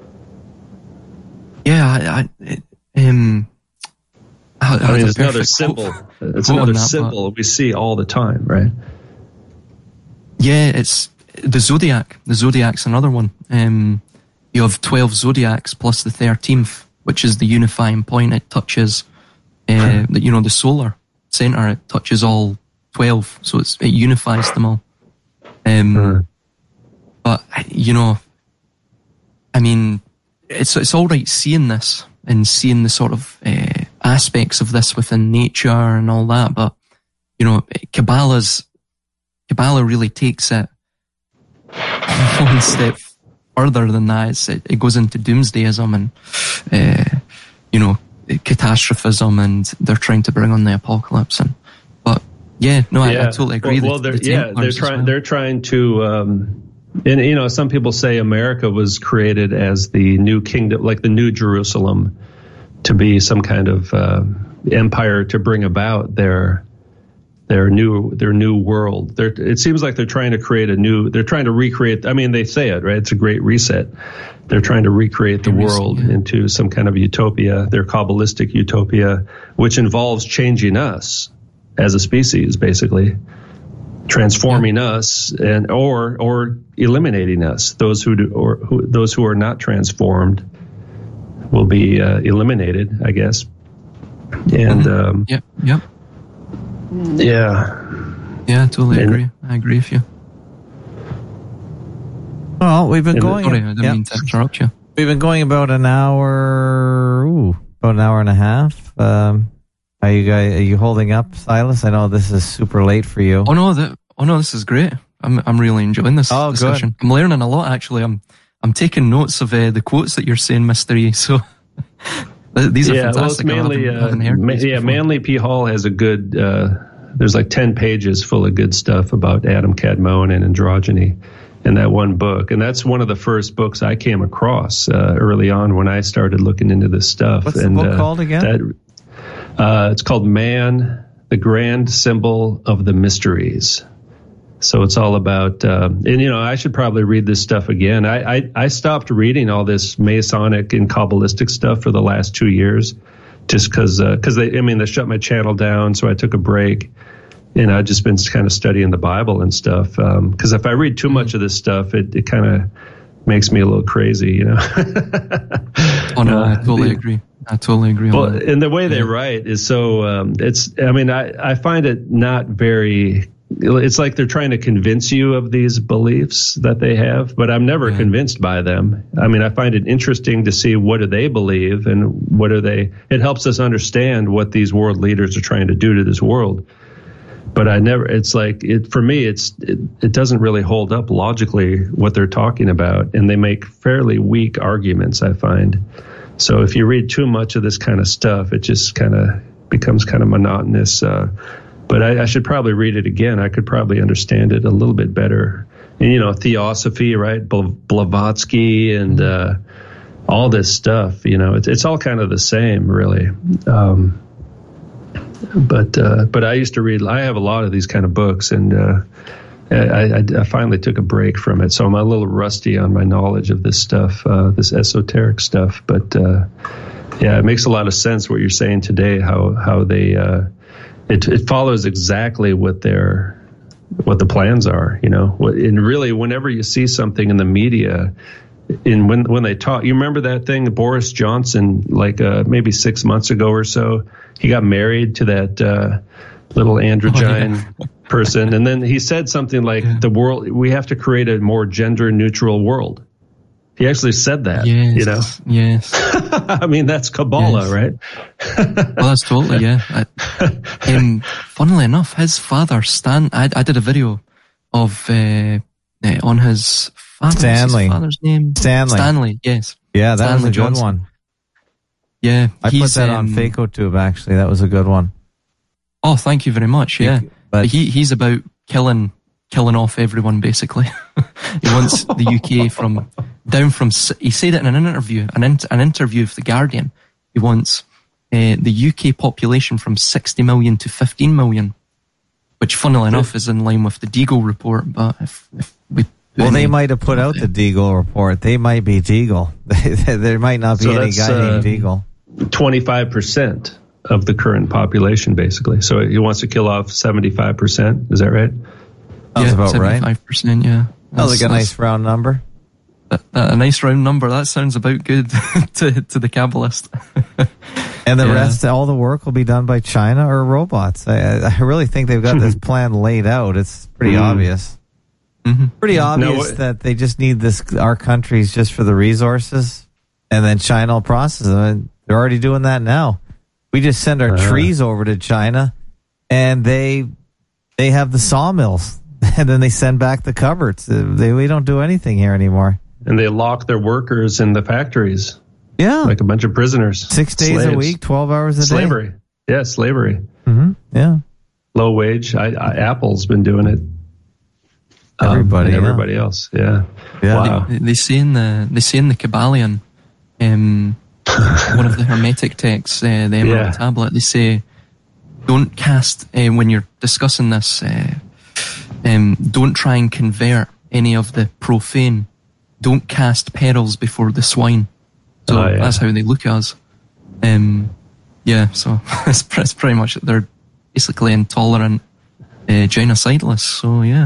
Yeah, I, I, um, I, I mean, it's another symbol. Quote, it's quote another that, symbol we see all the time, right? Yeah, it's the zodiac. The zodiac's another one. Um, you have twelve zodiacs plus the thirteenth, which is the unifying point. It touches, uh, the, you know, the solar center. It touches all twelve, so it's, it unifies them all. Um, hmm. But you know, I mean, it's it's all right seeing this and seeing the sort of uh, aspects of this within nature and all that, but you know, Kabbalah's Kabbalah really takes it one step further than that. It's, it, it goes into doomsdayism and uh, you know, catastrophism, and they're trying to bring on the apocalypse. And but yeah, no, I, yeah. I totally agree. Well, well the, they're, the yeah, they're trying. well. They're trying to. Um, and you know, some people say America was created as the new kingdom, like the New Jerusalem, to be some kind of uh, empire to bring about their their new their new world. They're, it seems like they're trying to create a new. They're trying to recreate. I mean, they say it, right? It's a great reset. They're trying to recreate the world yeah. into some kind of utopia. Their Kabbalistic utopia, which involves changing us as a species, basically transforming yeah. us, and or or eliminating us. Those who do, or who, those who are not transformed will be uh, eliminated, I guess. And mm-hmm. um, yep, yep, yeah, yeah. I totally and, agree. I agree with you. Well, we've been going. Sorry, I didn't yep. mean to interrupt you. We've been going about an hour. Ooh, about an hour and a half. Um, Are you guys? Are you holding up, Silas? I know this is super late for you. Oh no, the, oh no, this is great. I'm I'm really enjoying this oh, discussion. Good. I'm learning a lot actually. I'm I'm taking notes of uh, the quotes that you're saying, Mister E. So these are yeah, fantastic. Well, it's mainly, I haven't, I uh, haven't ma- yeah, Manly P. Hall has a good. Uh, there's like ten pages full of good stuff about Adam Kadmon and androgyny in that one book, and that's one of the first books I came across uh, early on when I started looking into this stuff. What's and, the book uh, called again? That, Uh, it's called Man, the Grand Symbol of the Mysteries. So it's all about, uh, and you know, I should probably read this stuff again. I, I, I stopped reading all this Masonic and Kabbalistic stuff for the last two years, just because, because they, I mean, they shut my channel down, so I took a break, and I've just been kind of studying the Bible and stuff. Because um, if I read too much of this stuff, it, it kind of makes me a little crazy, you know. Oh no, I totally uh, agree. I totally agree. Well, on that. and the way they yeah. write is so, um, it's, I mean, I, I find it not very, it's like they're trying to convince you of these beliefs that they have, but I'm never yeah. convinced by them. I mean, I find it interesting to see what do they believe and what are they, it helps us understand what these world leaders are trying to do to this world. But I never, it's like, it for me, it's it, it doesn't really hold up logically what they're talking about. And they make fairly weak arguments, I find. So if you read too much of this kind of stuff, it just kind of becomes kind of monotonous. Uh, but I, I should probably read it again. I could probably understand it a little bit better. And, you know, Theosophy, right? Blavatsky and uh, all this stuff, you know, it's, it's all kind of the same, really. Um, but uh, but I used to read. I have a lot of these kind of books, and uh, I, I, I finally took a break from it. So I'm a little rusty on my knowledge of this stuff, uh, this esoteric stuff. But uh, yeah, it makes a lot of sense what you're saying today. How how they uh, it it follows exactly what their what the plans are. You know, and really, whenever you see something in the media. In when when they talk, you remember that thing, Boris Johnson, like uh, maybe six months ago or so, he got married to that uh, little androgyne oh, yeah. person, and then he said something like, yeah. "The world, we have to create a more gender neutral world." He actually said that, yes, you know. Yes. I mean, that's Kabbalah, yes. right? Well, that's totally yeah. I, um, funnily enough, his father Stan, I, I did a video of uh, uh, on his. Stanley. His father's name? Stanley. Stanley, yes. Yeah, that Stanley was a good Johnson. one. Yeah. I put that um, on FacoTube, actually. That was a good one. Oh, thank you very much, yeah. But, but he he's about killing killing off everyone, basically. He wants the U K from, down from, he said it in an interview, an, in, an interview with The Guardian. He wants uh, the U K population from sixty million to fifteen million, which, funnily enough, is in line with the Deagle report, but if, if we Well, they might have put out the Deagle report. They might be Deagle. There might not be so any guy uh, named Deagle. twenty-five percent of the current population, basically. So he wants to kill off seventy-five percent. Is that right? That's yeah, about seventy-five percent, right. yeah. That's like a nice round number. A, a nice round number. That sounds about good to, to the Kabbalist. And the yeah. rest, all the work will be done by China or robots. I, I really think they've got this plan laid out. It's pretty mm. obvious. Mm-hmm. Pretty obvious no, that they just need this, our countries, just for the resources, and then China will process them. And they're already doing that now. We just send our uh, trees over to China, and they they have the sawmills, and then they send back the cupboards. They, we don't do anything here anymore. And they lock their workers in the factories. Yeah, like a bunch of prisoners. Six days slaves. a week, twelve hours a slavery. day. Slavery. Yeah, slavery. Mm-hmm. Yeah. Low wage. I, I, Apple's been doing it. Everybody, um, and everybody yeah. else, yeah. yeah. Wow. They, they say in the they say in the Kabbalion, um, one of the Hermetic texts, uh, the Emerald yeah. Tablet. They say, don't cast uh, when you're discussing this. Uh, um, don't try and convert any of the profane. Don't cast perils before the swine. So oh, yeah. that's how they look at us. Um, yeah, so it's, it's pretty much that they're basically intolerant, uh, genocidalists. So yeah.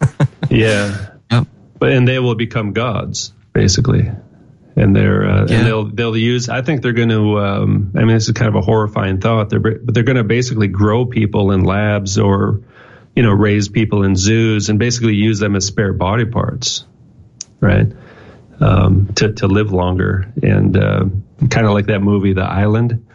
yeah, yep. But and they will become gods, basically, and they're uh, yeah. and they'll they'll use. I think they're going to. Um, I mean, this is kind of a horrifying thought. They're but they're going to basically grow people in labs or, you know, raise people in zoos and basically use them as spare body parts, right? Um, to to live longer and uh, kind of like that movie, The Island.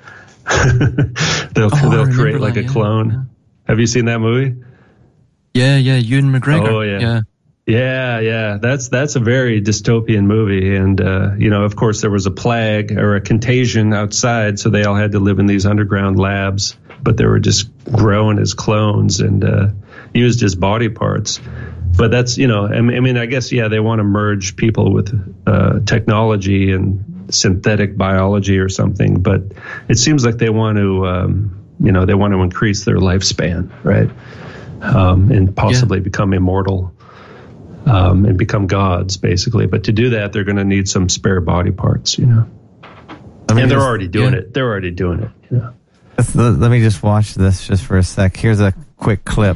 they'll oh, they'll create like that, a yeah. clone. Yeah. Have you seen that movie? Yeah, yeah, Ewan McGregor. Oh, yeah. yeah. Yeah, yeah. That's that's a very dystopian movie. And, uh, you know, of course, there was a plague or a contagion outside, so they all had to live in these underground labs, but they were just grown as clones and uh, used as body parts. But that's, you know, I mean, I guess, yeah, they want to merge people with uh, technology and synthetic biology or something. But it seems like they want to, um, you know, they want to increase their lifespan, right? Um, and possibly yeah. become immortal um, and become gods, basically. But to do that, they're going to need some spare body parts, you know. I mean, and they're already doing yeah. it. They're already doing it, you know. Let's, let me just watch this just for a sec. Here's a quick clip.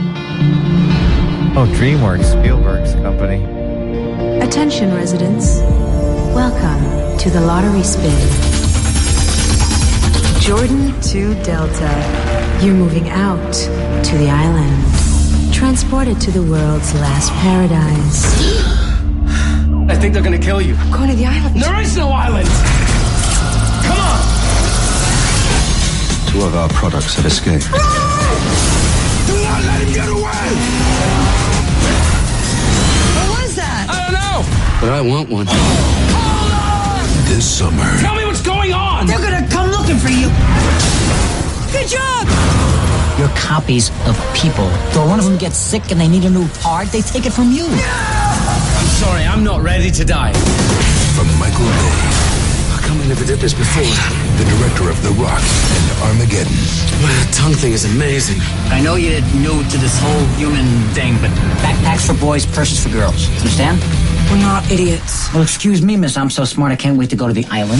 Oh, DreamWorks, Spielberg's company. Attention, residents. Welcome to the lottery spin. Jordan to Delta. You're moving out to the island. Transported to the world's last paradise. I think they're gonna kill you. I'm going to the island. There is no island! Come on! Two of our products have escaped. Do not let him get away! What was that? I don't know! But I want one. Hold on! This summer. Tell me what's going on! They're gonna come looking for you. Good job! You're copies of people. So one of them gets sick and they need a new part, they take it from you. I'm sorry, I'm not ready to die. From Michael Bay. come we never did this before? The director of The Rock and Armageddon. Well, that tongue thing is amazing. I know you're new to this whole human thing, but backpacks for boys, purses for girls. Understand? We're not idiots. Well, excuse me, miss. I'm so smart I can't wait to go to the island.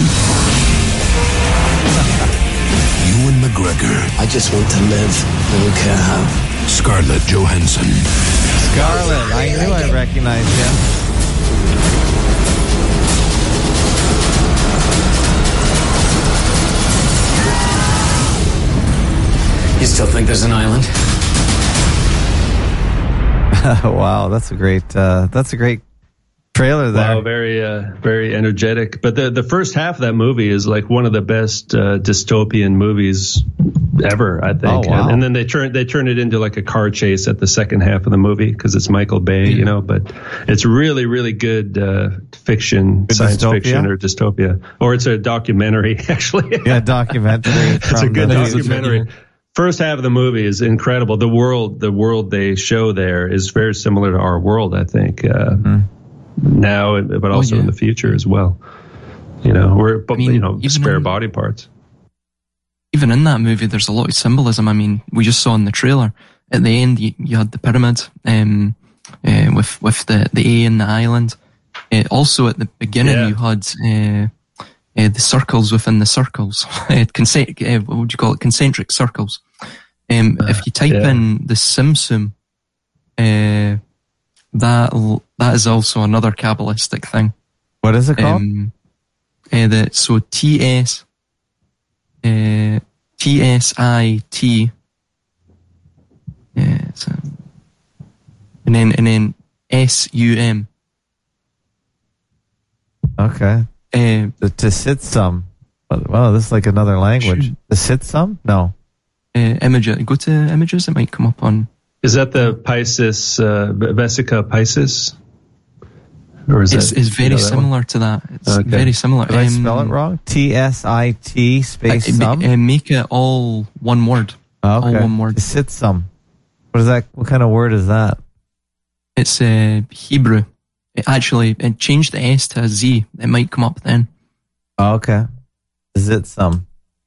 Ewan McGregor. I just want to live. I don't care how. Scarlett Johansson. Scarlett, I knew I recognized him. You still think there's an island? Wow, that's a great. Uh, that's a great trailer there. Wow, very, uh, very energetic. But the the first half of that movie is like one of the best uh, dystopian movies ever, I think. Oh, wow. And, and then they turn they turn it into like a car chase at the second half of the movie because it's Michael Bay, you know. But it's really, really good uh, fiction, Good science dystopia? fiction, or dystopia, or it's a documentary actually. Yeah, documentary. It's a from good the- documentary. First half of the movie is incredible. The world, the world they show there is very similar to our world, I think. Uh, Mm-hmm. Now, but also Oh, yeah. in the future as well. You know, we're I mean, you know even spare in- body parts. Even in that movie, there's a lot of symbolism. I mean, we just saw in the trailer at the end, you, you had the pyramid um, uh, with with the the A in the island. Uh, also, at the beginning, Yeah. you had uh, uh, the circles within the circles. uh, concent- uh, what would you call it? Concentric circles. Um, if you type yeah. in the Simsum, uh, that l- that is also another Kabbalistic thing. What is it called? Um, uh, the, so T S uh, T S I T uh, so, and then and then S U M. Okay. Uh, The to sit some. Well, this is like another language. Shoot. To sit some? No. uh, images. Go to images. It might come up on. Is that the Pisces, uh, Vesica Pisces? Or is It's, that, it's very you know that one? similar to that. It's Okay. very similar. Did I spell it wrong? T S I T space Uh, some? uh, make it all one word. Oh, all okay. one word. To sit some. What is that? What kind of word is that? It's uh, Hebrew. It actually, it changed the S to a Z. It might come up then. Oh, okay. Is it some?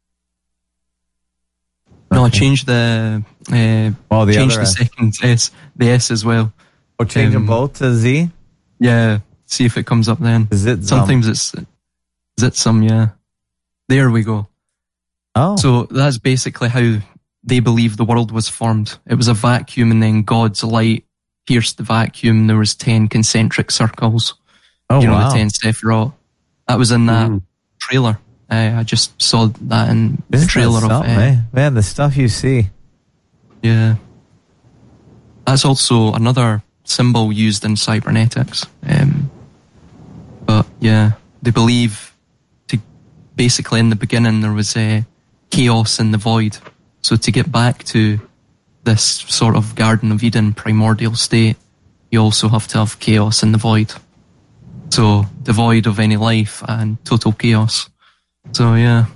No, I Okay. changed the uh, Oh, the changed other the S. second S, the S as well. Oh, change them um, both to Z? Yeah, see if it comes up then. Is it some? Sometimes it's is it some, yeah. There we go. Oh. So that's basically how they believe the world was formed. It was a vacuum, and then God's light pierced the vacuum. There was ten concentric circles. oh, you know, wow. the ten Sephiroth. That was in that Mm. trailer. Uh, I just saw that in the Isn't trailer that of something, uh, eh? Man, the stuff you see. Yeah. That's also another symbol used in cybernetics. Um, but yeah, they believe to basically in the beginning there was uh, chaos in the void. So to get back to this sort of Garden of Eden primordial state, you also have to have chaos in the void. So devoid of any life and total chaos. So yeah.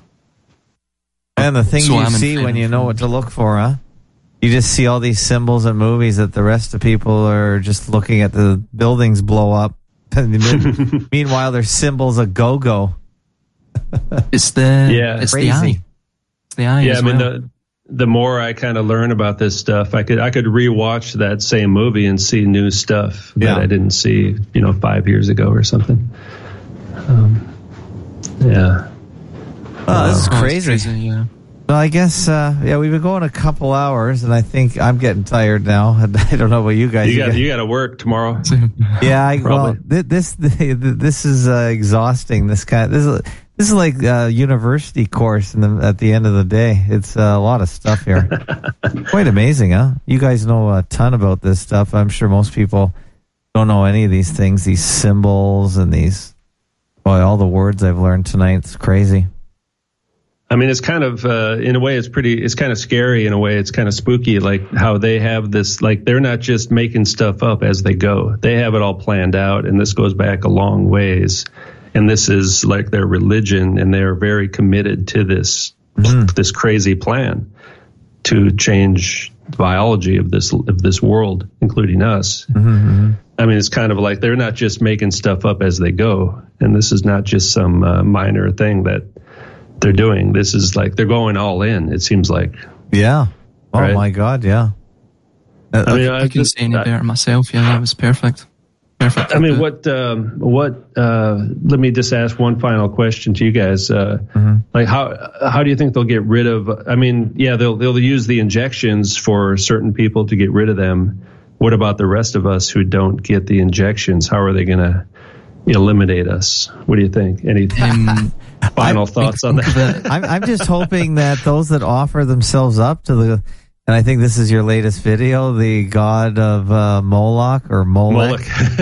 And the things So you I'm in see when favor you of know it. what to look for, huh? You just see all these symbols in movies that the rest of people are just looking at the buildings blow up. Meanwhile, there's symbols of go-go. It's the Yeah. it's Crazy. the eye. It's the eye Yeah, as I mean well. the the more I kind of learn about this stuff, I could I could rewatch that same movie and see new stuff that Yeah. I didn't see, you know, five years ago or something. Um, yeah. Oh, this is Oh, it's crazy. crazy, yeah. Well, I guess, uh, yeah, we've been going a couple hours, and I think I'm getting tired now. I don't know about you guys. You got guys- you got to work tomorrow. yeah, I, well, Probably. thi- this this is uh, exhausting. This kind, this is this is like a university course. In the, at the end of the day, it's uh, a lot of stuff here. Quite amazing, huh? You guys know a ton about this stuff. I'm sure most people don't know any of these things, these symbols and these. Boy, all the words I've learned tonight. It's crazy. I mean, it's kind of, uh, in a way, it's pretty, it's kind of scary. In a way, it's kind of spooky, like how they have this, like they're not just making stuff up as they go. They have it all planned out. And this goes back a long ways. And this is like their religion. And they're very committed to this, Mm. this crazy plan to change the biology of this, of this world, including us. Mm-hmm. I mean, it's kind of like they're not just making stuff up as they go, and this is not just some uh, minor thing that they're doing. This is like they're going all in. It seems like. Yeah. Oh right? my God. Yeah. Uh, I mean, I, I, I can say any better myself. Yeah, that was perfect. Perfect. I mean, what, um, what, uh, let me just ask one final question to you guys. Uh, mm-hmm. Like how, how do you think they'll get rid of, I mean, yeah, they'll, they'll use the injections for certain people to get rid of them. What about the rest of us who don't get the injections? How are they going to eliminate us? What do you think? Any um, final I, thoughts on that? I'm, I'm just hoping that those that offer themselves up to the, and I think this is your latest video, the god of uh, Moloch or Molech.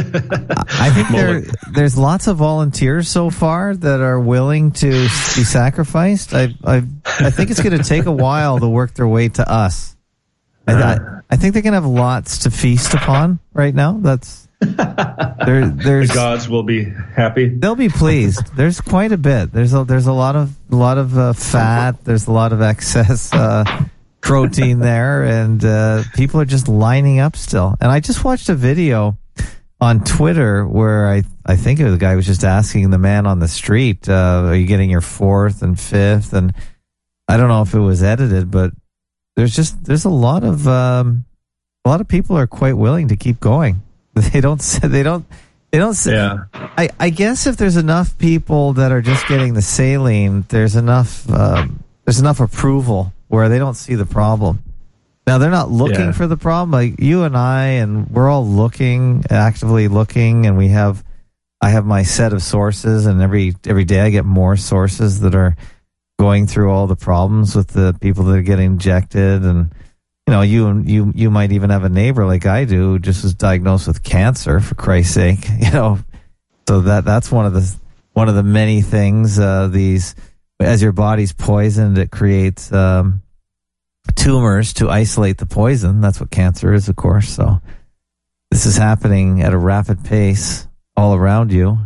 I think there, there's lots of volunteers so far that are willing to be sacrificed. I I, I think it's going to take a while to work their way to us. I, I, I think they're going to have lots to feast upon right now. That's there. There's the gods will be happy. They'll be pleased. There's quite a bit. There's a there's a lot of a lot of uh, fat. There's a lot of excess. Uh, protein there, and uh, people are just lining up still. And I just watched a video on Twitter where I, I think it was the guy was just asking the man on the street, uh, are you getting your fourth and fifth? And I don't know if it was edited, but there's just, there's a lot of, um, a lot of people are quite willing to keep going. They don't say, they don't, they don't say, yeah. I, I guess if there's enough people that are just getting the saline, there's enough, um, there's enough approval where they don't see the problem. Now, they're not looking yeah. for the problem. Like you and I, and we're all looking, actively looking, and we have, I have my set of sources, and every every day I get more sources that are going through all the problems with the people that are getting injected. And, you know, you you you might even have a neighbor like I do who just was diagnosed with cancer, for Christ's sake. You know, so that that's one of the one of the many things, uh, these, as your body's poisoned, it creates um, tumors to isolate the poison. That's what cancer is, of course. So this is happening at a rapid pace all around you.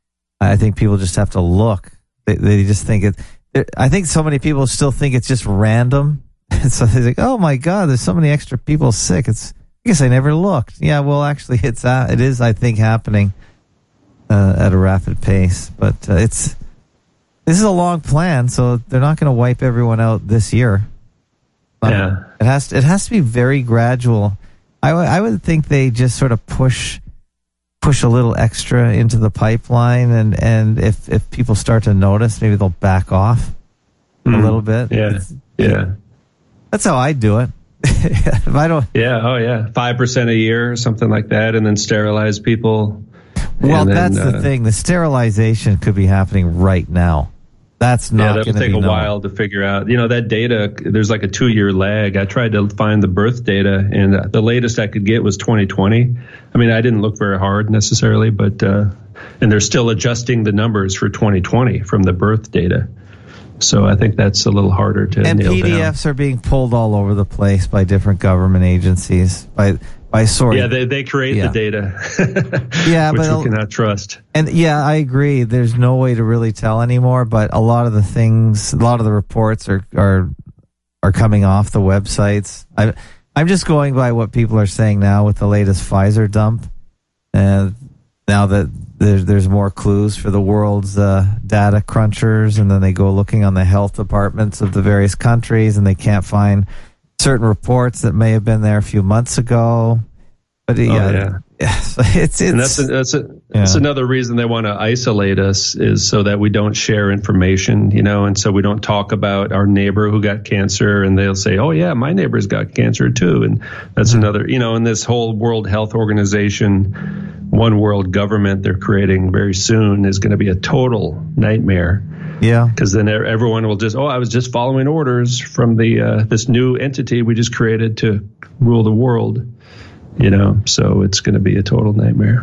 I think people just have to look. They, they just think it. I think so many people still think it's just random. And so they're like, "Oh my God, there's so many extra people sick." It's. I guess I never looked. Yeah, well, actually, it's uh, it is. I think happening uh, at a rapid pace, but uh, it's. This is a long plan, so they're not going to wipe everyone out this year. Um, yeah, it has to, it has to be very gradual. I, w- I would think they just sort of push push a little extra into the pipeline, and, and if, if people start to notice, maybe they'll back off mm. a little bit. Yeah, it's, yeah. That's how I do it. If I don't. Yeah. Oh, yeah. Five percent a year or something like that, and then sterilize people. Well, then, that's uh, the thing. The sterilization could be happening right now. That's not. Yeah, that'll take a known. while to figure out. You know, that data. There's like a two-year lag. I tried to find the birth data, and the latest I could get was twenty twenty. I mean, I didn't look very hard necessarily, but uh, and they're still adjusting the numbers for twenty twenty from the birth data. So I think that's a little harder to and nail P D Fs down. are being pulled all over the place by different government agencies. By by sort. Yeah, they they create yeah. the data. yeah, which but we cannot trust. And yeah, I agree. There's no way to really tell anymore. But a lot of the things, a lot of the reports are are are coming off the websites. I I'm just going by what people are saying now with the latest Pfizer dump, and now that there's there's more clues for the world's uh, data crunchers, and then they go looking on the health departments of the various countries, and they can't find certain reports that may have been there a few months ago. But yeah, oh, yeah. yeah so it's it's and that's a, that's a, yeah. that's another reason they want to isolate us, is so that we don't share information, you know, and so we don't talk about our neighbor who got cancer, and they'll say, "Oh yeah, my neighbor's got cancer too," and that's mm-hmm. another, you know, in this whole World Health Organization, one world government they're creating very soon is going to be a total nightmare. Yeah, because then everyone will just, oh, I was just following orders from the uh, this new entity we just created to rule the world, you know. So it's going to be a total nightmare.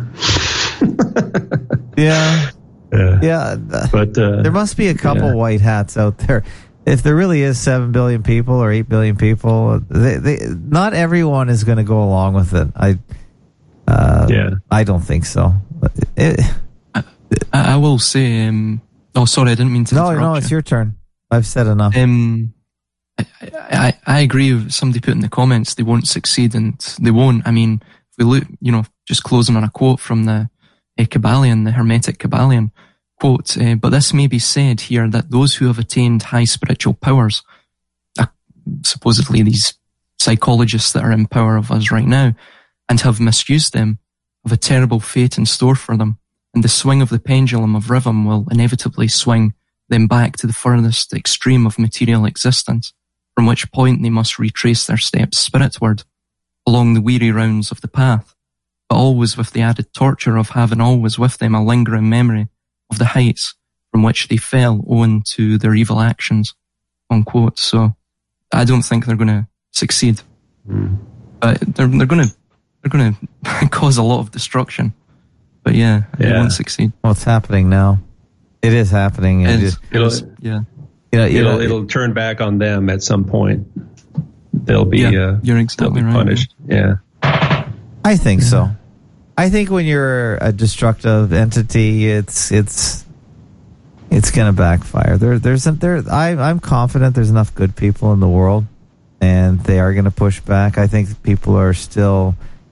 yeah, yeah, yeah. But uh, there must be a couple yeah. white hats out there. If there really is seven billion people or eight billion people, they, they, not everyone is going to go along with it. I, uh, yeah, I don't think so. It, I, I will say. Um, Oh, sorry, I didn't mean to No, interrupt no, you. it's your turn. I've said enough. Um, I, I, I agree with somebody put in the comments they won't succeed, and they won't. I mean, if we look, you know, just closing on a quote from the uh, Kabbalion, the Hermetic Kabbalion quote, uh, but this may be said here that those who have attained high spiritual powers, uh, supposedly these psychologists that are in power of us right now, and have misused them, have a terrible fate in store for them, and the swing of the pendulum of rhythm will inevitably swing them back to the furthest extreme of material existence, from which point they must retrace their steps spiritward, along the weary rounds of the path, but always with the added torture of having always with them a lingering memory of the heights from which they fell owing to their evil actions, unquote. So I don't think they're going to succeed, mm. but they're they're going to they're going to cause a lot of destruction. But yeah, they yeah. won't succeed. Well, it's happening now. It is happening. It it is, is, it'll, yeah, you know, you it'll know, it'll turn back on them at some point. They'll be yeah, uh, you're exactly they'll be right, punished. Yeah. yeah. I think so. I think when you're a destructive entity, it's it's it's going to backfire. There, there's there. I, I'm confident there's enough good people in the world, and they are going to push back. I think people are still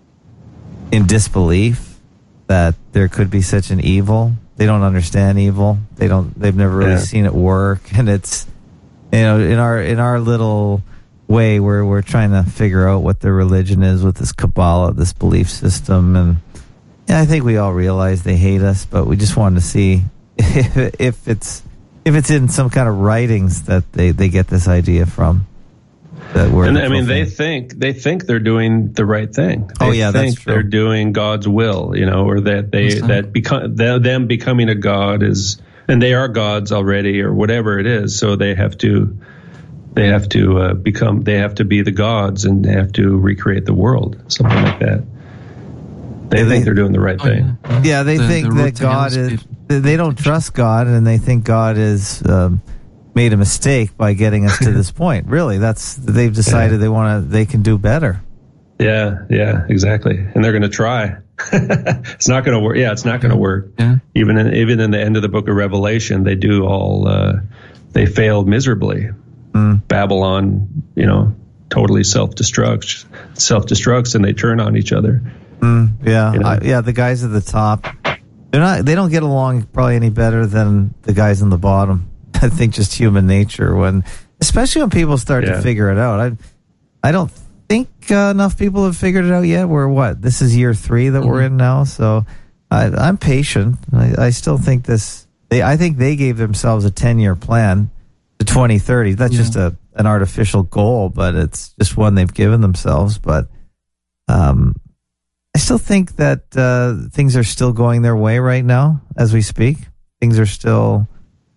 in disbelief that there could be such an evil. They don't understand evil. They don't. They've never really yeah. seen it work, and it's you know in our in our little way where we're trying to figure out what their religion is with this Kabbalah, this belief system, and yeah, I think we all realize they hate us, but we just wanted to see if, if it's if it's in some kind of writings that they, they get this idea from. That we're and I mean, they think they think they're doing the right thing. They oh yeah, think that's true. They're doing God's will, you know, or that they Understand. that become them becoming a god is, and they are gods already, or whatever it is. So they have to. They have to uh, become. They have to be the gods, and they have to recreate the world, something like that. They yeah, think they, they're doing the right oh, thing. Yeah, yeah they the, think the that God is. They don't trust God, and they think God is um, made a mistake by getting us to this point. Really, that's they've decided yeah. they want to. They can do better. Yeah, yeah, exactly, and they're going to try. It's not going to work. Yeah, it's not going to work. Yeah. Even in even in the end of the Book of Revelation, they do all. Uh, they failed miserably. Mm. Babylon, you know, totally self-destructs, self-destructs, and they turn on each other. Mm, yeah, you know? I, yeah. The guys at the top, they're not. They don't get along probably any better than the guys on the bottom. I think just human nature. When, especially when people start yeah. to figure it out. I, I don't think uh, enough people have figured it out yet. We're what? This is year three that mm-hmm. we're in now. So I, I'm patient. I, I still think this. They, I think they gave themselves a ten-year plan. To twenty thirty. That's yeah. just a an artificial goal, but it's just one they've given themselves. But um, I still think that uh, things are still going their way right now as we speak. Things are still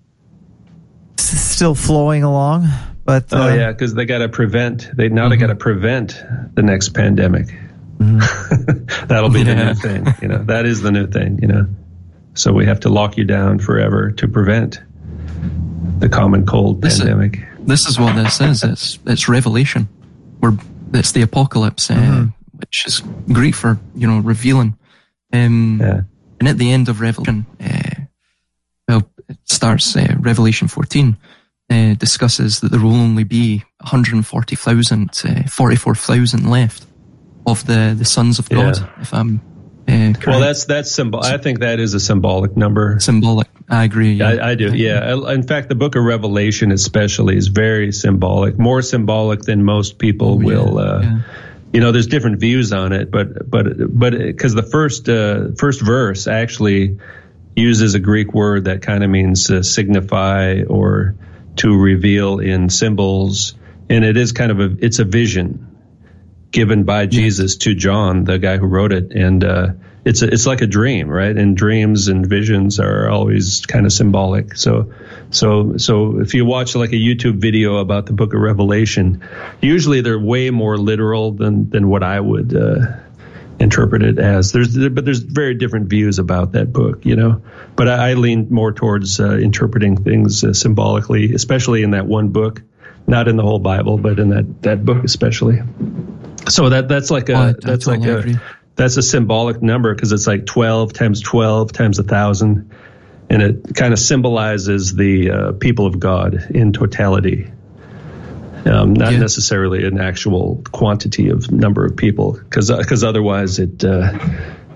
s- still flowing along. But uh, oh yeah, because they got to prevent. They now mm-hmm. they got to prevent the next pandemic. Mm-hmm. That'll be yeah. the new thing. You know, that is the new thing. You know, so we have to lock you down forever to prevent the common cold this pandemic. Is, this is what this is. It's it's Revelation. We're it's the apocalypse, uh, mm-hmm. which is Greek for you know revealing. Um, yeah. And at the end of Revelation, uh, well, it starts uh, Revelation fourteen uh, discusses that there will only be one hundred forty thousand, uh, forty-four thousand left of the the sons of God. Yeah. If I'm uh, correct. Well, that's that's symbol. I think that is a symbolic number. Symbolic. I agree. Yeah. I, I do. Yeah. In fact, the Book of Revelation, especially, is very symbolic. More symbolic than most people oh, will. Yeah, uh, yeah. You know, there's different views on it, but but but because the first uh, first verse actually uses a Greek word that kind of means uh, signify or to reveal in symbols, and it is kind of a it's a vision given by Jesus to John, the guy who wrote it, and uh, it's a, it's like a dream, right? And dreams and visions are always kind of symbolic. So, so, so if you watch like a YouTube video about the Book of Revelation, usually they're way more literal than than what I would uh, interpret it as. There's but there's very different views about that book, you know. But I, I lean more towards uh, interpreting things uh, symbolically, especially in that one book, not in the whole Bible, but in that that book especially. So that that's like a oh, that's like a agree. That's a symbolic number because it's like twelve times twelve times a thousand, and it kind of symbolizes the uh, people of God in totality, um, not yeah. necessarily an actual quantity of number of people, because because otherwise it uh,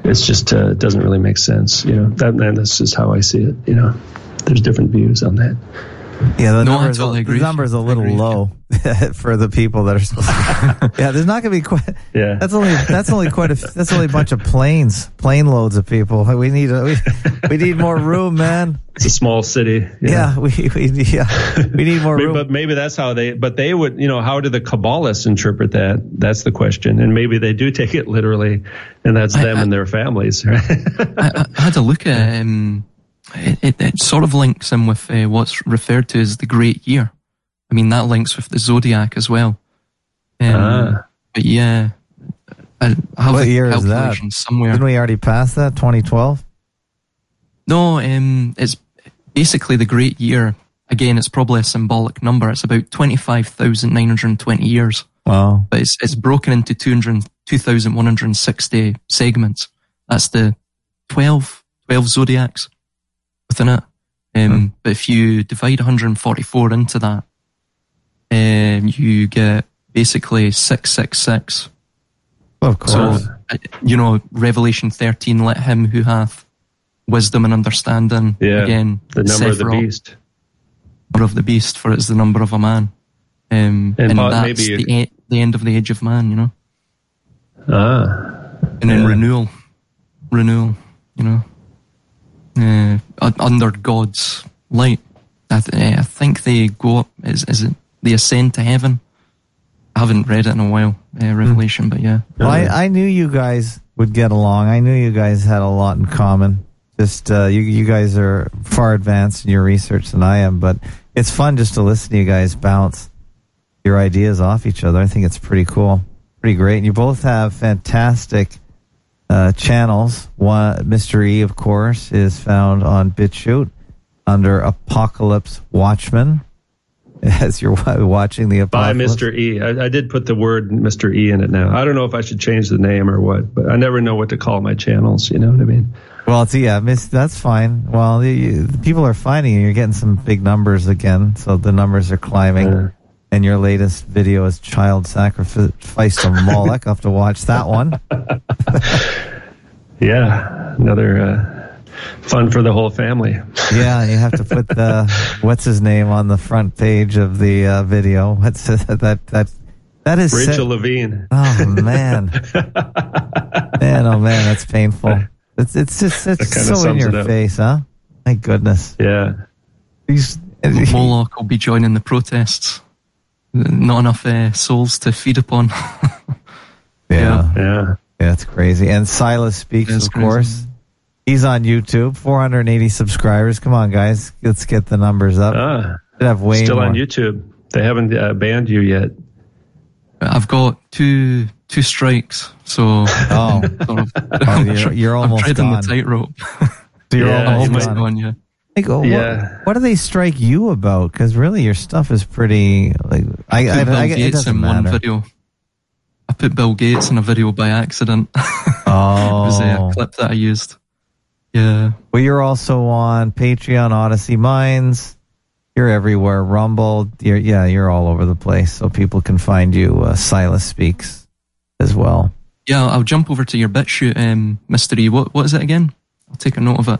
it's just uh, it doesn't really make sense. You know, that and that's just how I see it. You know, there's different views on that. Yeah, the no, number's, totally a, the number's a little low for the people that are supposed to. Yeah, there's not going to be quite. Yeah, that's only that's only quite a that's only a bunch of planes, plane loads of people. We need a, we we need more room, man. It's a small city. Yeah, yeah we we yeah we need more room. But maybe that's how they. But they would, you know, how do the Kabbalists interpret that? That's the question. And maybe they do take it literally, and that's I, them I, and their families. Right? I, I had a look at. Um, It, it, it sort of links in with uh, what's referred to as the Great Year. I mean, that links with the Zodiac as well. Um, ah. But yeah, I have what a year is that? calculation somewhere. Didn't we already pass that? twenty twelve? No, um, it's basically the Great Year. Again, it's probably a symbolic number. It's about twenty-five thousand nine hundred twenty years. Wow. But it's it's broken into two thousand one hundred sixty segments. That's the twelve, twelve zodiacs within it. Um, hmm. But if you divide one hundred forty-four into that, um, you get basically six six six. Of course. So, you know, Revelation thirteen, let him who hath wisdom and understanding, yeah, again, the number of the beast. Number of the beast, for it is the number of a man. Um, and, and that's maybe the, e- the end of the age of man, you know. Ah. And then yeah. renewal. Renewal, you know. Uh, under God's light. I, th- I think they go up, is, is it, they ascend to heaven? I haven't read it in a while, uh, Revelation, but yeah. Well, I, I knew you guys would get along. I knew you guys had a lot in common. Just, uh, you, you guys are far advanced in your research than I am, but it's fun just to listen to you guys bounce your ideas off each other. I think it's pretty cool, pretty great. And you both have fantastic uh, channels. One, Mister E, of course, is found on BitChute under Apocalypse Watchman. As you're watching the Apocalypse. By Mister E. I, I did put the word Mister E in it now. I don't know if I should change the name or what, but I never know what to call my channels. You know what I mean? Well, it's, yeah, miss, that's fine. Well, you, the people are finding you. You're getting some big numbers again, so the numbers are climbing. Uh, and your latest video is child sacrifice to Moloch. I'll have to watch that one. Yeah, another uh, fun for the whole family. Yeah, you have to put the what's his name on the front page of the uh, video. What's that? That that is Rachel set, Levine. Oh man, man, oh man, that's painful. It's it's just it's so in your face, huh? My goodness. Yeah. He's, Moloch will be joining the protests. Not enough uh, souls to feed upon. yeah. Yeah. Yeah, it's crazy. And Silas Speaks, it's of crazy. course. He's on YouTube. four hundred eighty subscribers. Come on, guys. Let's get the numbers up. Ah, have way still more. on YouTube. They haven't uh, banned you yet. I've got two two strikes, so oh, sort of, oh you're, you're almost I'm treading gone. the tightrope. So you're yeah, almost gone. gone. Yeah. Like, oh, yeah. What, what do they strike you about? Because really, your stuff is pretty. Like I, I, I put Bill I, Gates it doesn't in matter. one video. I put Bill Gates in a video by accident. Oh, it was a clip that I used. Yeah. Well, you're also on Patreon, Odyssey Minds. You're everywhere. Rumble. You're, yeah, you're all over the place, so people can find you. Uh, Silas Speaks as well. Yeah, I'll jump over to your BitChute, um, Mister E. What what is it again? I'll take a note of it.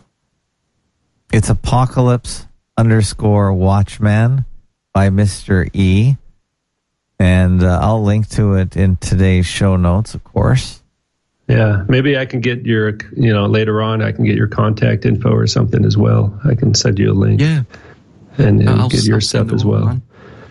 It's Apocalypse underscore Watchman by Mister E. And uh, I'll link to it in today's show notes, of course. Yeah, maybe I can get your, you know, later on I can get your contact info or something as well. I can send you a link. Yeah. And, and I'll, get your I'll stuff as over, well. Man.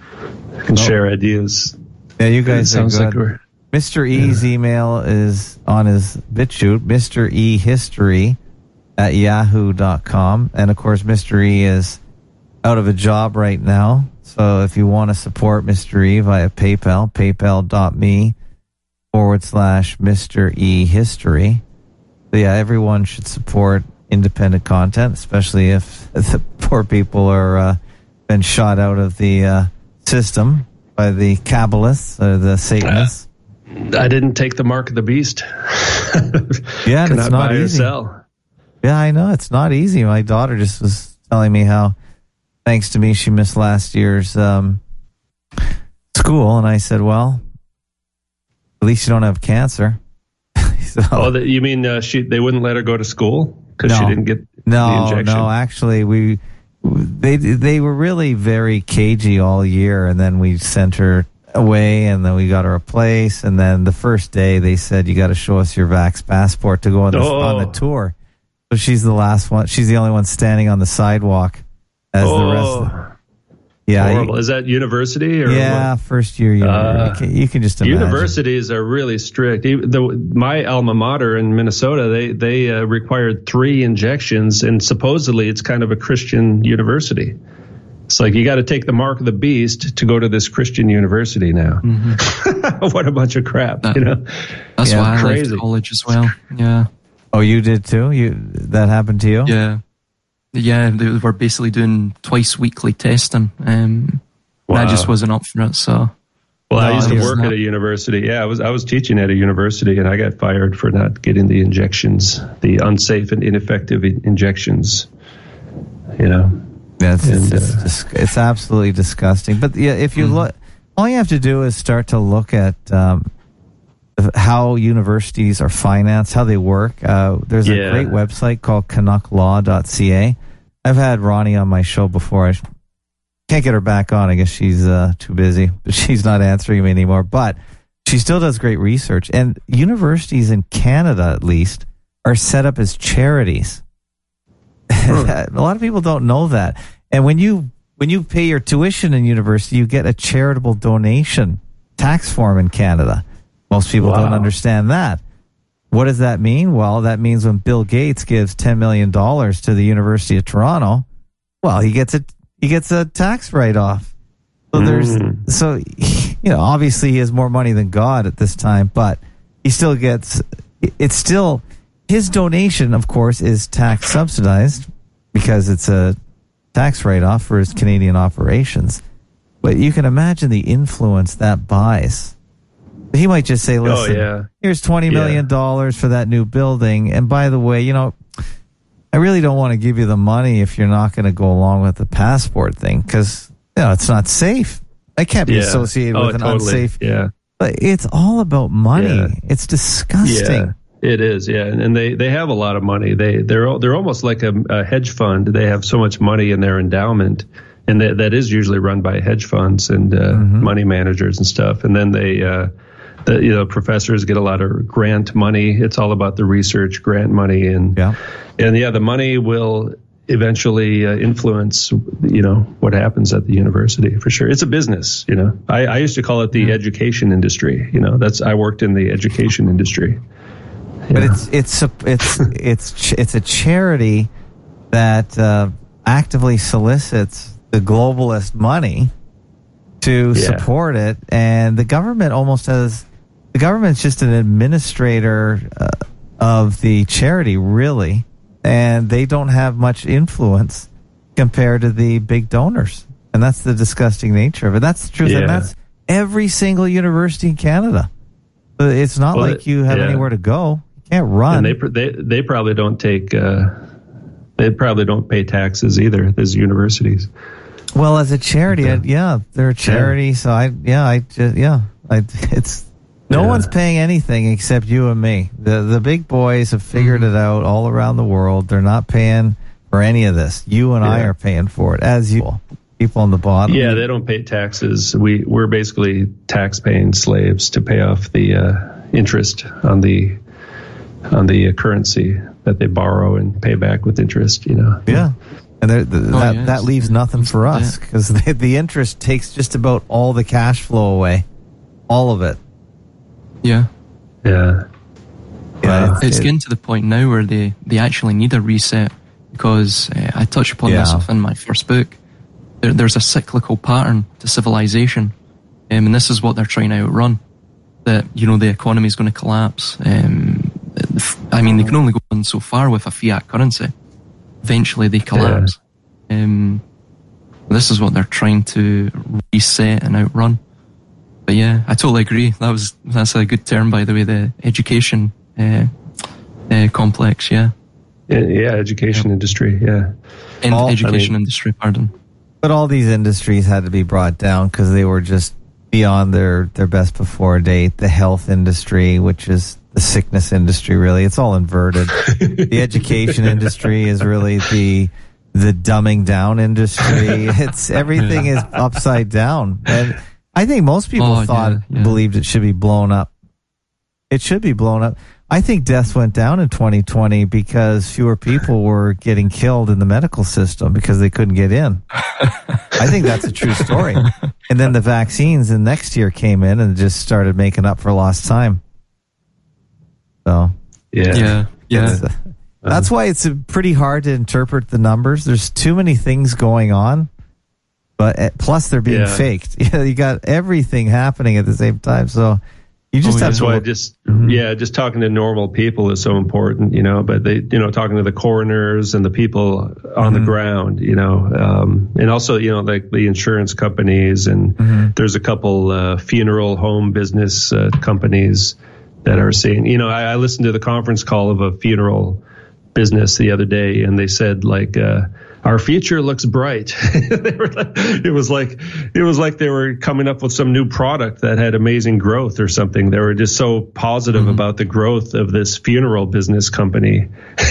I can oh. share ideas. Yeah, you guys are good. Like we're, Mister E's yeah. email is on his BitChute, Mister E History at yahoo dot com. And of course, Mister E is out of a job right now. So if you want to support Mister E via PayPal, paypal.me forward slash Mister E History. So yeah, everyone should support independent content, especially if the poor people are uh, been shot out of the uh, system by the Kabbalists or the Satanists. Uh, I didn't take the mark of the beast. Yeah, and it's not buy easy. Or sell. Yeah, I know it's not easy. My daughter just was telling me how, thanks to me, she missed last year's um, school, and I said, "Well, at least you don't have cancer." So, oh, the, you mean uh, she? They wouldn't let her go to school because No. she didn't get no, the injection? no. Actually, we they they were really very cagey all year, and then we sent her away, and then we got her a place, and then the first day they said you got to show us your Vax passport to go on the Oh. on the tour. So she's the last one. She's the only one standing on the sidewalk as oh, the rest. Of the, yeah, horrible. you, Is that university or yeah, what? first year. You, Uh, you, can, you can just imagine. Universities are really strict. Even the, my alma mater in Minnesota, they they uh, required three injections, and supposedly it's kind of a Christian university. It's like you got to take the mark of the beast to go to this Christian university now. Mm-hmm. What a bunch of crap, That, you know? That's Yeah, why I crazy. left college as well. Yeah. Oh, you did too? You that happened to you? Yeah. Yeah, they were basically doing twice weekly testing. Um, and I Wow. just wasn't up for it, so. Well, I No, used to it's work not. at a university. Yeah, I was I was teaching at a university, and I got fired for not getting the injections, the unsafe and ineffective in- injections. You know. Yeah, it's, And, it's, uh, it's, it's absolutely disgusting. But yeah, if you Mhm. look, all you have to do is start to look at um, how universities are financed, how they work. Uh, there's a Yeah. great website called canuck law dot c a. I've had Ronnie on my show before. I can't get her back on. I guess she's uh, too busy, but she's not answering me anymore. But she still does great research. And universities in Canada, at least, are set up as charities. A lot of people don't know that. And when you when you pay your tuition in university, you get a charitable donation tax form in Canada. Most people Wow. don't understand that. What does that mean? Well, that means when Bill Gates gives ten million dollars to the University of Toronto, well, he gets a he gets a tax write off. So there's Mm. so you know, obviously he has more money than God at this time, but he still gets it's still his donation, of course, is tax subsidized because it's a tax write-off for his Canadian operations. But you can imagine the influence that buys. He might just say, listen, oh, yeah. here's twenty million dollars for that new building. And by the way, you know, I really don't want to give you the money if you're not going to go along with the passport thing because, you know, it's not safe. I can't be Yeah. associated Oh, with an totally. unsafe. Yeah. But it's all about money. Yeah. It's disgusting. Yeah. It is, yeah, and, and they, they have a lot of money. They they're they're almost like a, a hedge fund. They have so much money in their endowment, and that that is usually run by hedge funds and uh, Mm-hmm. money managers and stuff. And then they, uh, the you know, professors get a lot of grant money. It's all about the research grant money, and Yeah. and yeah, the money will eventually uh, influence you know what happens at the university for sure. It's a business, you know. I, I used to call it the education industry. You know, that's I worked in the education industry. But Yeah. it's it's a, it's it's ch- it's a charity that uh, actively solicits the globalist money to Yeah. support it, and the government almost has the government's just an administrator uh, of the charity, really, and they don't have much influence compared to the big donors, and that's the disgusting nature of it. That's the truth, Yeah. and that's every single university in Canada. So it's not Well, like you have yeah. anywhere to go. Can't run. And they pr- they they probably don't take uh, they probably don't pay taxes either. Those universities. well, as a charity, I, yeah, they're a charity. So I, yeah, I just, yeah, I, it's no Yeah. one's paying anything except you and me. The the big boys have figured it out all around the world. They're not paying for any of this. You and I Yeah. are paying for it, as you people on the bottom. Yeah, they don't pay taxes. We we're basically tax paying slaves to pay off the uh, interest on the on the uh, currency that they borrow and pay back with interest. You know. yeah. And they're- the, Oh, that yes. that leaves nothing for us because the, the interest takes just about all the cash flow away, all of it. Yeah. Yeah. Yeah, It's it- getting to the point now where they, they actually need a reset because uh, I touch upon Yeah. this in my first book. There, there's a cyclical pattern to civilization, um, and this is what they're trying to outrun. That, you know, the economy is going to collapse. Um, I mean, they can only go on so far with a fiat currency. Eventually, they collapse. Um, this is what they're trying to reset and outrun. But yeah, I totally agree. That was that's a good term, by the way. The education uh, uh, complex, yeah, Yeah, yeah, education industry. Yeah. in All- I education mean- industry. Pardon. But all these industries had to be brought down because they were just beyond their, their best before date. The health industry, which is the sickness industry, really, it's all inverted. The education industry is really the the dumbing down industry. It's everything is upside down, and I think most people Oh, thought yeah, yeah. believed it should be blown up. It should be blown up. I think deaths went down in twenty twenty because fewer people were getting killed in the medical system because they couldn't get in. I think that's a true story. And then the vaccines in next year came in and just started making up for lost time. So, Yeah. Yeah, yeah. it's, uh, that's why it's uh, pretty hard to interpret the numbers. There's too many things going on, but uh, plus they're being Yeah. faked. Yeah, you got everything happening at the same time. So you just Oh, have That's to. why just yeah, just talking to normal people is so important, you know. But they, you know, talking to the coroners and the people on the ground, you know, um, and also, you know, like the insurance companies, and there's a couple uh, funeral home business uh, companies that are saying, you know, I, I listened to the conference call of a funeral business the other day, and they said like, uh, our future looks bright. They were like, it was like it was like they were coming up with some new product that had amazing growth or something. They were just so positive mm-hmm. about the growth of this funeral business company.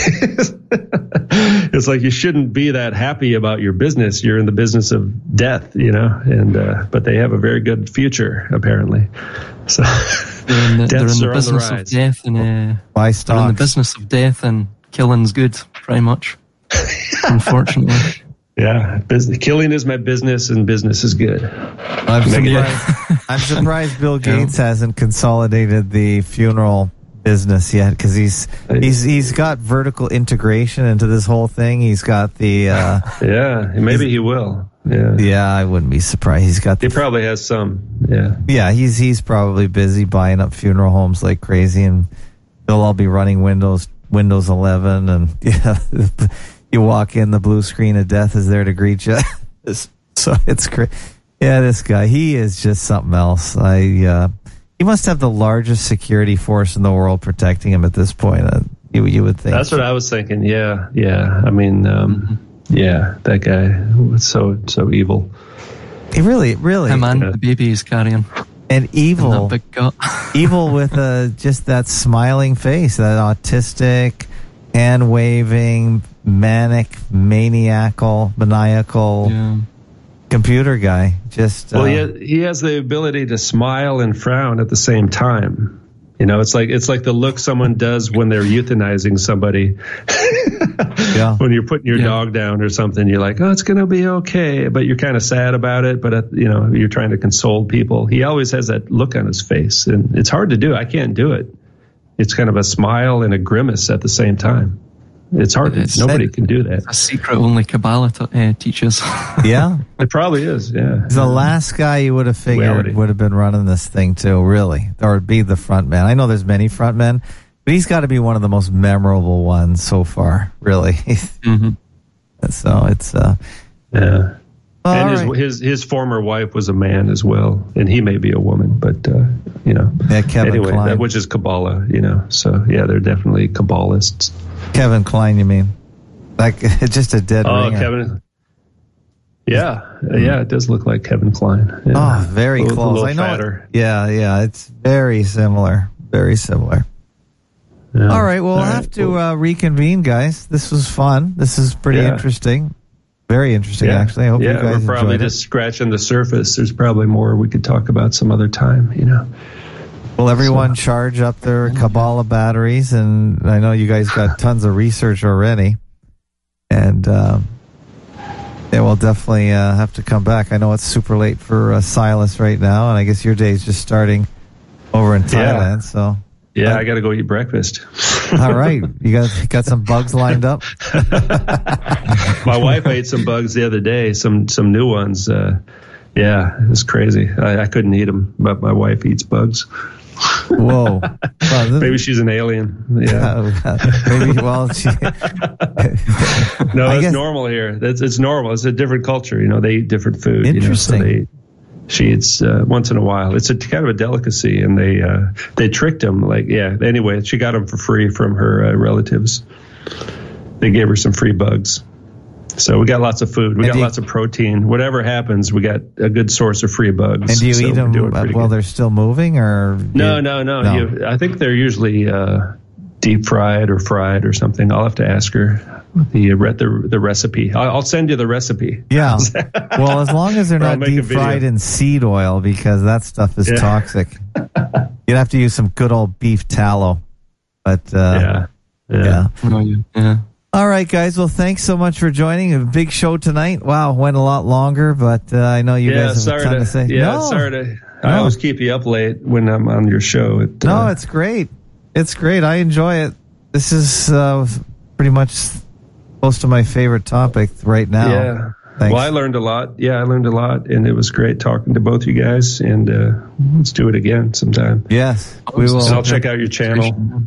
It's like you shouldn't be that happy about your business. You're in the business of death, you know. And uh, but they have a very good future apparently. So They're in the, they're in the are business on the of rise. death, and uh, Buy they're in the stocks. business of death, and killing's good, pretty much. Unfortunately, Yeah, business, killing is my business, and business is good. I'm Make it- surprised, I'm surprised Bill Gates hasn't consolidated the funeral business yet, because he's he's he's got vertical integration into this whole thing. He's got the uh, Yeah, maybe he will. Yeah, yeah, I wouldn't be surprised. He's got he the probably has some. Yeah, yeah, he's he's probably busy buying up funeral homes like crazy, and they'll all be running Windows Windows eleven, and yeah. You walk in, the blue screen of death is there to greet you. So it's great. Yeah, this guy, he is just something else. I uh, he must have the largest security force in the world protecting him at this point. Uh, you you would think. that's what I was thinking. Yeah, yeah. I mean, um, yeah, that guy was so so evil. He really, really, him and Yeah. the baby he's carrying, and and evil, that big gut. evil with uh, just that smiling face, that autistic, hand waving, manic, maniacal, maniacal Yeah. computer guy. Just Well, uh, he has, he has the ability to smile and frown at the same time. You know, it's like it's like the look someone does when they're euthanizing somebody. yeah. When you're putting your Yeah. dog down or something, you're like, "Oh, it's gonna be okay," but you're kind of sad about it. But uh, you know, you're trying to console people. He always has that look on his face, and it's hard to do. I can't do it. It's kind of a smile and a grimace at the same time. It's hard. It's- Nobody can do that. A secret only Kabbalah t- uh, teaches. yeah. It probably is. Yeah. The last guy you would have figured Reality. would have been running this thing too, really, or be the front man. I know there's many front men, but he's got to be one of the most memorable ones so far, really. mm-hmm. So it's uh, Yeah. all and his, right. his his former wife was a man as well, and he may be a woman, but uh, you know. Yeah, Kevin anyway, Kline. that, which is Kabbalah, you know. So yeah, they're definitely Kabbalists. Kevin Kline, you mean? Like it's just a dead Oh, ringer. Kevin. Yeah, yeah, it does look like Kevin Kline. Yeah. Oh, very A little- close. A little I know. fatter. Yeah, yeah, it's very similar. Very similar. Yeah. All right, well, All we'll right, have to cool. uh, reconvene, guys. This was fun. This is pretty Yeah. interesting. Very interesting, yeah. actually. I hope yeah, you guys we're probably enjoyed just it. scratching the surface. There's probably more we could talk about some other time, you know. Will everyone charge up their Kabbalah batteries? And I know you guys got tons of research already. And um, yeah, we'll definitely uh, have to come back. I know it's super late for uh, Silas right now, and I guess your day's just starting over in Thailand. Yeah. So, Yeah, I got to go eat breakfast. all right, you got got some bugs lined up. My wife ate some bugs the other day, some some new ones. Uh, yeah, it's crazy. I, I couldn't eat them, but my wife eats bugs. Whoa! Well, this- Maybe she's an alien. Yeah. Maybe. Well, she, No, I it's guess- normal here. That's it's normal. It's a different culture. You know, they eat different food. Interesting. You know, so they, she eats uh, once in a while. It's a kind of a delicacy, and they uh, they tricked him. Like, yeah. Anyway, she got them for free from her uh, relatives. They gave her some free bugs. So we got lots of food. We And got do you- lots of protein. Whatever happens, we got a good source of free bugs. And do you So eat we're them doing uh, pretty while good. they're still moving, or do No, you- no, no. No. You, I think they're usually uh, deep fried or fried or something. I'll have to ask her the re- the, the recipe. I'll, I'll send you the recipe. Yeah. Well, as long as they're Or I'll not make a deep fried video. in seed oil, because that stuff is Yeah. toxic. You'd have to use some good old beef tallow. But uh, Yeah. Yeah. yeah. Oh, yeah. yeah. All right, guys. Well, thanks so much for joining. A big show tonight. Wow, went a lot longer, but uh, I know you Yeah, guys have sorry a ton to, to say. Yeah, no, sorry to. I No. always keep you up late when I'm on your show. It, no, uh, it's great. It's great. I enjoy it. This is uh, pretty much close to my favorite topic right now. Yeah. Thanks. Well, I learned a lot. Yeah, I learned a lot, and it was great talking to both you guys. And uh, let's do it again sometime. Yes, we will. And I'll check out your channel.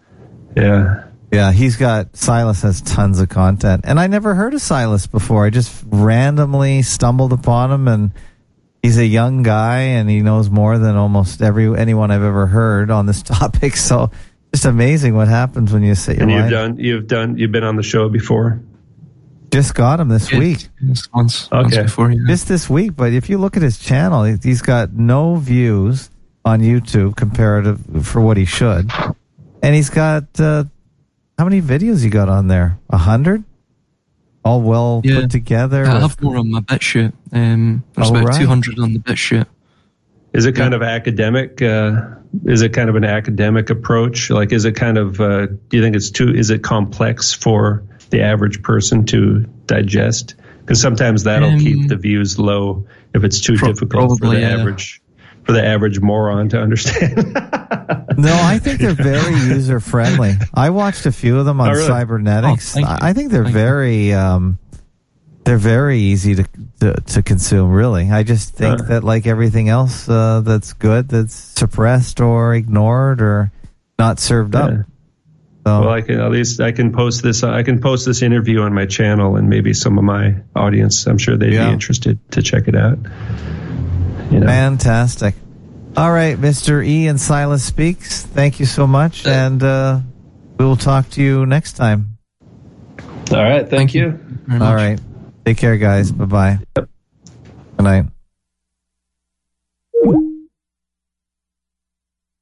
Yeah. Yeah, he's got, Silas has tons of content. And I never heard of Silas before. I just randomly stumbled upon him, and he's a young guy and he knows more than almost every anyone I've ever heard on this topic. So just amazing what happens when you sit your And you've mind. done, you've done, you've been on the show before. Just got him this Yeah, week. just Once, once Okay. before, yeah. Just this week. But if you look at his channel, he- he's got no views on YouTube comparative for what he should. And he's got, uh, how many videos you got on there? A hundred? All well Yeah. put together? I with- have more on my BitChute. Um, there's Oh, about right. two hundred on the BitChute. Is it kind of academic? Uh, is it kind of an academic approach? Like, is it kind of, uh, do you think it's too, is it complex for the average person to digest? Because sometimes that'll Um, keep the views low if it's too pro- difficult for probably, the yeah. average, for the average moron to understand. No, I think they're very user friendly. I watched a few of them on Oh, really? Cybernetics. Oh, thank you. I I think they're Thank you. very, um, they're very easy to, to to consume. Really, I just think Uh. that, like everything else uh, that's good, that's suppressed or ignored or not served up. Yeah. So, Well, I can at least I can post this. I can post this interview on my channel, and maybe some of my audience, I'm sure they'd Yeah. be interested to check it out. You know. fantastic. All right, Mister E and Silas Speaks. Thank you so much, and uh, we will talk to you next time. All right. Thank, Thank you. you very much. All right, take care, guys. Bye bye. Good night.